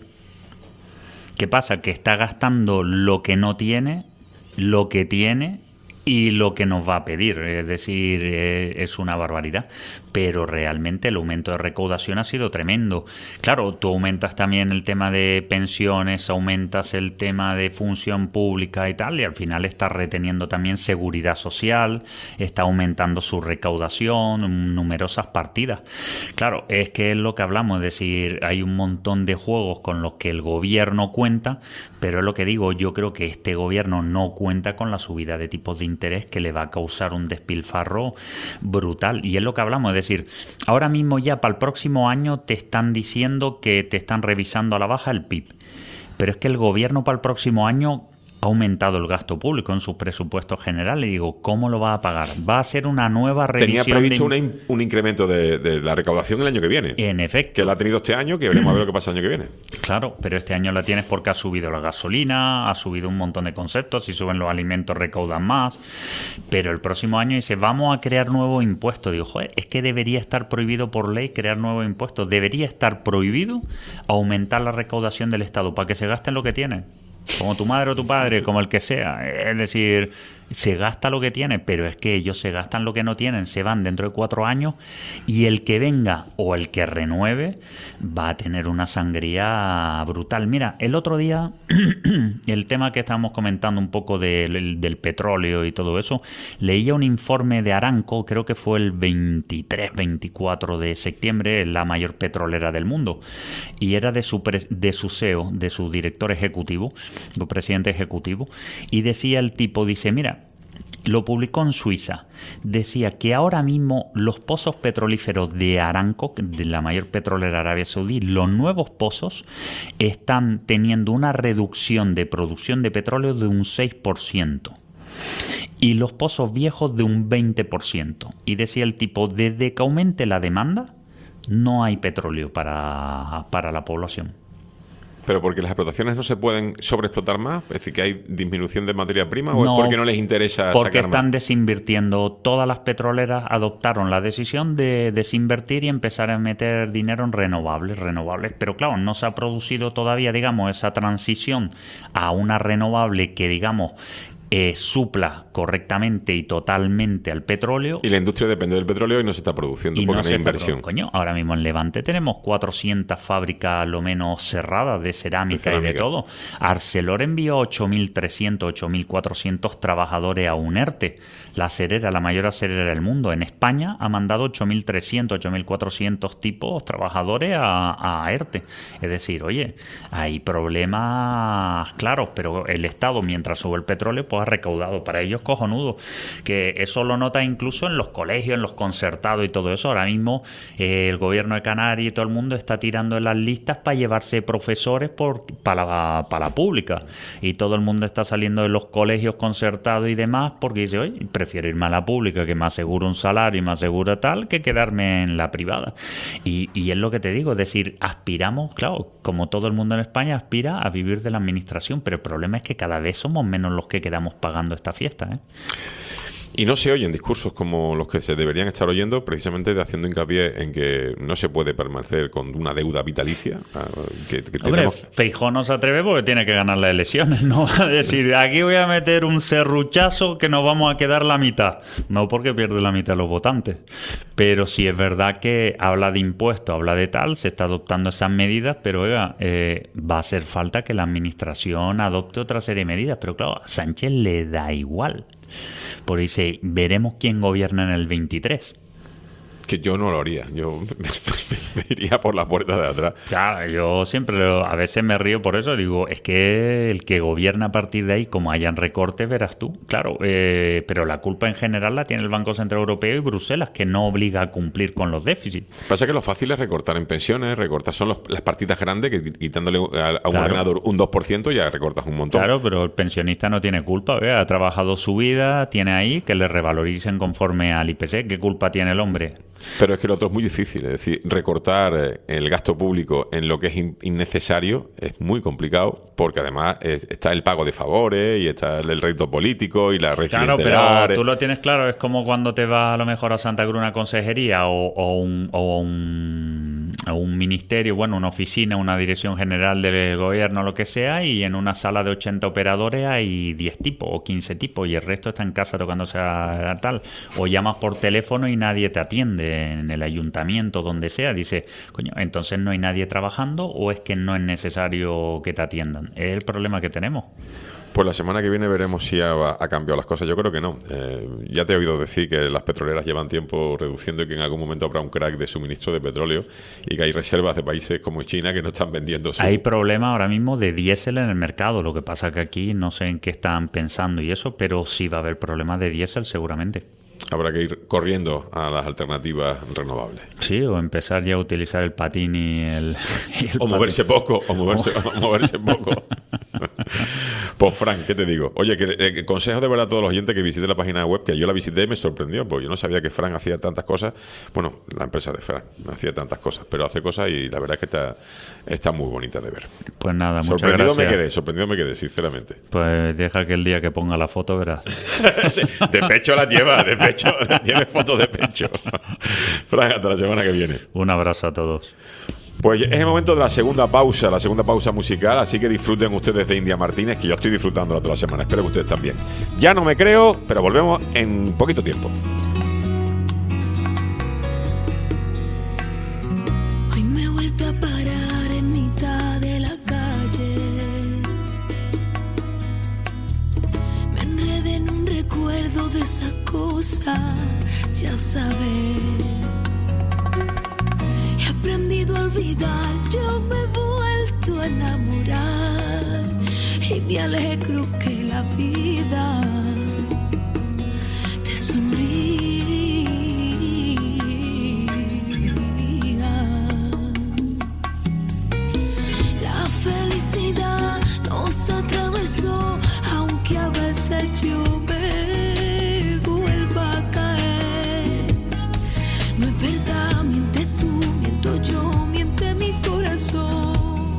¿Qué pasa? Que está gastando lo que no tiene, lo que tiene y lo que nos va a pedir. Es decir, es una barbaridad. Pero realmente el aumento de recaudación ha sido tremendo. Claro, tú aumentas también el tema de pensiones, aumentas el tema de función pública y tal, y al final estás reteniendo también seguridad social, está aumentando su recaudación, numerosas partidas. Claro, es que es lo que hablamos, es decir, hay un montón de juegos con los que el gobierno cuenta, pero es lo que digo, yo creo que este gobierno no cuenta con la subida de tipos de interés que le va a causar un despilfarro brutal. Y es lo que hablamos, es decir, ahora mismo ya para el próximo año te están diciendo que te están revisando a la baja el PIB. Pero es que el gobierno para el próximo año ha aumentado el gasto público en sus presupuestos generales. Y digo, ¿cómo lo va a pagar? Va a ser una nueva revisión. Tenía previsto un incremento de la recaudación el año que viene. En efecto. Que la ha tenido este año, que veremos a ver lo que pasa el año que viene. Claro, pero este año la tienes porque ha subido la gasolina, ha subido un montón de conceptos, si suben los alimentos recaudan más. Pero el próximo año dice, vamos a crear nuevos impuestos. Digo, joder, es que debería estar prohibido por ley crear nuevos impuestos. Debería estar prohibido aumentar la recaudación del Estado para que se gasten lo que tiene. Como tu madre o tu padre, como el que sea. Es decir, se gasta lo que tiene, pero es que ellos se gastan lo que no tienen, se van dentro de 4 años y el que venga o el que renueve va a tener una sangría brutal. Mira, el otro día, el tema que estábamos comentando un poco del petróleo y todo eso, leía un informe de Aramco, creo que fue el 23-24 de septiembre, la mayor petrolera del mundo, y era de su CEO, de su director ejecutivo, su presidente ejecutivo, y decía el tipo, dice, mira, lo publicó en Suiza, decía que ahora mismo los pozos petrolíferos de Aramco, de la mayor petrolera de Arabia Saudí, los nuevos pozos están teniendo una reducción de producción de petróleo de un 6%. Y los pozos viejos de un 20%. Y decía el tipo, desde que aumente la demanda, no hay petróleo para la población. ¿Pero porque las explotaciones no se pueden sobreexplotar más? ¿Es decir, que hay disminución de materia prima o No, es porque no les interesa porque sacar están más? desinvirtiendo. Todas las petroleras adoptaron la decisión de desinvertir y empezar a meter dinero en renovables. Pero claro, no se ha producido todavía, digamos, esa transición a una renovable que, digamos, supla correctamente y totalmente al petróleo. Y la industria depende del petróleo y no se está produciendo porque no hay inversión. Coño, ahora mismo en Levante tenemos 400 fábricas lo menos cerradas de cerámica y de todo. Arcelor envió 8.300, 8.400 trabajadores a un ERTE. La acerera, la mayor acerera del mundo. En España ha mandado 8.300, 8.400 tipos trabajadores a ERTE. Es decir, oye, hay problemas claros, pero el Estado, mientras sube el petróleo, pues ha recaudado. Para ellos cojonudo, que eso lo nota incluso en los colegios, en los concertados y todo eso. Ahora mismo el gobierno de Canarias y todo el mundo está tirando en las listas para llevarse profesores para la pública, y todo el mundo está saliendo de los colegios concertados y demás porque dice, oye, prefiero irme a la pública que me aseguro un salario y me asegura tal que quedarme en la privada. Y es lo que te digo, es decir, aspiramos, claro, como todo el mundo en España aspira a vivir de la administración, pero el problema es que cada vez somos menos los que quedamos pagando esta fiesta, ¿eh? Y no se oyen discursos como los que se deberían estar oyendo, precisamente haciendo hincapié en que no se puede permanecer con una deuda vitalicia. Que Hombre, Feijóo no se atreve porque tiene que ganar las elecciones. No va a decir, aquí voy a meter un serruchazo que nos vamos a quedar la mitad. No porque pierde la mitad de los votantes. Pero sí es verdad que habla de impuestos, habla de tal, se está adoptando esas medidas, pero oiga, va a hacer falta que la administración adopte otra serie de medidas. Pero claro, a Sánchez le da igual. Porque dice, veremos quién gobierna en el 23. Que yo no lo haría, yo me iría por la puerta de atrás. Claro, yo siempre a veces me río por eso, digo, es que el que gobierna a partir de ahí, como hayan recortes, verás tú. Claro, pero la culpa en general la tiene el Banco Central Europeo y Bruselas, que no obliga a cumplir con los déficits. Pasa que lo fácil es recortar en pensiones, son las partidas grandes, que quitándole a un ordenador un 2% ya recortas un montón. Claro, pero el pensionista no tiene culpa, ha trabajado su vida, tiene ahí que le revaloricen conforme al IPC. ¿Qué culpa tiene el hombre? Pero es que lo otro es muy difícil, es decir, recortar el gasto público en lo que es innecesario es muy complicado, porque además está el pago de favores y está el rédito político y la red clientelar. Claro, pero tú lo tienes claro, es como cuando te vas a lo mejor a Santa Cruz una consejería o un ministerio, bueno, una oficina, una dirección general del gobierno, lo que sea, y en una sala de 80 operadores hay 10 tipos o 15 tipos y el resto está en casa tocándose a tal, o llamas por teléfono y nadie te atiende en el ayuntamiento, donde sea, dice, coño, entonces no hay nadie trabajando o es que no es necesario que te atiendan. Es el problema que tenemos. Pues la semana que viene veremos si ha cambiado las cosas. Yo creo que no. Ya te he oído decir que las petroleras llevan tiempo reduciendo y que en algún momento habrá un crack de suministro de petróleo y que hay reservas de países como China que no están vendiendo Hay problemas ahora mismo de diésel en el mercado. Lo que pasa es que aquí no sé en qué están pensando y eso, pero sí va a haber problemas de diésel seguramente. Habrá que ir corriendo a las alternativas renovables. Sí, o empezar ya a utilizar el patín y el o moverse poco, o moverse poco. Pues Fran, ¿qué te digo? Oye, que consejo de verdad a todos los oyentes que visiten la página web, que yo la visité y me sorprendió, porque yo no sabía que Fran hacía tantas cosas. Bueno, la empresa de Fran hacía tantas cosas, pero hace cosas y la verdad es que está muy bonita de ver. Pues nada, muchas gracias. Sorprendido me quedé, sinceramente. Pues deja que el día que ponga la foto verás. Sí, de pecho la lleva, de pecho. Tiene fotos de pecho. Fran, hasta la semana que viene. Un abrazo a todos. Pues es el momento de la segunda pausa musical, así que disfruten ustedes de India Martínez, que yo estoy disfrutándola toda la semana. Espero que ustedes también. Ya no me creo, pero volvemos en poquito tiempo. Hoy me he vuelto a parar en mitad de la calle. Me enredé en un recuerdo de esa cosa, ya sabes. He aprendido a olvidar, yo me he vuelto a enamorar y me alegro que la vida te sonría. La felicidad nos atravesó, aunque a veces yo me vuelva a caer. No es verdad, mientes tú, miento yo, miente mi corazón.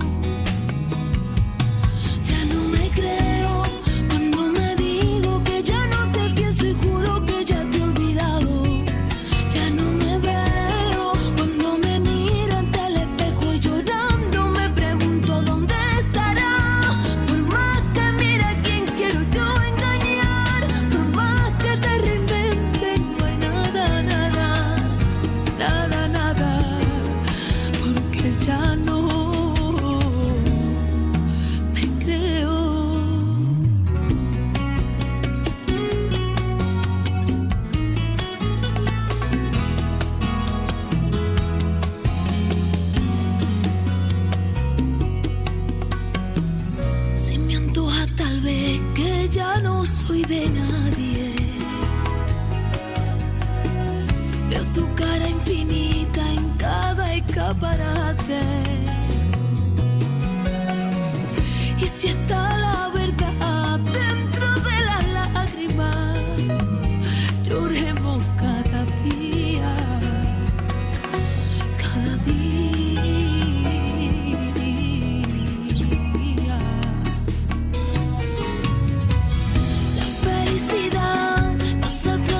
Ya no me creo cuando me digo que ya no te pienso y juro que ya te he olvidado. Ya no me veo cuando me miro ante el espejo y llorando me pregunto dónde estará. Por más que mire a quien quiero yo engañar, por más que te reinvente, no hay nada, nada, nada, nada, porque ya no me creo. Se me antoja tal vez que ya no soy de nadie. Veo tu cara infinita en cada escaparate. Y si está la verdad dentro de las lágrimas, lloremos cada día, cada día. La felicidad nos atrae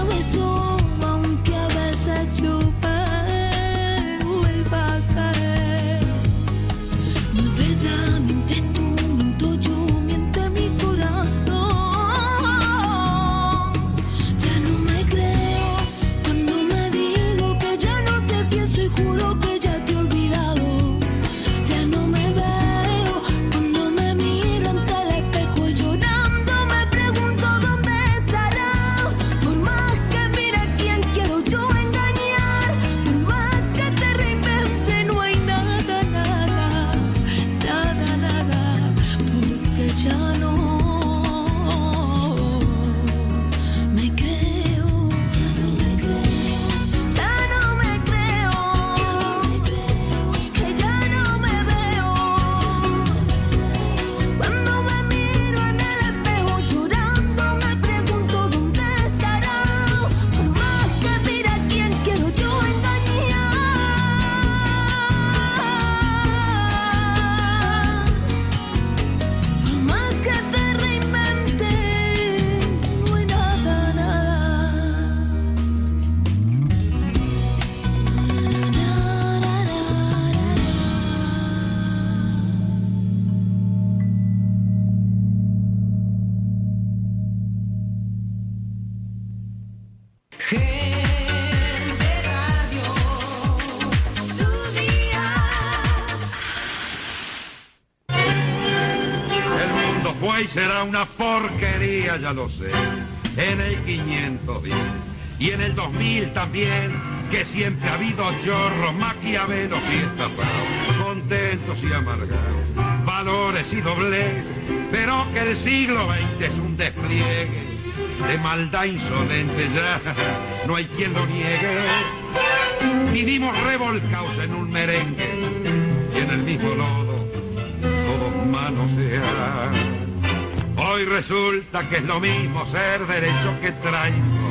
El mundo fue y será una porquería, ya lo sé. En el 510 y en el 2000 también, que siempre ha habido chorros, maquiavelos y estafados, contentos y amargados, valores y doblez, pero que el siglo XX es un despliegue de maldad insolente, ya no hay quien lo niegue. Vivimos revolcados en un merengue y en el mismo lodo todos manosean. Hoy resulta que es lo mismo ser derecho que traigo.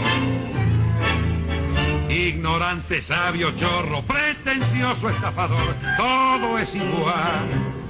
Ignorante, sabio, chorro, pretencioso, estafador, todo es igual,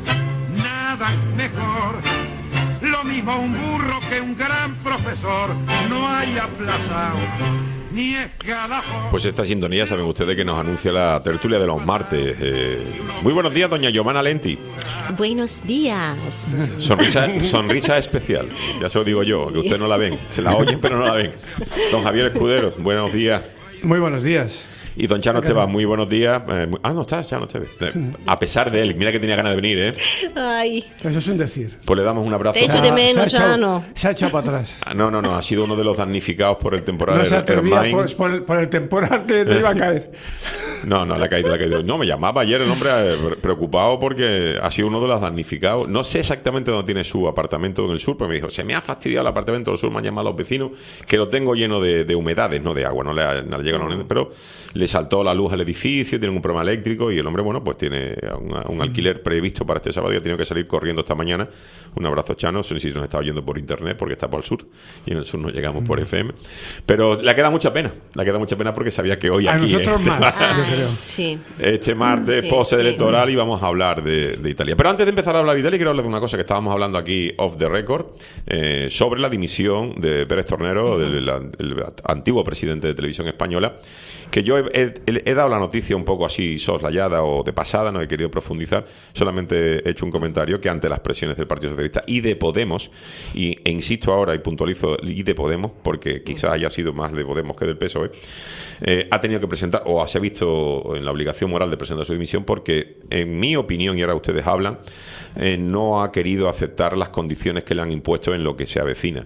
nada mejor. Lo mismo un burro que un gran profesor, no hay aplazado ni escalafón. Pues esta sintonía saben ustedes que nos anuncia la tertulia de los martes. Muy buenos días, doña Giovanna Lenti. Buenos días. Sonrisa especial, ya se lo digo yo, que ustedes no la ven, se la oyen pero no la ven. Don Javier Escudero, buenos días. Muy buenos días. Y don Chano Esteban, muy buenos días. No estás, Chano Esteban. A pesar de él, mira que tenía ganas de venir, ¿eh? Ay. Eso es un decir. Pues le damos un abrazo. Te echo de menos, Chano. Se ha echado para atrás. No, ha sido uno de los damnificados por el temporal. No se atrevía por el temporal que le iba a caer. No, le ha caído. No, me llamaba ayer el hombre preocupado porque ha sido uno de los damnificados. No sé exactamente dónde tiene su apartamento en el sur, pero me dijo, se me ha fastidiado el apartamento del sur, me han llamado los vecinos, que lo tengo lleno de humedades, no de agua, no le llega la humedad, pero le saltó la luz al edificio, tiene un problema eléctrico y el hombre, bueno, pues tiene un alquiler previsto para este sábado y ha tenido que salir corriendo esta mañana. Un abrazo, Chano, no sé si nos está oyendo por internet porque está por el sur y en el sur no llegamos por FM, pero le queda mucha pena porque sabía que hoy a aquí nosotros más, yo creo. Sí. Este martes post-electoral íbamos a hablar de Italia. Pero antes de empezar a hablar de Italia, quiero hablar de una cosa que estábamos hablando aquí off the record, sobre la dimisión de Pérez Tornero, del antiguo presidente de Televisión Española, que yo he dado la noticia un poco así soslayada o de pasada, no he querido profundizar, solamente he hecho un comentario que ante las presiones del Partido Socialista y de Podemos, e insisto ahora y puntualizo, y de Podemos, porque quizás haya sido más de Podemos que del PSOE, ha tenido que presentar, o se ha visto en la obligación moral de presentar su dimisión, porque en mi opinión, y ahora ustedes hablan, no ha querido aceptar las condiciones que le han impuesto en lo que se avecina.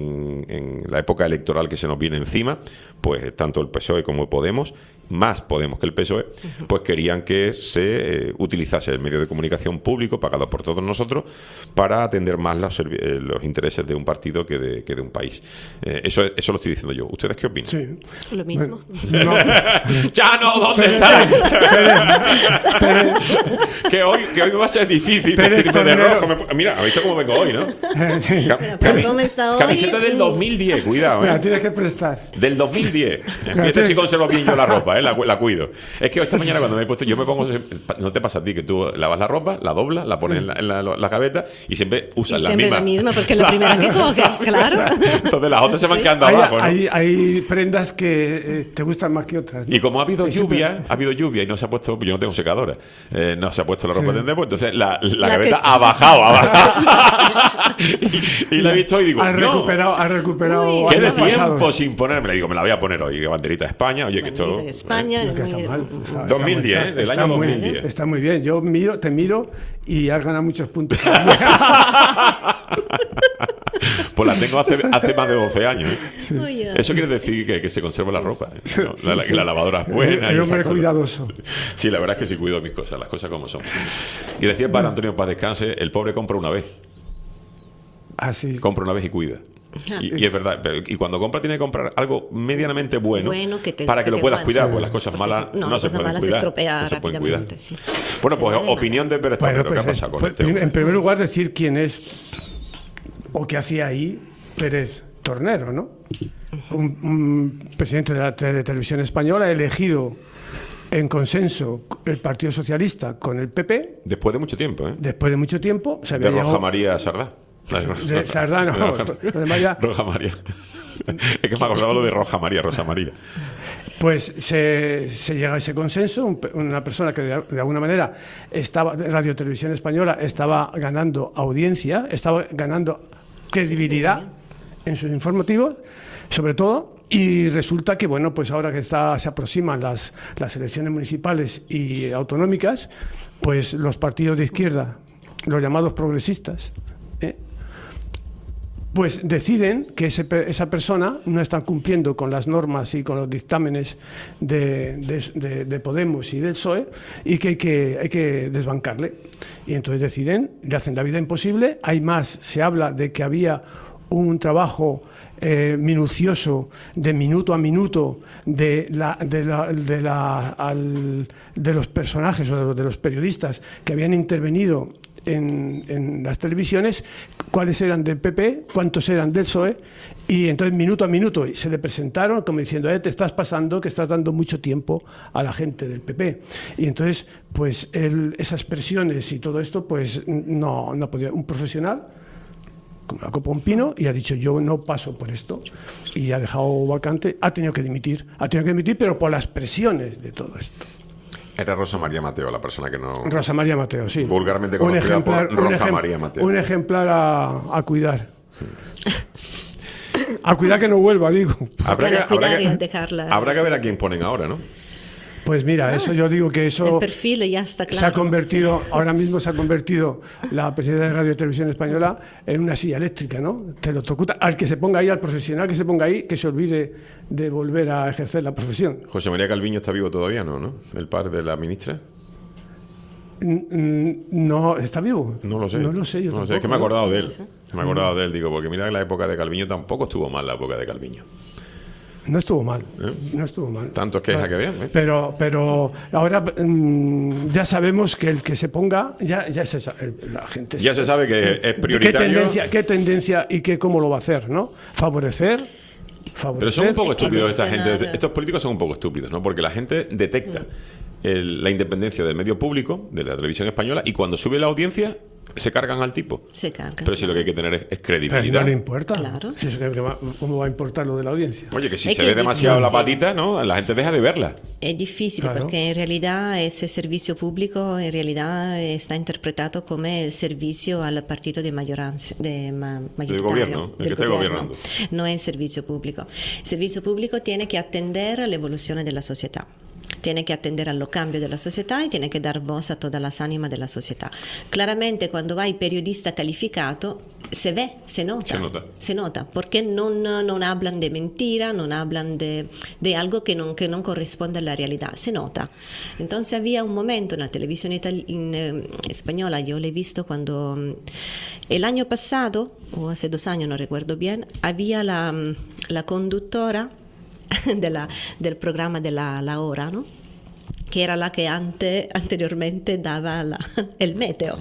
En la época electoral que se nos viene encima, pues tanto el PSOE como Podemos, más Podemos que el PSOE, pues querían que se utilizase el medio de comunicación público pagado por todos nosotros para atender más los intereses de un partido que de un país. Eso lo estoy diciendo yo. ¿Ustedes qué opinan? Sí. Lo mismo. ¡Chano, ¿dónde estás? que hoy va a ser difícil vestirme de rojo. Mira, ¿has visto cómo vengo hoy, no? Sí. ¿Cómo está hoy? Camiseta del 2010, cuidado, Mira, tienes que prestar. Del 2010. Fíjate si conservo bien yo la ropa, la cuido. Es que esta mañana cuando me he puesto, yo me pongo, no te pasa a ti que tú lavas la ropa, la doblas, la pones en la gaveta y siempre usas la misma. Siempre la misma, porque es la primera que coges, claro. Entonces las otras se van quedando abajo, ¿no? Hay prendas que te gustan más que otras, ¿no? Y como ha habido lluvia y no se ha puesto, yo no tengo secadora, no se ha puesto la ropa de pues entonces la gaveta ha bajado. y la he visto y digo, has recuperado. ¿Qué de tiempo sin ponerme? Le digo, me la voy a poner hoy, banderita de España. Oye, que esto... de España. No está mal. 2010, del año 2010. Está muy bien. Yo te miro y has ganado muchos puntos. Pues la tengo hace más de 12 años. Sí. Eso quiere decir que se conserva la ropa, ¿no? Que la lavadora es buena. El hombre cuidadoso. Sí, la verdad es que sí cuido mis cosas, las cosas como son. Y decía el padre Antonio Paz Descanse, el pobre compra una vez. Así. Compra una vez y cuida. Y es verdad, y cuando compra tiene que comprar algo medianamente bueno para que lo puedas cuidar, pues las cosas malas no se pueden cuidar. No se pueden cuidar. Sí. Bueno, pues opinión de Pérez Tornero, ¿qué ha pasado con este hombre? En primer lugar, decir quién es o qué hacía ahí Pérez Tornero, ¿no? Un presidente de la Televisión Española elegido en consenso el Partido Socialista con el PP. Después de mucho tiempo, ¿eh? Después de mucho tiempo. De Roja María Sardá. De Sardá, no. Roja María. Es que me acordaba lo de Rosa María. Pues se llega a ese consenso. Una persona que de alguna manera Radio Televisión Española estaba ganando audiencia, estaba ganando credibilidad en sus informativos, sobre todo Y resulta que, bueno, pues ahora que se aproximan las elecciones municipales y autonómicas, pues los partidos de izquierda, los llamados progresistas, pues deciden que esa persona no está cumpliendo con las normas y con los dictámenes de Podemos y del PSOE, y que hay que desbancarle. Y entonces deciden, le hacen la vida imposible. Hay más, se habla de que había un trabajo minucioso de minuto a minuto de los personajes o de los periodistas que habían intervenido en las televisiones, cuáles eran del PP, cuántos eran del PSOE, y entonces minuto a minuto se le presentaron como diciendo, te estás pasando, que estás dando mucho tiempo a la gente del PP. Y entonces, pues esas presiones y todo esto, pues no podía. Un profesional como la copa un pino, y ha dicho, yo no paso por esto, y ha dejado vacante, ha tenido que dimitir, pero por las presiones de todo esto. Era Rosa María Mateo la persona que no... Rosa María Mateo, sí. Vulgarmente conocida por Rosa María Mateo. Un ejemplar a cuidar. A cuidar que no vuelva, digo. Habrá que ver a quién ponen ahora, ¿no? Pues mira, eso yo digo que eso... El perfil ya está claro. Se ha convertido, ahora mismo se ha convertido la presidenta de Radio y Televisión Española en una silla eléctrica, ¿no? Te lo tocuta. Al que se ponga ahí, al profesional que se ponga ahí, que se olvide de volver a ejercer la profesión. José María Calviño está vivo todavía, ¿no? El padre de la ministra. No, ¿está vivo? No lo sé. No lo sé, yo tampoco. Es que me he acordado de él. Me he acordado de él, digo, porque mira que la época de Calviño tampoco estuvo mal, la época de Calviño. No estuvo mal, no estuvo mal. Tantos quejas que vean. Pero ahora ya sabemos que el que se ponga, ya se sabe, la gente ya se sabe que es prioritario. ¿Qué tendencia y cómo lo va a hacer, ¿no? Favorecer. Pero son un poco estúpidos esta gente. Estos políticos son un poco estúpidos, ¿no? Porque la gente detecta la independencia del medio público, de la televisión española, y cuando sube la audiencia se cargan al tipo. Se cargan. Pero si lo que hay que tener es credibilidad. Pero no le importa. Claro. ¿Cómo va a importar lo de la audiencia? Oye, que si se ve demasiado la patita, ¿no? La gente deja de verla. Es difícil, Claro. porque en realidad ese servicio público en realidad está interpretado como el servicio al partido de mayoranza, Del gobierno, el que esté gobernando. No es servicio público. El servicio público tiene que atender a la evolución de la sociedad. Tiene que atender a los cambios de la sociedad y tiene que dar voz a todas las ánimas de la sociedad. Claramente, cuando hay periodista calificado, se ve, se nota, porque no hablan de mentira, no hablan de algo que no corresponde a la realidad, se nota. Entonces había un momento en la televisión española, yo lo he visto cuando el año pasado, o hace 2 años, no recuerdo bien, había la conductora del programa de la hora, ¿no? Que era la que anteriormente daba el meteo.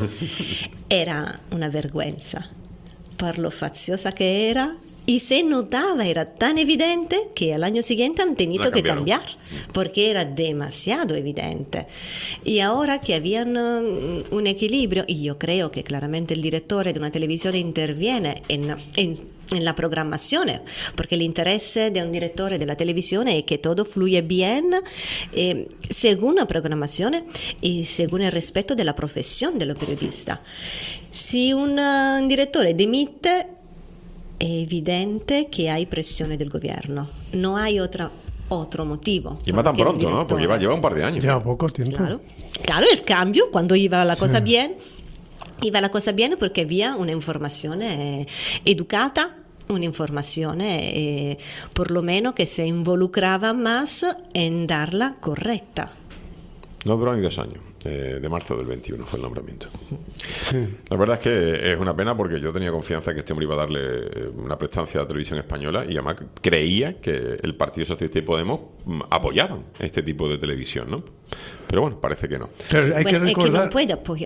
Era una vergüenza por lo faziosa que era, y se notaba, era tan evidente que al año siguiente han tenido que cambiar, porque era demasiado evidente. Y ahora que habían un equilibrio, y yo creo que claramente el director de una televisión interviene en la programación, porque el interés de un director de la televisión es que todo fluye bien según la programación y según el respeto de la profesión del periodista. Si un director dimite, è evidente che hay pressione del gobierno, no hay otro motivo. Y más tan pronto, ¿no? Porque lleva un par de años. Lleva poco tiempo. Claro, el cambio, cuando iba la cosa bien, porque había una información educata, una información por lo menos que se involucraba más en darla correcta. No duró ni 2 años. De marzo del 21 fue el nombramiento. Sí. La verdad es que es una pena, porque yo tenía confianza en que este hombre iba a darle una prestancia a la televisión española, y además creía que el Partido Socialista y Podemos apoyaban este tipo de televisión, ¿no? Pero bueno, parece que no. Pero hay que recordar... Es que no puede apoyar,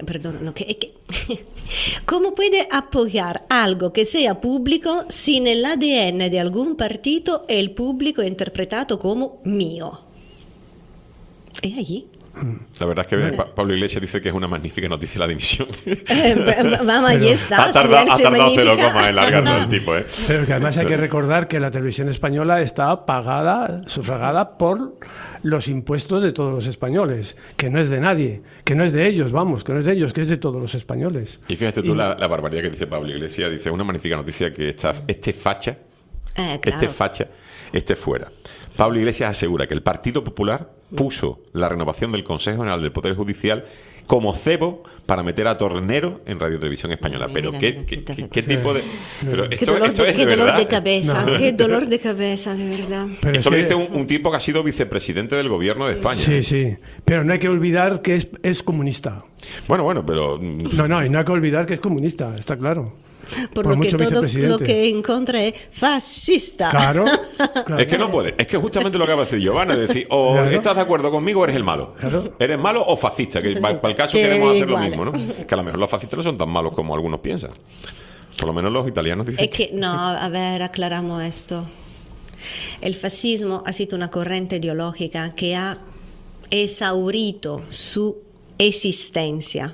¿cómo puede apoyar algo que sea público sin el ADN de algún partido e el público è interpretato como mío? Es allí. La verdad es que Pablo Iglesias dice que es una magnífica noticia la dimisión. Vamos, allí está. Ha tardado 0, en largarlo el tipo, ¿eh? Pero que además hay que recordar que la televisión española está sufragada por los impuestos de todos los españoles, que no es de nadie, que no es de ellos, que es de todos los españoles. Y fíjate tú la barbaridad que dice Pablo Iglesias. Dice, una magnífica noticia que este facha, claro. este facha esté fuera. Pablo Iglesias asegura que el Partido Popular puso la renovación del Consejo General del Poder Judicial como cebo para meter a Tornero en Radio Televisión Española. Pero Mira, ¿qué tipo de...? Pero Qué esto dolor, es qué dolor verdad. de cabeza, qué dolor de cabeza, de verdad. Pero Esto es lo que- dice un tipo que ha sido vicepresidente del gobierno de España. Sí, sí. Pero no hay que olvidar que es comunista. Bueno, pero... No, y no hay que olvidar que es comunista, está claro. Por lo que mucho todo vicepresidente. lo que encuentra es fascista. Claro. Es que no puede. Es que justamente lo que va a decir Giovanna es decir, o Claro. estás de acuerdo conmigo o eres el malo. Claro. Eres malo o fascista, que para el caso Que queremos hacer lo igual. mismo, ¿no? Que a lo mejor los fascistas no son tan malos como algunos piensan. Por lo menos los italianos dicen Es que, no, a ver, aclaramos esto. El fascismo ha sido una corriente ideológica que ha esaurito su existencia.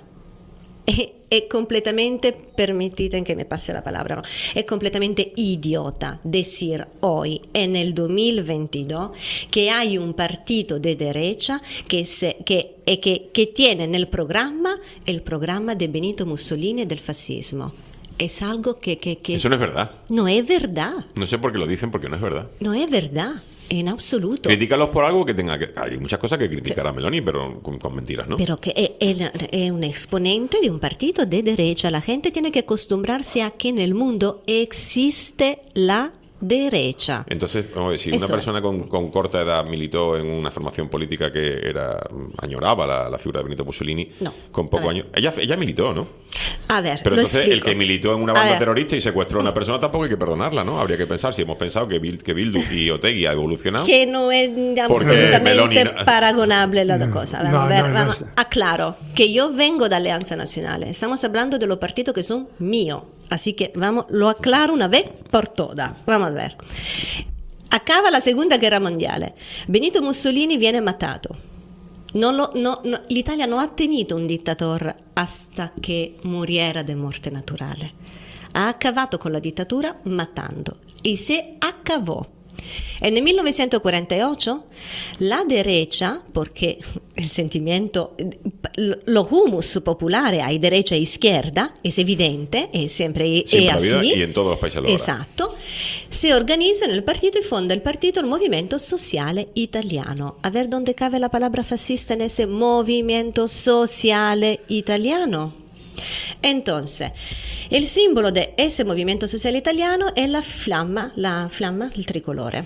È completamente, permititen que me pase la palabra, ¿no? Es completamente idiota decir hoy, en el 2022, que hay un partido de derecha que tiene en el programa de Benito Mussolini y del fascismo. Es algo que eso no es verdad. no es verdad, No sé por qué lo dicen, porque no es verdad. no es verdad, en absoluto. Critícalos por algo que tenga que... Hay muchas cosas que criticar a Meloni, pero con mentiras, ¿no? Pero que es un exponente de un partido de derecha. La gente tiene que acostumbrarse a que en el mundo existe la derecha. Entonces, vamos a ver, si una Eso persona con corta edad militó en una formación política que añoraba la figura de Benito Mussolini, No. con pocos años... Ella militó, ¿no? A ver, Pero lo entonces explico. el que militó en una A banda ver. terrorista y secuestró a una persona tampoco hay que perdonarla, ¿no? Habría que pensar, si hemos pensado que Bildu y Otegi ha evolucionado... Que no es Porque absolutamente Meloni no- paragonable las dos cosas. Vamos a ver, no vamos, es- aclaro que yo vengo de Alianza Nacional. Estamos hablando de los partidos que son míos. Así que vamos, lo aclaro una vez por todas. Vamos a ver. Acaba la Segunda Guerra Mondiale. Benito Mussolini viene matato. L'Italia no ha tenido un dictador hasta que muriera de muerte naturale. Ha acabado con la dictadura matando. Y se acabó. En el 1948 la derecha, porque el sentimiento, los humus populares hay derecha e izquierda, es evidente, es siempre Siempre es ha habido así. y en todos los países lo habrá. Esatto. Se organiza en el partido y fonda el Movimiento Sociale Italiano. A ver dónde cabe la palabra fascista en ese Movimiento Sociale Italiano. Entonces, el símbolo de ese Movimiento Sociale Italiano es la flamma, el tricolore.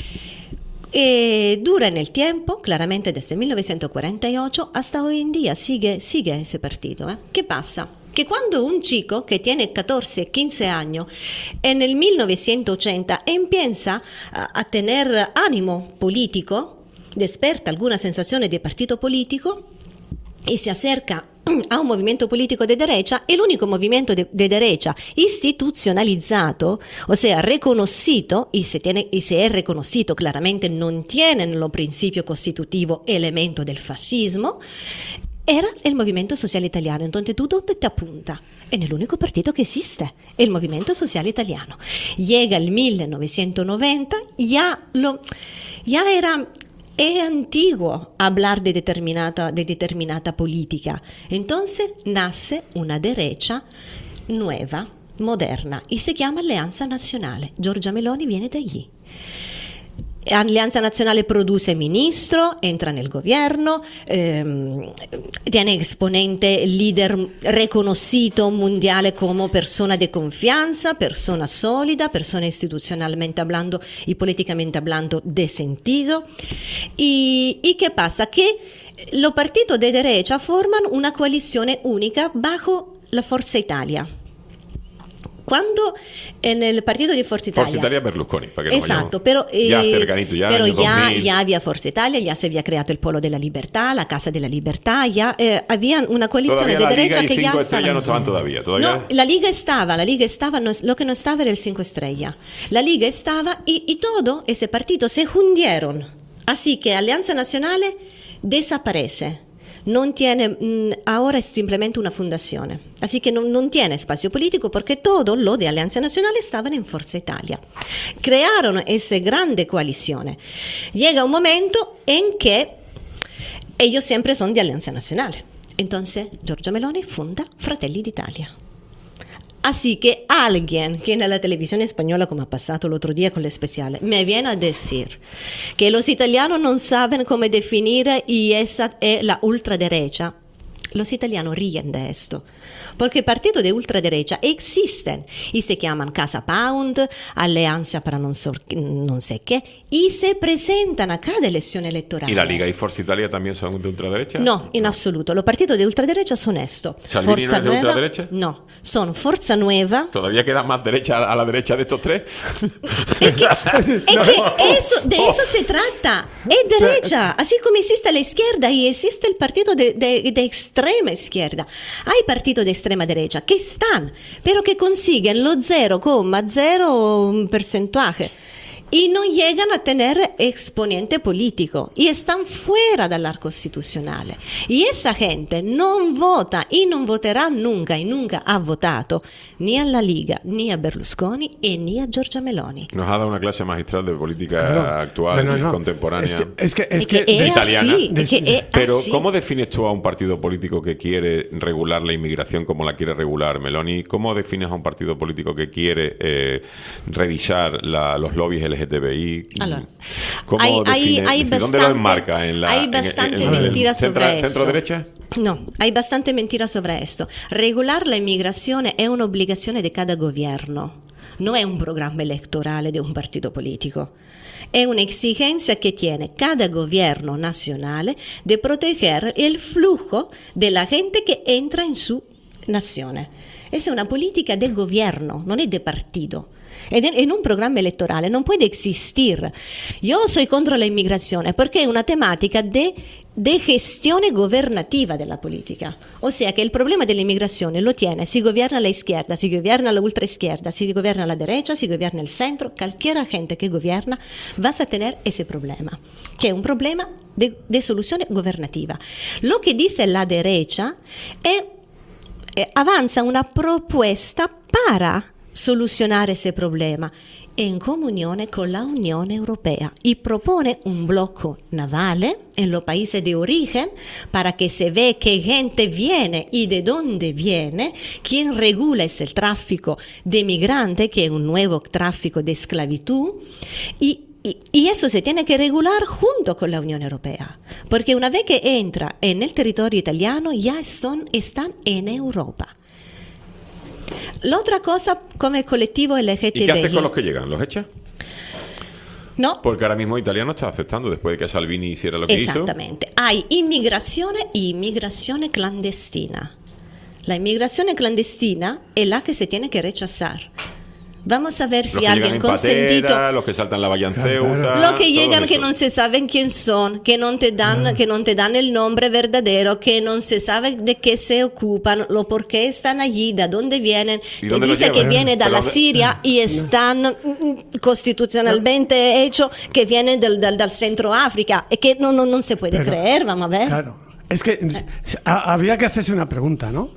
Dura en el tiempo, claramente desde 1948 hasta hoy en día, sigue ese partido. ¿Qué pasa? Que cuando un chico que tiene 14, 15 años, en el 1980 empieza a tener ánimo político, desperta alguna sensación de partido político y se acerca a un movimiento político de derecha, el único movimiento de derecha institucionalizado, o sea, reconocido, y se es reconocido claramente, no tienen los principios constitutivos elementos del fascismo, era el Movimiento Social Italiano. Entonces, ¿tú dónde te apuntas? En el único partido que existe, el Movimiento Social Italiano. Llega el 1990, ya era... Es antiguo hablar de determinata política. Entonces nace una derecha nueva, moderna, y se llama Alleanza Nazionale. Giorgia Meloni viene de allí. Alleanza Nazionale produce ministro, entra nel governo, tiene exponente, líder reconocido mundiale como persona de confianza, persona sólida, persona institucionalmente hablando y políticamente hablando de sentido. ¿Y qué pasa? Que los partidos de derecha forman una coalición única bajo la Forza Italia. Cuando en el partido de Forza Italia... Forza Italia Berlusconi, para que no Exacto, vayamos. pero, ya cercanito, ya pero año 2000. ya había Forza Italia, ya se había creado el Polo de la Libertad, la Casa de la Libertad, ya había una coalición Todavía de la derecha Liga y que ya 5 estrellas no estaban todavía. No, la Liga estaba, lo que no estaba era el 5 estrellas. La Liga estaba y todo ese partido se hundieron. Así que Alianza Nazionale desaparece. Non tiene, ahora es simplemente una fundación. Así que non tiene espacio político porque todo lo de Alianza Nazionale estaban en Forza Italia. Crearon esa grande coalición. Llega un momento en que ellos siempre son de Alianza Nazionale. Entonces Giorgia Meloni funda Fratelli d'Italia. Así que alguien que en la televisión española, como ha pasado el otro día con el especial, me viene a decir que los italianos no saben cómo definir y esa es la ultraderecha. Los italianos ríen de esto, porque partidos de ultraderecha existen y se llaman Casa Pound, Alleanza para non sé qué, y se presentan a cada elección electoral. ¿Y la Liga y Forza Italia también son de ultraderecha? No, en absoluto. Los partidos de ultraderecha son esto. ¿Salvini no es de ultraderecha? No, son Forza Nueva. ¿Todavía queda más derecha a la derecha de estos tres? Es que de eso se trata. Es derecha. Así como existe la izquierda y existe el partido de extrema izquierda. Hay partidos de extrema derecha que están, pero que consiguen lo 0,0 porcentaje. Y no llegan a tener exponente político y están fuera del arco constitucional. Y esa gente no vota y no votará nunca y nunca ha votado ni a la Liga, ni a Berlusconi y ni a Giorgia Meloni. Nos ha dado una clase magistral de política actual, contemporánea, es que italiana. Así, pero así. ¿cómo defines tú a un partido político que quiere regular la inmigración como la quiere regular Meloni? ¿Cómo defines a un partido político que quiere revisar los lobbies LGTBI? ¿Dónde lo enmarca? Hay bastante mentira sobre eso. ¿Centro derecha? No, hay bastante mentira sobre esto. Regular la inmigración es una obligación de cada gobierno, no es un programa electoral de un partido político. Es una exigencia que tiene cada gobierno nacional de proteger el flujo de la gente que entra en su nación. Es una política de gobierno, no es de partido. En un programa electoral no puede existir. Yo soy contra la inmigración porque es una temática de gestión gobernativa de la política. O sea que el problema de la inmigración lo tiene si gobierna la izquierda, si gobierna la ultraizquierda, si gobierna la derecha, si gobierna el centro, cualquier gente que gobierna vas a tener ese problema, que es un problema de solución gobernativa. Lo que dice la derecha avanza una propuesta para solucionar ese problema en comunión con la Unión Europea y propone un bloque naval en los países de origen para que se vea qué gente viene y de dónde viene. Quien regula es el tráfico de migrantes, que es un nuevo tráfico de esclavitud, y eso se tiene que regular junto con la Unión Europea, porque una vez que entra en el territorio italiano ya están en Europa. La otra cosa con el colectivo LGTBI. ¿Y qué haces con los que llegan? ¿Los echas? No. Porque ahora mismo Italia no está aceptando después de que Salvini hiciera lo que hizo. Exactamente. Hay inmigración y inmigración clandestina. La inmigración clandestina es la que se tiene que rechazar. Vamos a ver si alguien consentido. Patera, los que saltan la valla en Ceuta. Los que llegan que no se saben quién son, que no te dan el nombre verdadero, que no se sabe de qué se ocupan, lo por qué están allí, de dónde vienen. Te dice que viene de la Siria y están constitucionalmente hechos que vienen del centro África. Es que no se puede creer, vamos a ver. Claro, es que habría que hacerse una pregunta, ¿no?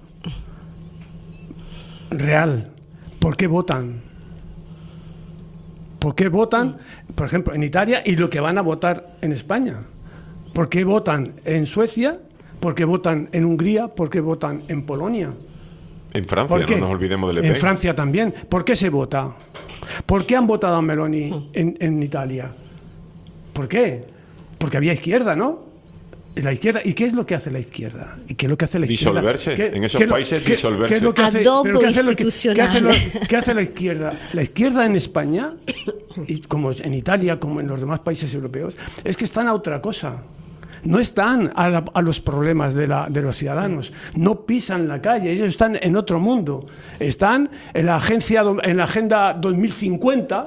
Real. ¿Por qué votan? ¿Por qué votan, por ejemplo, en Italia y lo que van a votar en España? ¿Por qué votan en Suecia? ¿Por qué votan en Hungría? ¿Por qué votan en Polonia? En Francia, no nos olvidemos de Le Pen. En Francia también. ¿Por qué se vota? ¿Por qué han votado a Meloni en Italia? ¿Por qué? Porque había izquierda, ¿no? La izquierda. ¿Y qué es lo que hace la izquierda? ¿Y qué es lo que hace la izquierda? Disolverse. En esos países, disolverse. ¿Qué es lo que hace, Adobo institucional. ¿Qué hace la izquierda? La izquierda en España, y como en Italia, como en los demás países europeos, es que están a otra cosa. No están a los problemas de los ciudadanos. No pisan la calle. Ellos están en otro mundo. Están en la Agenda 2050.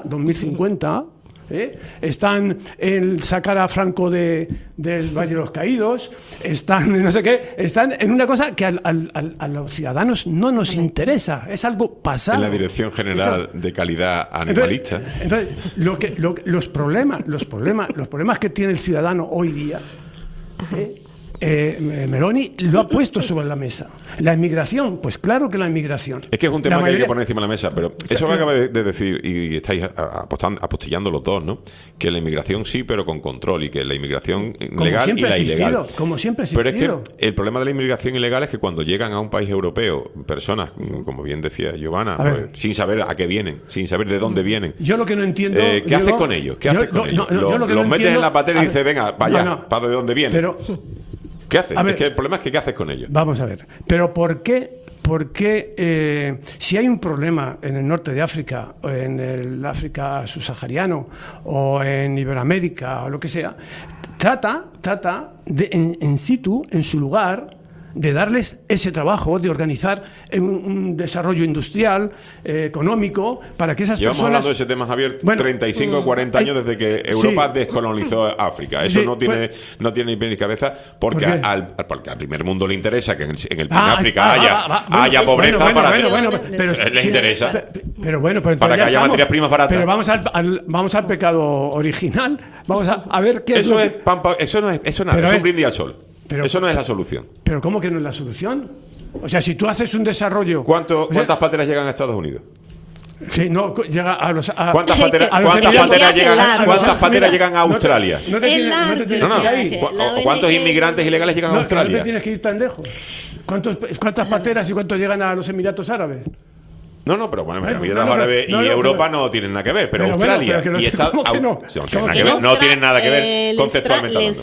Están en sacar a Franco del Valle de los Caídos, están en no sé qué, están en una cosa que a los ciudadanos no nos interesa, es algo pasado. En la Dirección General de Calidad Animalista. Entonces los problemas que tiene el ciudadano hoy día Meloni lo ha puesto sobre la mesa. La inmigración, pues claro que la inmigración. Es que es un tema que hay que poner encima de la mesa, pero eso que acaba de decir, y estáis apostillando los dos, ¿no? Que la inmigración sí, pero con control, y que la inmigración legal y la ilegal. Como siempre ha existido. Pero es que el problema de la inmigración ilegal es que cuando llegan a un país europeo, personas, como bien decía Giovanna, pues, sin saber a qué vienen, sin saber de dónde vienen. Yo lo que no entiendo... ¿Qué haces con ellos? ¿Qué haces con ellos? Los metes en la patera y dices, venga, para allá, para de dónde vienen. Pero... ¿Qué haces? Es que el problema es que ¿qué haces con ellos? Vamos a ver. Pero ¿por qué si hay un problema en el norte de África, o en el África subsahariano, o en Iberoamérica, o lo que sea, trata de en situ, en su lugar, de darles ese trabajo, de organizar un desarrollo industrial, económico, para que esas Llevamos personas... hablando de ese tema, Javier, 35 o 40 años desde que Europa descolonizó África. Eso no tiene ni pie ni cabeza, porque al primer mundo le interesa que en el África haya pobreza les interesa. Pero para que haya materias primas baratas. Pero vamos al pecado original. Vamos a ver qué es eso lo es eso no es nada, es un brindis al sol. Eso no es la solución. ¿Pero cómo que no es la solución? O sea, si tú haces un desarrollo... ¿Cuántas pateras llegan a Estados Unidos? Sí, no, llega a los... ¿Cuántas pateras llegan a Australia? ¿Cuántos inmigrantes ilegales llegan a Australia? No te tienes que ir tan lejos. ¿Cuántas pateras y cuántos llegan a los Emiratos Árabes? No, pero bueno, Emiratos Árabes y Europa no tienen nada que ver, pero Australia y Estados Unidos no tienen nada que ver conceptualmente hablando.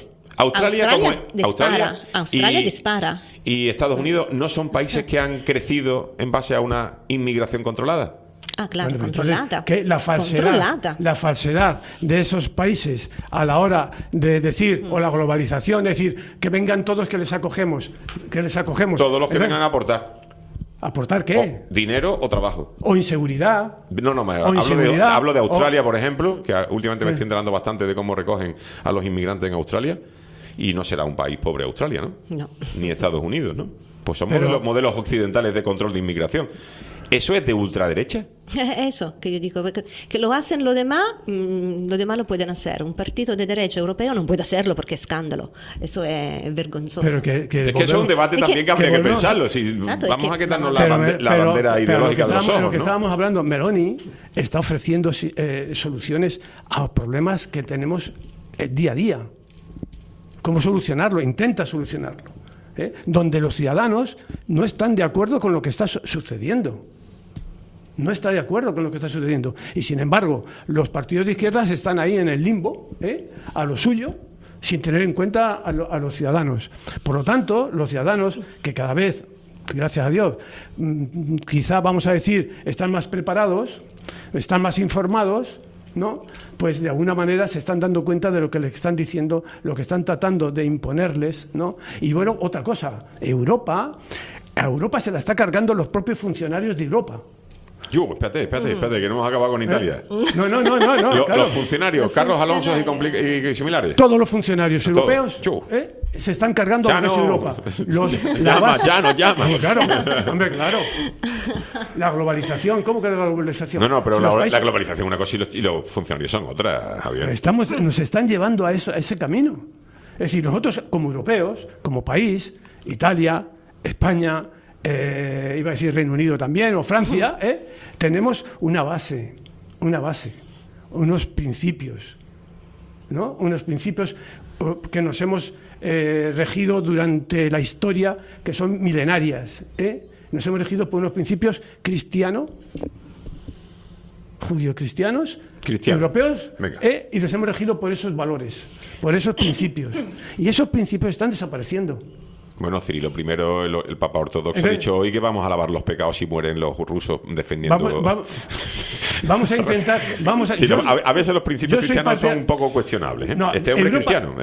Australia dispara. ¿Y Estados Unidos no son países que han crecido en base a una inmigración controlada? Ah, claro, controlada. Que la falsedad de esos países a la hora de decir, o la globalización, es decir, que vengan todos, que les acogemos. Todos los que vengan a aportar. ¿Aportar qué? ¿Dinero o trabajo? O inseguridad. Hablo de Australia, por ejemplo, que últimamente me estoy enterando bastante de cómo recogen a los inmigrantes en Australia. Y no será un país pobre Australia, ¿no? No. Ni Estados Unidos, ¿no? Pues son modelos occidentales de control de inmigración. ¿Eso es de ultraderecha? Eso que yo digo, que lo hacen los demás lo pueden hacer. Un partido de derecha europeo no puede hacerlo porque es escándalo. Eso es vergonzoso. Pero es que eso es un debate también que habría que pensarlo. Si vamos a quitarnos la bandera ideológica de los ojos, lo que ¿no? estábamos hablando, Meloni está ofreciendo soluciones a problemas que tenemos día a día. ¿Cómo solucionarlo? Intenta solucionarlo. Donde los ciudadanos no están de acuerdo con lo que está sucediendo. No está de acuerdo con lo que está sucediendo. Y sin embargo, los partidos de izquierdas están ahí en el limbo, a lo suyo, sin tener en cuenta a los ciudadanos. Por lo tanto, los ciudadanos, que cada vez, gracias a Dios, quizá vamos a decir, están más preparados, están más informados, ¿no? Pues de alguna manera se están dando cuenta de lo que les están diciendo, lo que están tratando de imponerles, ¿no? Y bueno, otra cosa, a Europa se la está cargando los propios funcionarios de Europa. Espérate, que no hemos acabado con Italia. No. Claro. Los funcionarios, Carlos Alonso y similares. Todos los funcionarios europeos se están cargando a Europa. Llama. Claro, hombre, claro. La globalización, ¿cómo que la globalización? No, pero la globalización es una cosa y los funcionarios son otra, Javier. Nos están llevando a ese camino. Es decir, nosotros como europeos, como país, Italia, España, iba a decir Reino Unido también, o Francia, tenemos una base, unos principios, ¿no? Unos principios que nos hemos regido durante la historia, que son milenarias. Nos hemos regido por unos principios judío-cristianos, europeos, y nos hemos regido por esos valores, por esos principios. Y esos principios están desapareciendo. Bueno, Cirilo, primero el Papa Ortodoxo ha dicho hoy que vamos a lavar los pecados si mueren los rusos defendiendo... Vamos a intentar... a veces los principios cristianos son un poco cuestionables. No, este hombre cristiano,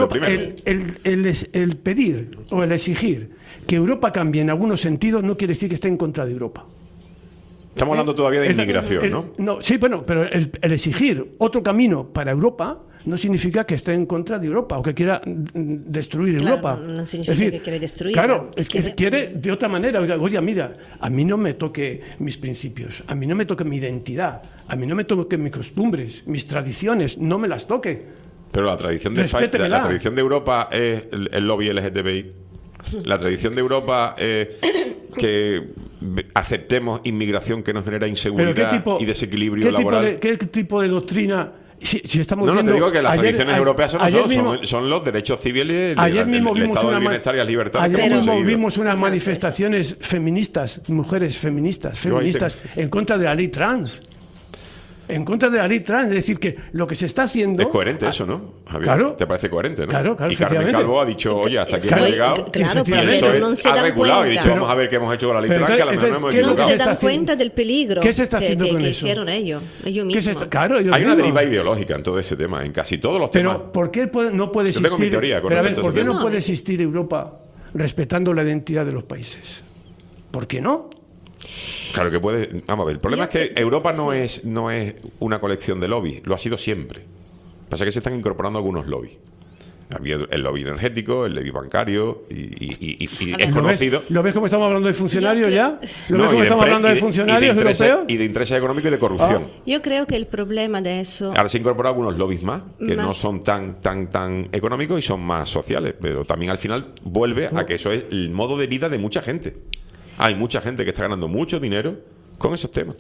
el pedir o el exigir que Europa cambie en algunos sentidos no quiere decir que esté en contra de Europa. Estamos hablando todavía de inmigración, ¿no? Sí, bueno, pero el exigir otro camino para Europa no significa que esté en contra de Europa o que quiera destruir Europa. No significa que quiere destruir. Claro, quiere de otra manera. Oiga, mira, a mí no me toque mis principios, a mí no me toque mi identidad, a mí no me toque mis costumbres, mis tradiciones, no me las toque. Pero la tradición de España, Respétemela. la tradición de Europa es el lobby LGTBI. La tradición de Europa es que aceptemos inmigración que nos genera Pero inseguridad y desequilibrio laboral. ¿qué tipo de doctrina? Si estamos No, viendo, te digo que las tradiciones europeas son, ayer eso, mismo- son los derechos civiles, Ayer el mismo vimos estado del una bienestar y las libertades que ayer hemos mismo conseguido. vimos unas Exacto, manifestaciones feministas, mujeres feministas en contra de la ley trans. En contra de la ley trans, es decir, que lo que se está haciendo... Es coherente eso, ¿no, Javier? Claro. ¿Te parece coherente, no? Claro, Y Carmen efectivamente. Calvo ha dicho, oye, hasta aquí Claro, hemos llegado. claro, y pero eso no se ha dan regulado y cuenta. dicho, vamos a ver qué hemos hecho con la ley Pero trans, que a lo mejor entonces, no hemos ¿qué No se equivocado. se está dan haciendo? cuenta del peligro ¿Qué se está haciendo que con eso? hicieron ellos ¿Qué mismos. se está- claro, ellos Hay una mismos. deriva ideológica en todo ese tema, en casi todos los temas. Pero ¿por qué no puede Yo tengo existir? mi teoría con Pero a ver, respecto a ¿por ese qué no tema. puede existir Europa respetando la identidad de los países? ¿Por qué no? Claro que puede. Vamos a ver, el problema es que Europa no es una colección de lobbies, lo ha sido siempre. Pasa que se están incorporando algunos lobbies. Había el lobby energético, el lobby bancario y es conocido. ¿Lo ves como estamos hablando de funcionarios Yo ya? ¿Lo No, ves como y estamos empre- hablando y de funcionarios intereses- europeos? Y de intereses económicos y de corrupción. Yo creo que el problema de eso... Ahora se han incorporado algunos lobbies más, que no Más. son tan económicos y son más sociales, pero también al final vuelve a que eso es el modo de vida de mucha gente. Hay mucha gente que está ganando mucho dinero con esos temas.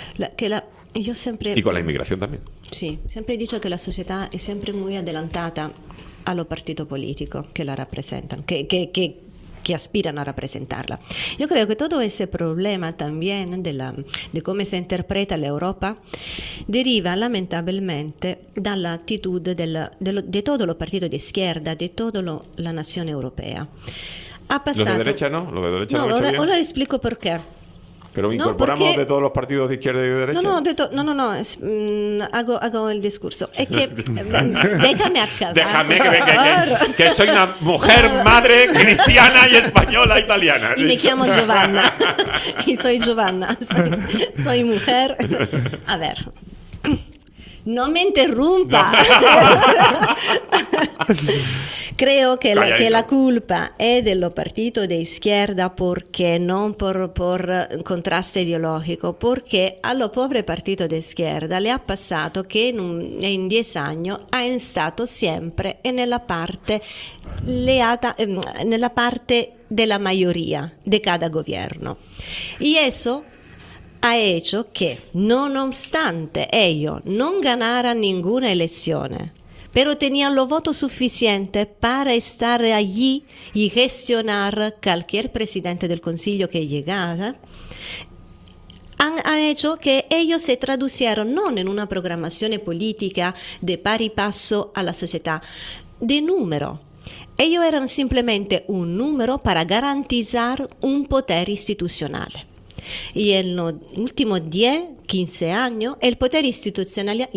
Yo sempre... Y con la inmigración también. Sì, sempre dice che la società è sempre molto adelantata allo partito politico che la rappresentan, que aspiran a representarla. Yo creo que todo ese problema también de cómo se interpreta la Europa deriva lamentablemente dalla actitud de todos los partidos de izquierda, de toda la nación europea. Ha Los de pasado... derecha no, los de derecha No, lo han hecho ahora bien. explico por qué. Pero No, incorporamos porque- de todos los partidos de izquierda y de derecha. No, hago el discurso. Es que déjame acabar. Déjame que soy una mujer, madre, cristiana y española italiana. Y me llamo Giovanna. Y soy Giovanna. Soy mujer. A ver. No me interrumpa. Creo que la culpa è dello partito de izquierda perché non por contrasto ideologico, perché allo povero partito de izquierda le ha passato che in 10 anni ha stato sempre nella parte della mayoría de cada gobierno. Y eso ha hecho que, nonostante ellos no ganaran ninguna elección, pero tenían los votos suficientes para estar allí y gestionar cualquier presidente del Consiglio que llegara, han hecho que ellos se traducieron no en una programación política de pari paso a la sociedad, de número. Ellos eran simplemente un número para garantizar un poder institucional. Y en los últimos 10-15 años el poder institucional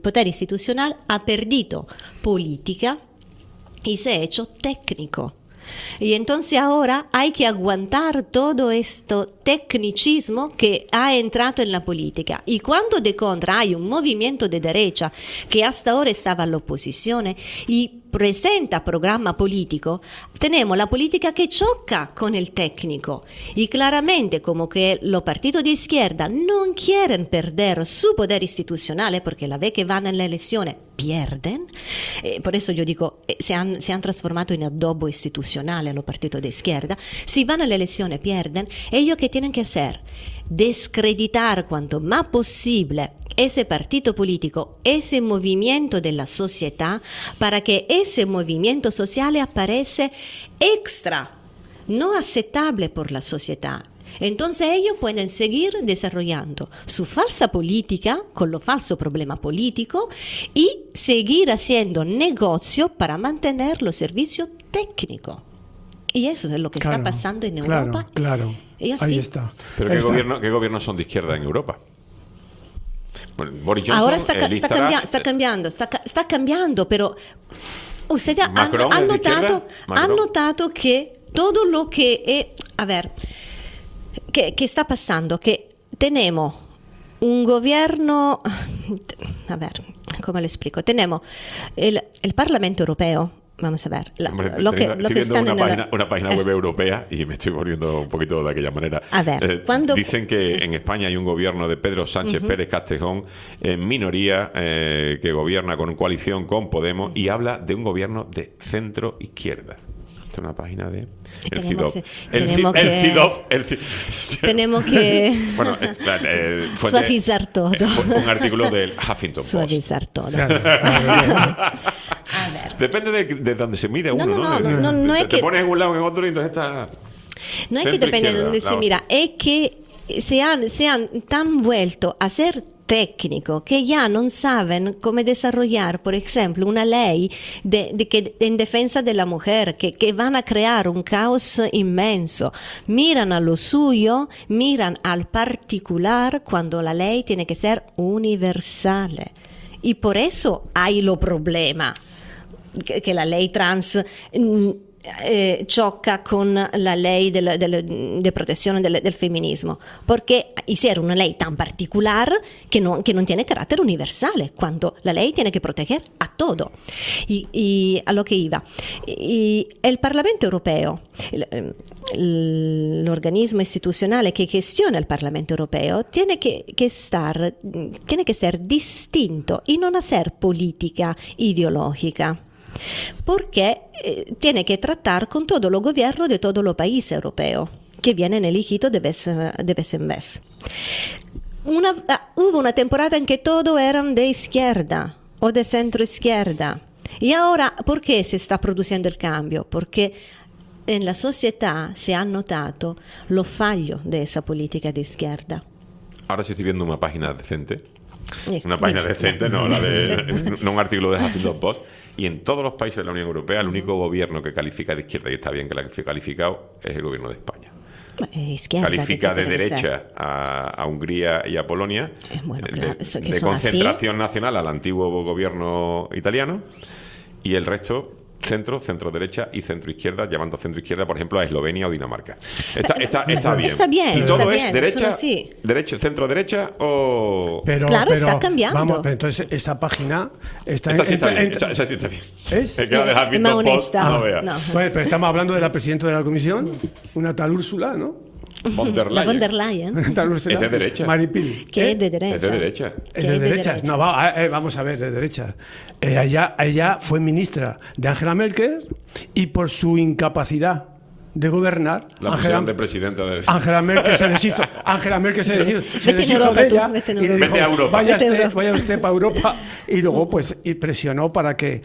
ha perdido política y se ha hecho técnico. Y entonces ahora hay que aguantar todo este tecnicismo que ha entrado en la política. Y cuando de contra hay un movimiento de derecha que hasta ahora estaba en la oposición y presenta programa político, tenemos la política que choca con el técnico. Y claramente como que los partidos de izquierda no quieren perder su poder institucional, porque la vez que van en la elección pierden, por eso yo digo, se han trasformado en adobo institucional los partidos de izquierda. Si van a la elección pierden, ellos que tienen que hacer descreditar cuanto más posible ese partido político, ese movimiento de la sociedad, para que ese movimiento social aparece extra, no aceptable por la sociedad. Entonces ellos pueden seguir desarrollando su falsa política con lo falso problema político y seguir haciendo negocio para mantener los servicios técnicos. Y eso es lo que está pasando en Europa. Claro, Y así. ahí está. Pero ¿qué gobiernos son de izquierda en Europa? Bueno, Boris Johnson, Ahora Liz Truss, está cambiando, pero ustedes Macron han es de izquierda. notado que todo lo que a ver, que está pasando, que tenemos un gobierno, a ver, ¿cómo lo explico? Tenemos el Parlamento Europeo, vamos a ver, Hombre, lo que estoy viendo están una página web europea y me estoy poniendo un poquito de aquella manera. A ver, cuando dicen que en España hay un gobierno de Pedro Sánchez Pérez Castejón en minoría que gobierna con coalición con Podemos y habla de un gobierno de centro izquierda. Esta es una página de el CIDOB. Tenemos que suavizar todo. Un artículo del Huffington Post. Suavizar todo. A ver. Depende de donde se mire uno, no es te que pones en un lado o en otro y entonces está... No es que depende de donde se mira, es que se han tan vuelto a ser técnico que ya no saben cómo desarrollar, por ejemplo, una ley en defensa de la mujer, que van a crear un caos inmenso. Miran a lo suyo, miran al particular, cuando la ley tiene que ser universal. Y por eso hay lo problema, que la ley trans choca con la ley de protección del feminismo, porque hicieron una ley tan particular que no tiene carácter universal, cuando la ley tiene que proteger a todo. Y a lo que iba, y el Parlamento Europeo, el organismo institucional que gestiona el Parlamento Europeo, tiene que ser distinto y no hacer política ideológica, porque tiene que tratar con todo los gobiernos de todos los países europeos que vienen elegidos de vez en vez. Hubo una temporada en que todos eran de izquierda o de centro izquierda. Y ahora, ¿por qué se está produciendo el cambio? Porque en la sociedad se ha notado los fallos de esa política de izquierda. Ahora sí estoy viendo una página decente. Una página decente, no un artículo de Huffington Post. Y en todos los países de la Unión Europea, el único gobierno que califica de izquierda, y está bien que la que calificado, es el gobierno de España. Izquierda, califica de derecha a Hungría y a Polonia, de concentración nacional al antiguo gobierno italiano, y el resto centro-derecha y centro-izquierda, llamando centro-izquierda, por ejemplo, a Eslovenia o Dinamarca. Está bien. Está bien. ¿Y todo está es bien, derecha, centro-derecha o...? Claro, está cambiando. Vamos, pero entonces esa página está... Esta sí está bien. Esa sí está bien. ¿Es? El que la de Huffington Post, no vea. No. Bueno, pero estamos hablando de la presidenta de la Comisión, una tal Úrsula, ¿no? Von der Leyen. La von der Leyen. Tal Úrsula. Es de derecha. Maripili. Que es de derecha. Es de derecha. Es de derecha. No, vamos a ver, de derecha. Ella fue ministra de Angela Merkel y por su incapacidad de gobernar, La fusión de presidenta de... Angela Merkel se deshizo Vete en Europa, de ella vete en y le Europa. dijo, Vete a Europa. vaya usted para Europa. Y luego pues y presionó para que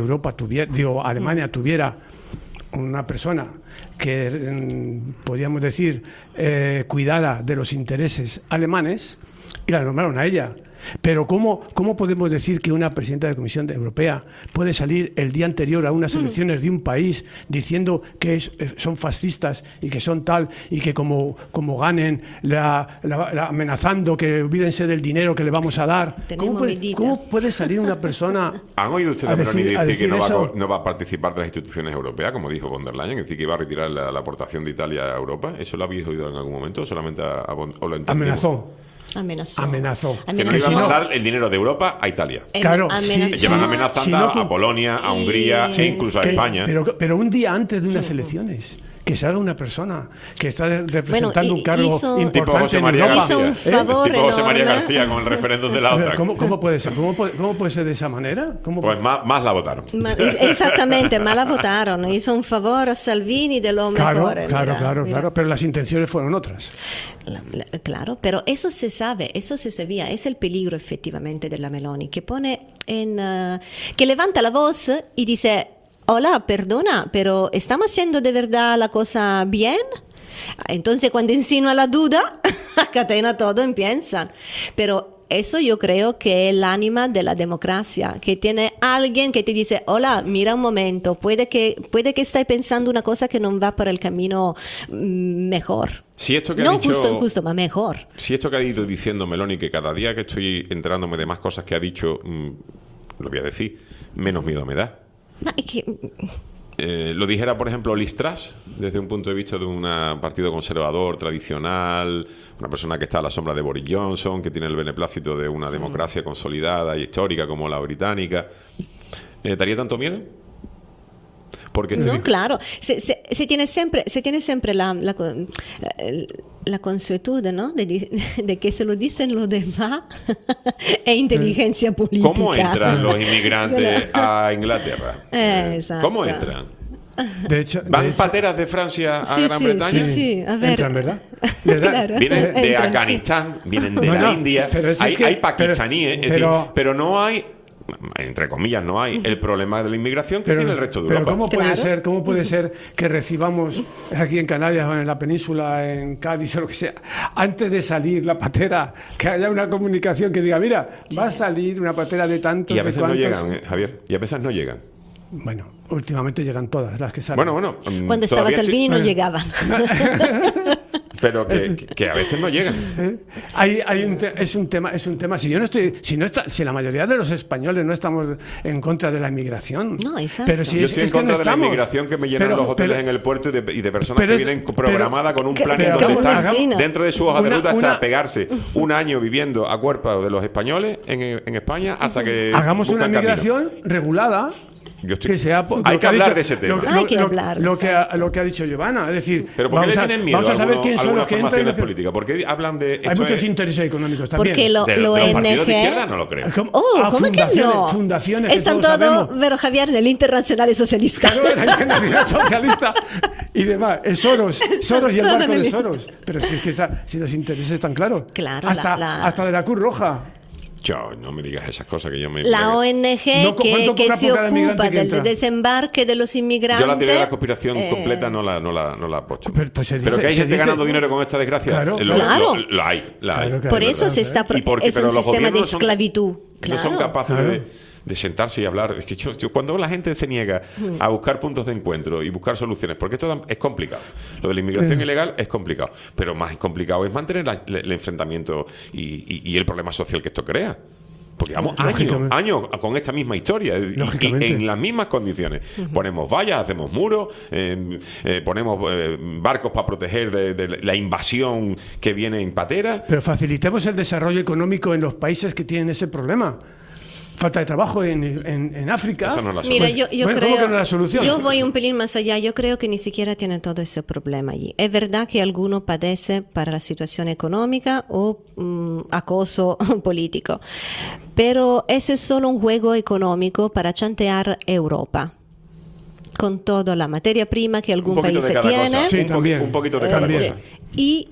Alemania tuviera una persona que, podríamos decir, cuidara de los intereses alemanes, y la nombraron a ella. Pero ¿cómo podemos decir que una presidenta de la Comisión Europea puede salir el día anterior a unas elecciones de un país diciendo que son fascistas y que son tal, y que como ganen, amenazando que olvídense del dinero que le vamos a dar? ¿Cómo puede salir una persona? ¿Han oído ustedes a Meloni decir que eso? no va a participar de las instituciones europeas, como dijo von der Leyen, es decir, que iba a retirar la aportación de Italia a Europa? ¿Eso lo habéis oído en algún momento? ¿Solamente o lo entendimos? Amenazó. Que no iban a mandar el dinero de Europa a Italia. Claro, llevan amenazando a Polonia, a Hungría, incluso a España. Pero un día antes de unas elecciones, que salga una persona que está representando un cargo importante en Europa. Hizo un favor tipo José María enorme. García con el referéndum de la otra. ¿Cómo puede ser? ¿Cómo puede ser de esa manera? Pues más la votaron. Exactamente, más la votaron. Hizo un favor a Salvini de lo mejor. Claro, pero las intenciones fueron otras. Claro, pero eso se sabe, eso se sabía, es el peligro efectivamente de la Meloni, que pone que levanta la voz y dice: hola, perdona, pero ¿estamos haciendo de verdad la cosa bien? Entonces cuando insinúa la duda, catena todo, empiezan. Pero eso yo creo que es el ánima de la democracia, que tiene alguien que te dice: hola, mira un momento, puede que estés pensando una cosa que no va por el camino mejor. Si esto que no ha dicho, justo, pero mejor. Si esto que ha ido diciendo Meloni, que cada día que estoy enterándome de más cosas que ha dicho, lo voy a decir, menos miedo me da. Lo dijera, por ejemplo, Liz Truss, desde un punto de vista de un partido conservador, tradicional, una persona que está a la sombra de Boris Johnson, que tiene el beneplácito de una democracia consolidada y histórica como la británica. ¿Daría tanto miedo? Porque No, claro, se tiene siempre la consuetude, ¿no? De que se lo dicen los demás e inteligencia política. ¿Cómo entran los inmigrantes a Inglaterra? Exacto. ¿Cómo entran? De hecho, ¿Van pateras de Francia a Sí, Gran sí, Bretaña? sí, a ver. Entran, ¿verdad? Claro. Vienen de Entran, Afganistán, vienen de Bueno, la India, pero es hay, que- hay pakistaníes, es pero- decir, pero no hay, entre comillas, no hay el problema de la inmigración que tiene el resto de pero Europa. ¿cómo puede ser que recibamos aquí en Canarias o en la península, en Cádiz o lo que sea, antes de salir la patera, que haya una comunicación que diga, mira, va a salir una patera de tantos, Y a de veces no cuantos? llegan, Javier, y a veces no llegan. Bueno, últimamente llegan todas las que salen. Bueno, Cuando estaba todavía Salvini no Bueno. llegaban. pero que a veces no llegan. Es un tema. Si la mayoría de los españoles no estamos en contra de la inmigración. No, exacto. Pero si Yo es, estoy en es que contra no de la estamos. inmigración que me llenan Pero- los hoteles pero- en el puerto y de personas pero que es- vienen pero- programadas con un plan pero- en donde como están destino. dentro de su hoja de Una- ruta hasta una- pegarse un año viviendo a cuerpo de los españoles en España hasta que Hagamos una buscan camino. migración regulada. Yo estoy- Que sea Hay lo que ha hablar dicho- de ese tema. Hay que hablar, lo que ha dicho Giovanna. Es decir, Pero ¿por qué le tienen miedo vamos a saber quién son algunas los que entran. y formaciones los que- políticas? ¿Por qué hablan de esto? Hay muchos es- intereses económicos también. Porque lo de los partidos de izquierda ONG... no lo creo. ¿Cómo que no? Fundaciones que Están todos todos, sabemos. pero Javier, en el Internacional Socialista. Claro, la Internacional Socialista y demás. Es Soros y el Todo barco en el- de Soros. Pero si es que si los intereses están claros. Claro, hasta de la Cruz Roja. Yo, no me digas esas cosas que yo me... La ONG No, ¿cuánto que cobra se por cada inmigrante ocupa que del entra? desembarque de los inmigrantes. Yo la teoría de la conspiración completa no la apoyo. Pero, pues, Pero que hay gente ganando dinero con esta desgracia. Claro, claro. La hay. Claro, Por eso se está Y porque- es pero un los sistema de gobiernos son- esclavitud. No son Claro. capaces Claro. de sentarse y hablar. Es que yo cuando la gente se niega a buscar puntos de encuentro y buscar soluciones, porque esto es complicado. Lo de la inmigración ilegal es complicado, pero más complicado es mantener el enfrentamiento y el problema social que esto crea. Porque llevamos Lógicamente. años con esta misma historia y Lógicamente. en las mismas condiciones. Ponemos vallas, hacemos muros, ponemos barcos para proteger de la invasión que viene en patera. Pero facilitemos el desarrollo económico en los países que tienen ese problema. Falta de trabajo en África. Esa no es la Mira, solución. yo Bueno, creo. ¿cómo que no es la solución? Yo voy un pelín más allá. Yo creo que ni siquiera tienen todo ese problema allí. Es verdad que alguno padece para la situación económica o acoso político, pero eso es solo un juego económico para chantear Europa. Con toda la materia prima que algún Un poquito país de cada tiene. cosa. Sí, también. Un poquito de cada También. cosa. Y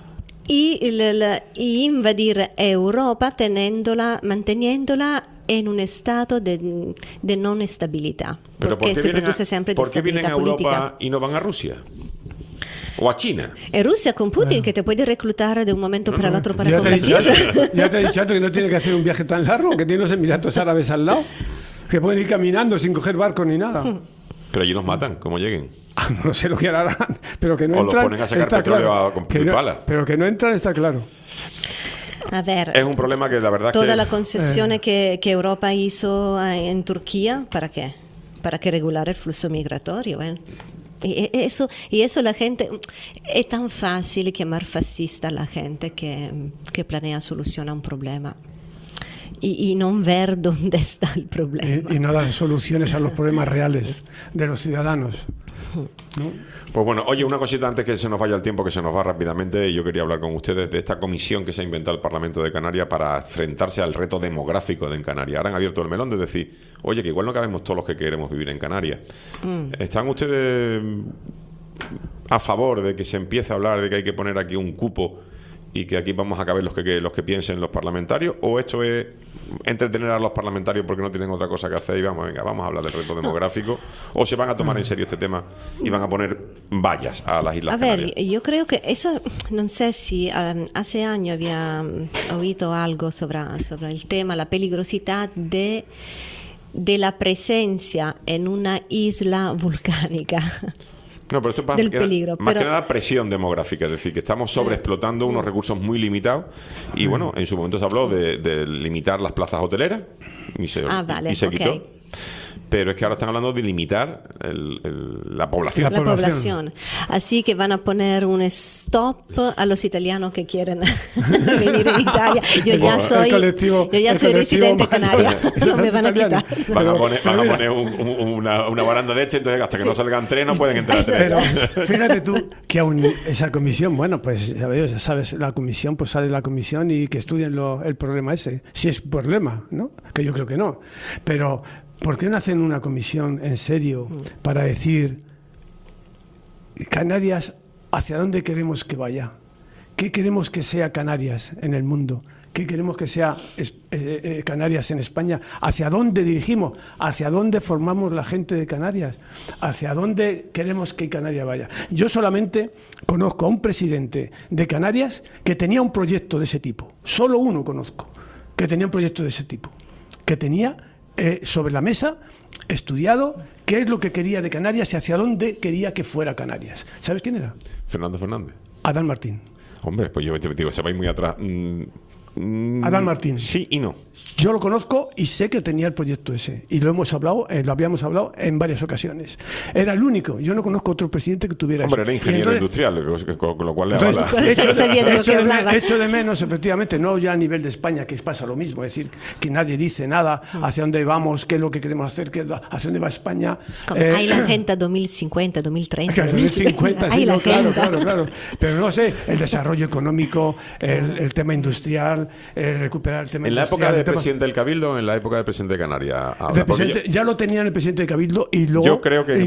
invadir Europa manteniéndola en un estado de non estabilità, Pero porque se vienen produce sempre ¿por qué vienen a instabilità Europa politica. y no van a Rusia? ¿O a China? E Rusia con Putin que te puede reclutar de un momento para el otro para Ya te he dicho combatir. antes- ya te he dicho antes que no tiene que hacer un viaje tan largo, que tiene los Emiratos Árabes al lado, que pueden ir caminando sin coger barco ni nada. Pero allí nos matan, como lleguen. No sé lo que harán, pero que no O los entran. ponen a sacar está petróleo claro. con Que no- pala. pero que no entran está claro. A ver, Es un problema que la verdad es toda que... la concesión que Europa hizo en Turquía, ¿para qué? Para que regular el flujo migratorio. Y eso la gente, es tan fácil llamar fascista a la gente que planea solución a un problema y no ver dónde está el problema. Y no dar soluciones a los problemas reales de los ciudadanos. ¿no? Pues bueno, oye, una cosita antes que se nos vaya el tiempo, que se nos va rápidamente. Yo quería hablar con ustedes de esta comisión que se ha inventado el Parlamento de Canarias para enfrentarse al reto demográfico de en Canarias. Ahora han abierto el melón de decir, oye, que igual no cabemos todos los que queremos vivir en Canarias. ¿Están ustedes a favor de que se empiece a hablar de que hay que poner aquí un cupo y que aquí vamos a caber los que piensen los parlamentarios? ¿O esto es entretener a los parlamentarios porque no tienen otra cosa que hacer y vamos a hablar del reto demográfico? ¿O se van a tomar en serio este tema y van a poner vallas a las Islas A ver, Canarias? yo creo que eso, no sé si hace años había oído algo sobre el tema, la peligrosidad de la presencia en una isla volcánica. No, pero esto es del peligro, más pero- que nada presión demográfica, es decir, que estamos sobreexplotando unos recursos muy limitados y bueno, en su momento se habló de limitar las plazas hoteleras y se Vale, y se ok. quitó. pero es que ahora están hablando de limitar la población. La población. Así que van a poner un stop a los italianos que quieren venir en Italia. Yo ya soy residente canaria. No me van a quitar. Van a poner una baranda de entonces hasta que no salgan tres no pueden entrar tres. Pero fíjate tú que aún esa comisión, bueno, pues ya sabes, la comisión, pues sale la comisión y que estudien el problema ese. Si es problema, ¿no? Que yo creo que no. Pero ¿por qué no hacen una comisión en serio para decir Canarias, hacia dónde queremos que vaya? ¿Qué queremos que sea Canarias en el mundo? ¿Qué queremos que sea Canarias en España? ¿Hacia dónde dirigimos? ¿Hacia dónde formamos la gente de Canarias? ¿Hacia dónde queremos que Canarias vaya? Yo solamente conozco a un presidente de Canarias que tenía un proyecto de ese tipo. Solo uno conozco que tenía un proyecto de ese tipo. Que tenía sobre la mesa estudiado qué es lo que quería de Canarias y hacia dónde quería que fuera Canarias. ¿Sabes quién era? Fernando Fernández. Adán Martín. Hombre, pues yo te digo, se va a ir muy atrás. Adán Martín. Sí y no. Yo lo conozco y sé que tenía el proyecto ese. Y lo habíamos hablado en varias ocasiones. Era el único. Yo no conozco otro presidente que tuviera Hombre, eso. era ingeniero industrial, con lo cual le avala. Hecho de menos, efectivamente, no ya a nivel de España, que pasa lo mismo. Es decir, que nadie dice nada hacia dónde vamos, qué es lo que queremos hacer, hacia dónde va España. Hay la Agenda 2050, 2030. 2050, sí, no, claro. Pero no sé, el desarrollo económico, el tema industrial, recuperar el tema ¿En la industrial, época del presidente del Cabildo o en la época del presidente de Canarias? Ya lo tenía en el presidente de Cabildo y luego yo creo que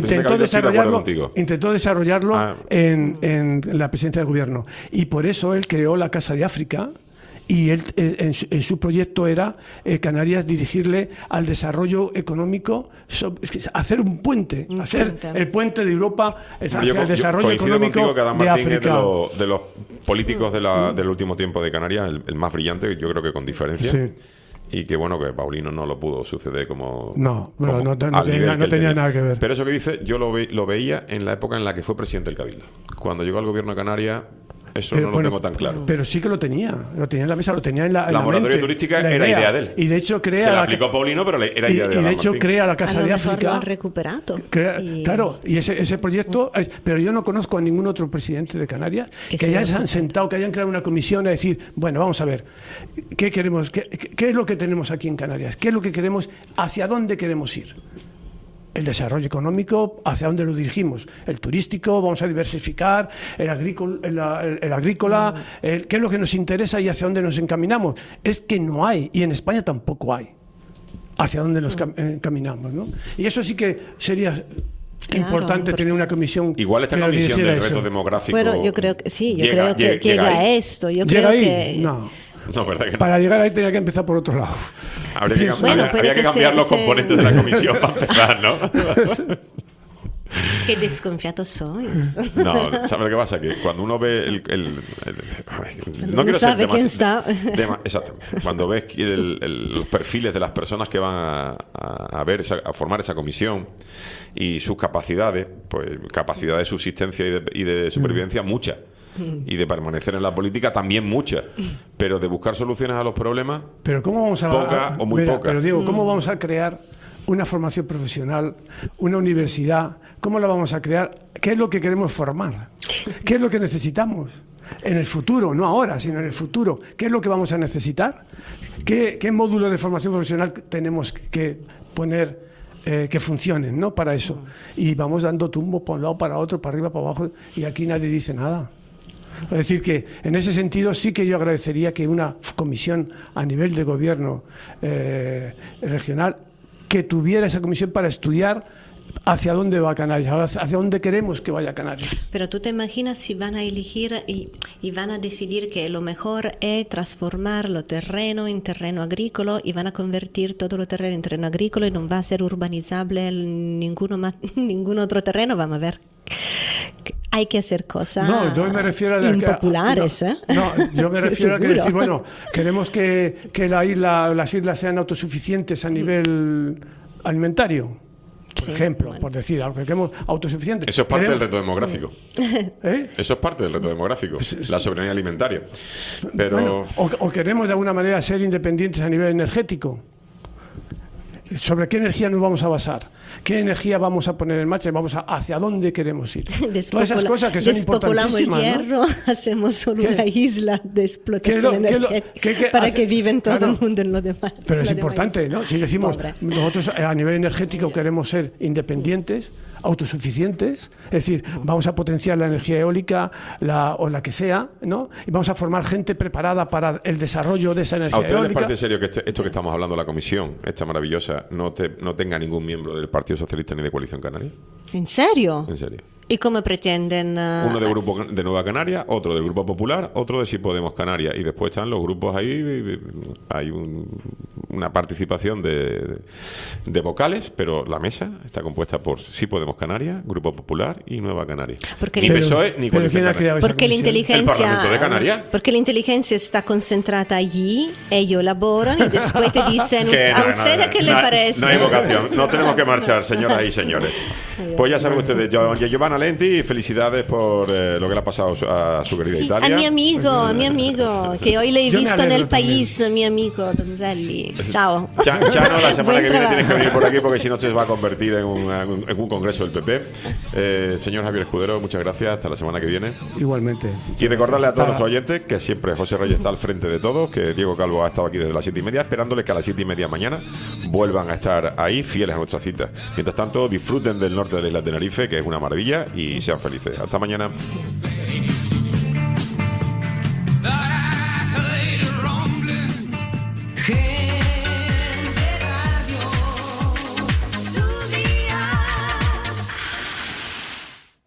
intentó desarrollarlo en la presidencia del gobierno. Y por eso él creó la Casa de África. Y él, en su proyecto era Canarias dirigirle al desarrollo económico, hacer un puente, el puente de Europa hacia el desarrollo económico que Adán de Martín África. Es de los políticos del último tiempo de Canarias, el más brillante, yo creo que con diferencia. Sí. Y que bueno, que Paulino no lo pudo suceder como... No tenía nada que ver. Pero eso que dice, yo lo veía en la época en la que fue presidente del Cabildo. Cuando llegó al gobierno de Canarias... Eso no lo tengo tan claro. Pero sí que lo tenía en la mesa, lo tenía en la moratoria mente, turística era idea de él. Y de hecho crea... Se la aplicó Paulino, pero era idea de él. Y de hecho crea la Casa de África. Lo han recuperado. Claro, y ese proyecto... Pero yo no conozco a ningún otro presidente de Canarias que ya se han sentado, que hayan creado una comisión a decir, bueno, vamos a ver, ¿qué queremos? ¿Qué es lo que tenemos aquí en Canarias? ¿Qué es lo que queremos? ¿Hacia dónde queremos ir? El desarrollo económico, ¿hacia dónde lo dirigimos? El turístico, vamos a diversificar, el agrícola, ¿qué es lo que nos interesa y hacia dónde nos encaminamos? Es que no hay, y en España tampoco hay, hacia dónde nos encaminamos, ¿no? Y eso sí que sería... importante tener una comisión. Igual esta comisión del reto demográfico. Bueno, yo creo que sí, creo que llega a esto. Yo creo que no, ¿verdad que no? Para llegar ahí tenía que empezar por otro lado. Habría que cambiar los componentes de la comisión para empezar, ¿no? Qué desconfiados sois. No, ¿sabes lo que pasa? Que cuando uno ve no quiero sabe quién está. Exactamente. Cuando ves los perfiles de las personas que van a formar esa comisión y sus capacidades, pues capacidad de subsistencia y de supervivencia, muchas. Y de permanecer en la política también muchas, pero de buscar soluciones a los problemas, pero ¿cómo vamos a poca o muy poca. Pero digo, ¿cómo vamos a crear una formación profesional, una universidad? ¿Cómo la vamos a crear? ¿Qué es lo que queremos formar? ¿Qué es lo que necesitamos en el futuro? No ahora, sino en el futuro. ¿Qué es lo que vamos a necesitar? ¿Qué módulos de formación profesional tenemos que poner que funcionen, ¿no? Para eso? Y vamos dando tumbos para un lado, para otro, para arriba, para abajo, y aquí nadie dice nada. Es decir, que en ese sentido sí que yo agradecería que una comisión a nivel de gobierno regional, que tuviera esa comisión para estudiar hacia dónde va Canarias, hacia dónde queremos que vaya Canarias. Pero tú te imaginas si van a elegir y van a decidir que lo mejor es transformar lo terreno en terreno agrícola y van a convertir todo lo terreno en terreno agrícola y no va a ser urbanizable ningún otro terreno. Vamos a ver. Hay que hacer cosas impopulares. Yo me refiero a que decir, bueno, queremos que las islas sean autosuficientes a nivel alimentario. Por ejemplo, por decir algo, que queremos autosuficientes. Eso es parte del reto demográfico. Eso es parte del reto demográfico, la soberanía alimentaria. Pero o queremos de alguna manera ser independientes a nivel energético. ¿Sobre qué energía nos vamos a basar? ¿Qué energía vamos a poner en marcha? ¿Hacia dónde queremos ir? Todas esas cosas que son Despopulamos el importantísimas, hierro, ¿no? hacemos solo una isla de explotación energética para que viven todo el mundo en lo demás. Pero es importante, ¿no? Si decimos, nosotros a nivel energético queremos ser independientes, autosuficientes, es decir, vamos a potenciar la energía eólica o la que sea, ¿no? Y vamos a formar gente preparada para el desarrollo de esa energía ¿A ustedes les eólica. parece serio que esto que estamos hablando de la comisión, esta maravillosa, no tenga ningún miembro del Partido Socialista ni de Coalición Canaria? ¿En serio? En serio. ¿Y cómo pretenden...? Uno del Grupo de Nueva Canaria, otro del Grupo Popular, otro de Si Podemos Canarias. Y después están los grupos ahí, hay una participación de vocales, pero la mesa está compuesta por Si Podemos Canarias, Grupo Popular y Nueva Canaria. Ni PSOE ni Coalición Canaria. Porque la inteligencia... El Parlamento de Canarias. Porque la inteligencia está concentrada allí, ellos elaboran y después te dicen, ¿a usted qué le parece? No hay vocación. No tenemos que marchar, señoras y señores. Pues ya saben ustedes, Giovanna Lenti, felicidades por lo que le ha pasado a su querida Italia. A mi amigo, que hoy le he visto en el país, mi amigo Donzelli. Chao. Chano, la semana que viene tienes que venir por aquí porque si no te va a convertir en un congreso del PP. Señor Javier Escudero, muchas gracias. Hasta la semana que viene. Igualmente. Y recordarle a todos nuestros oyentes que siempre José Reyes está al frente de todos, que Diego Calvo ha estado aquí desde las 7:30, esperándoles que a las 7:30 mañana vuelvan a estar ahí fieles a nuestra cita. Mientras tanto, disfruten del norte de la isla de Tenerife, que es una maravilla, y sean felices. Hasta mañana.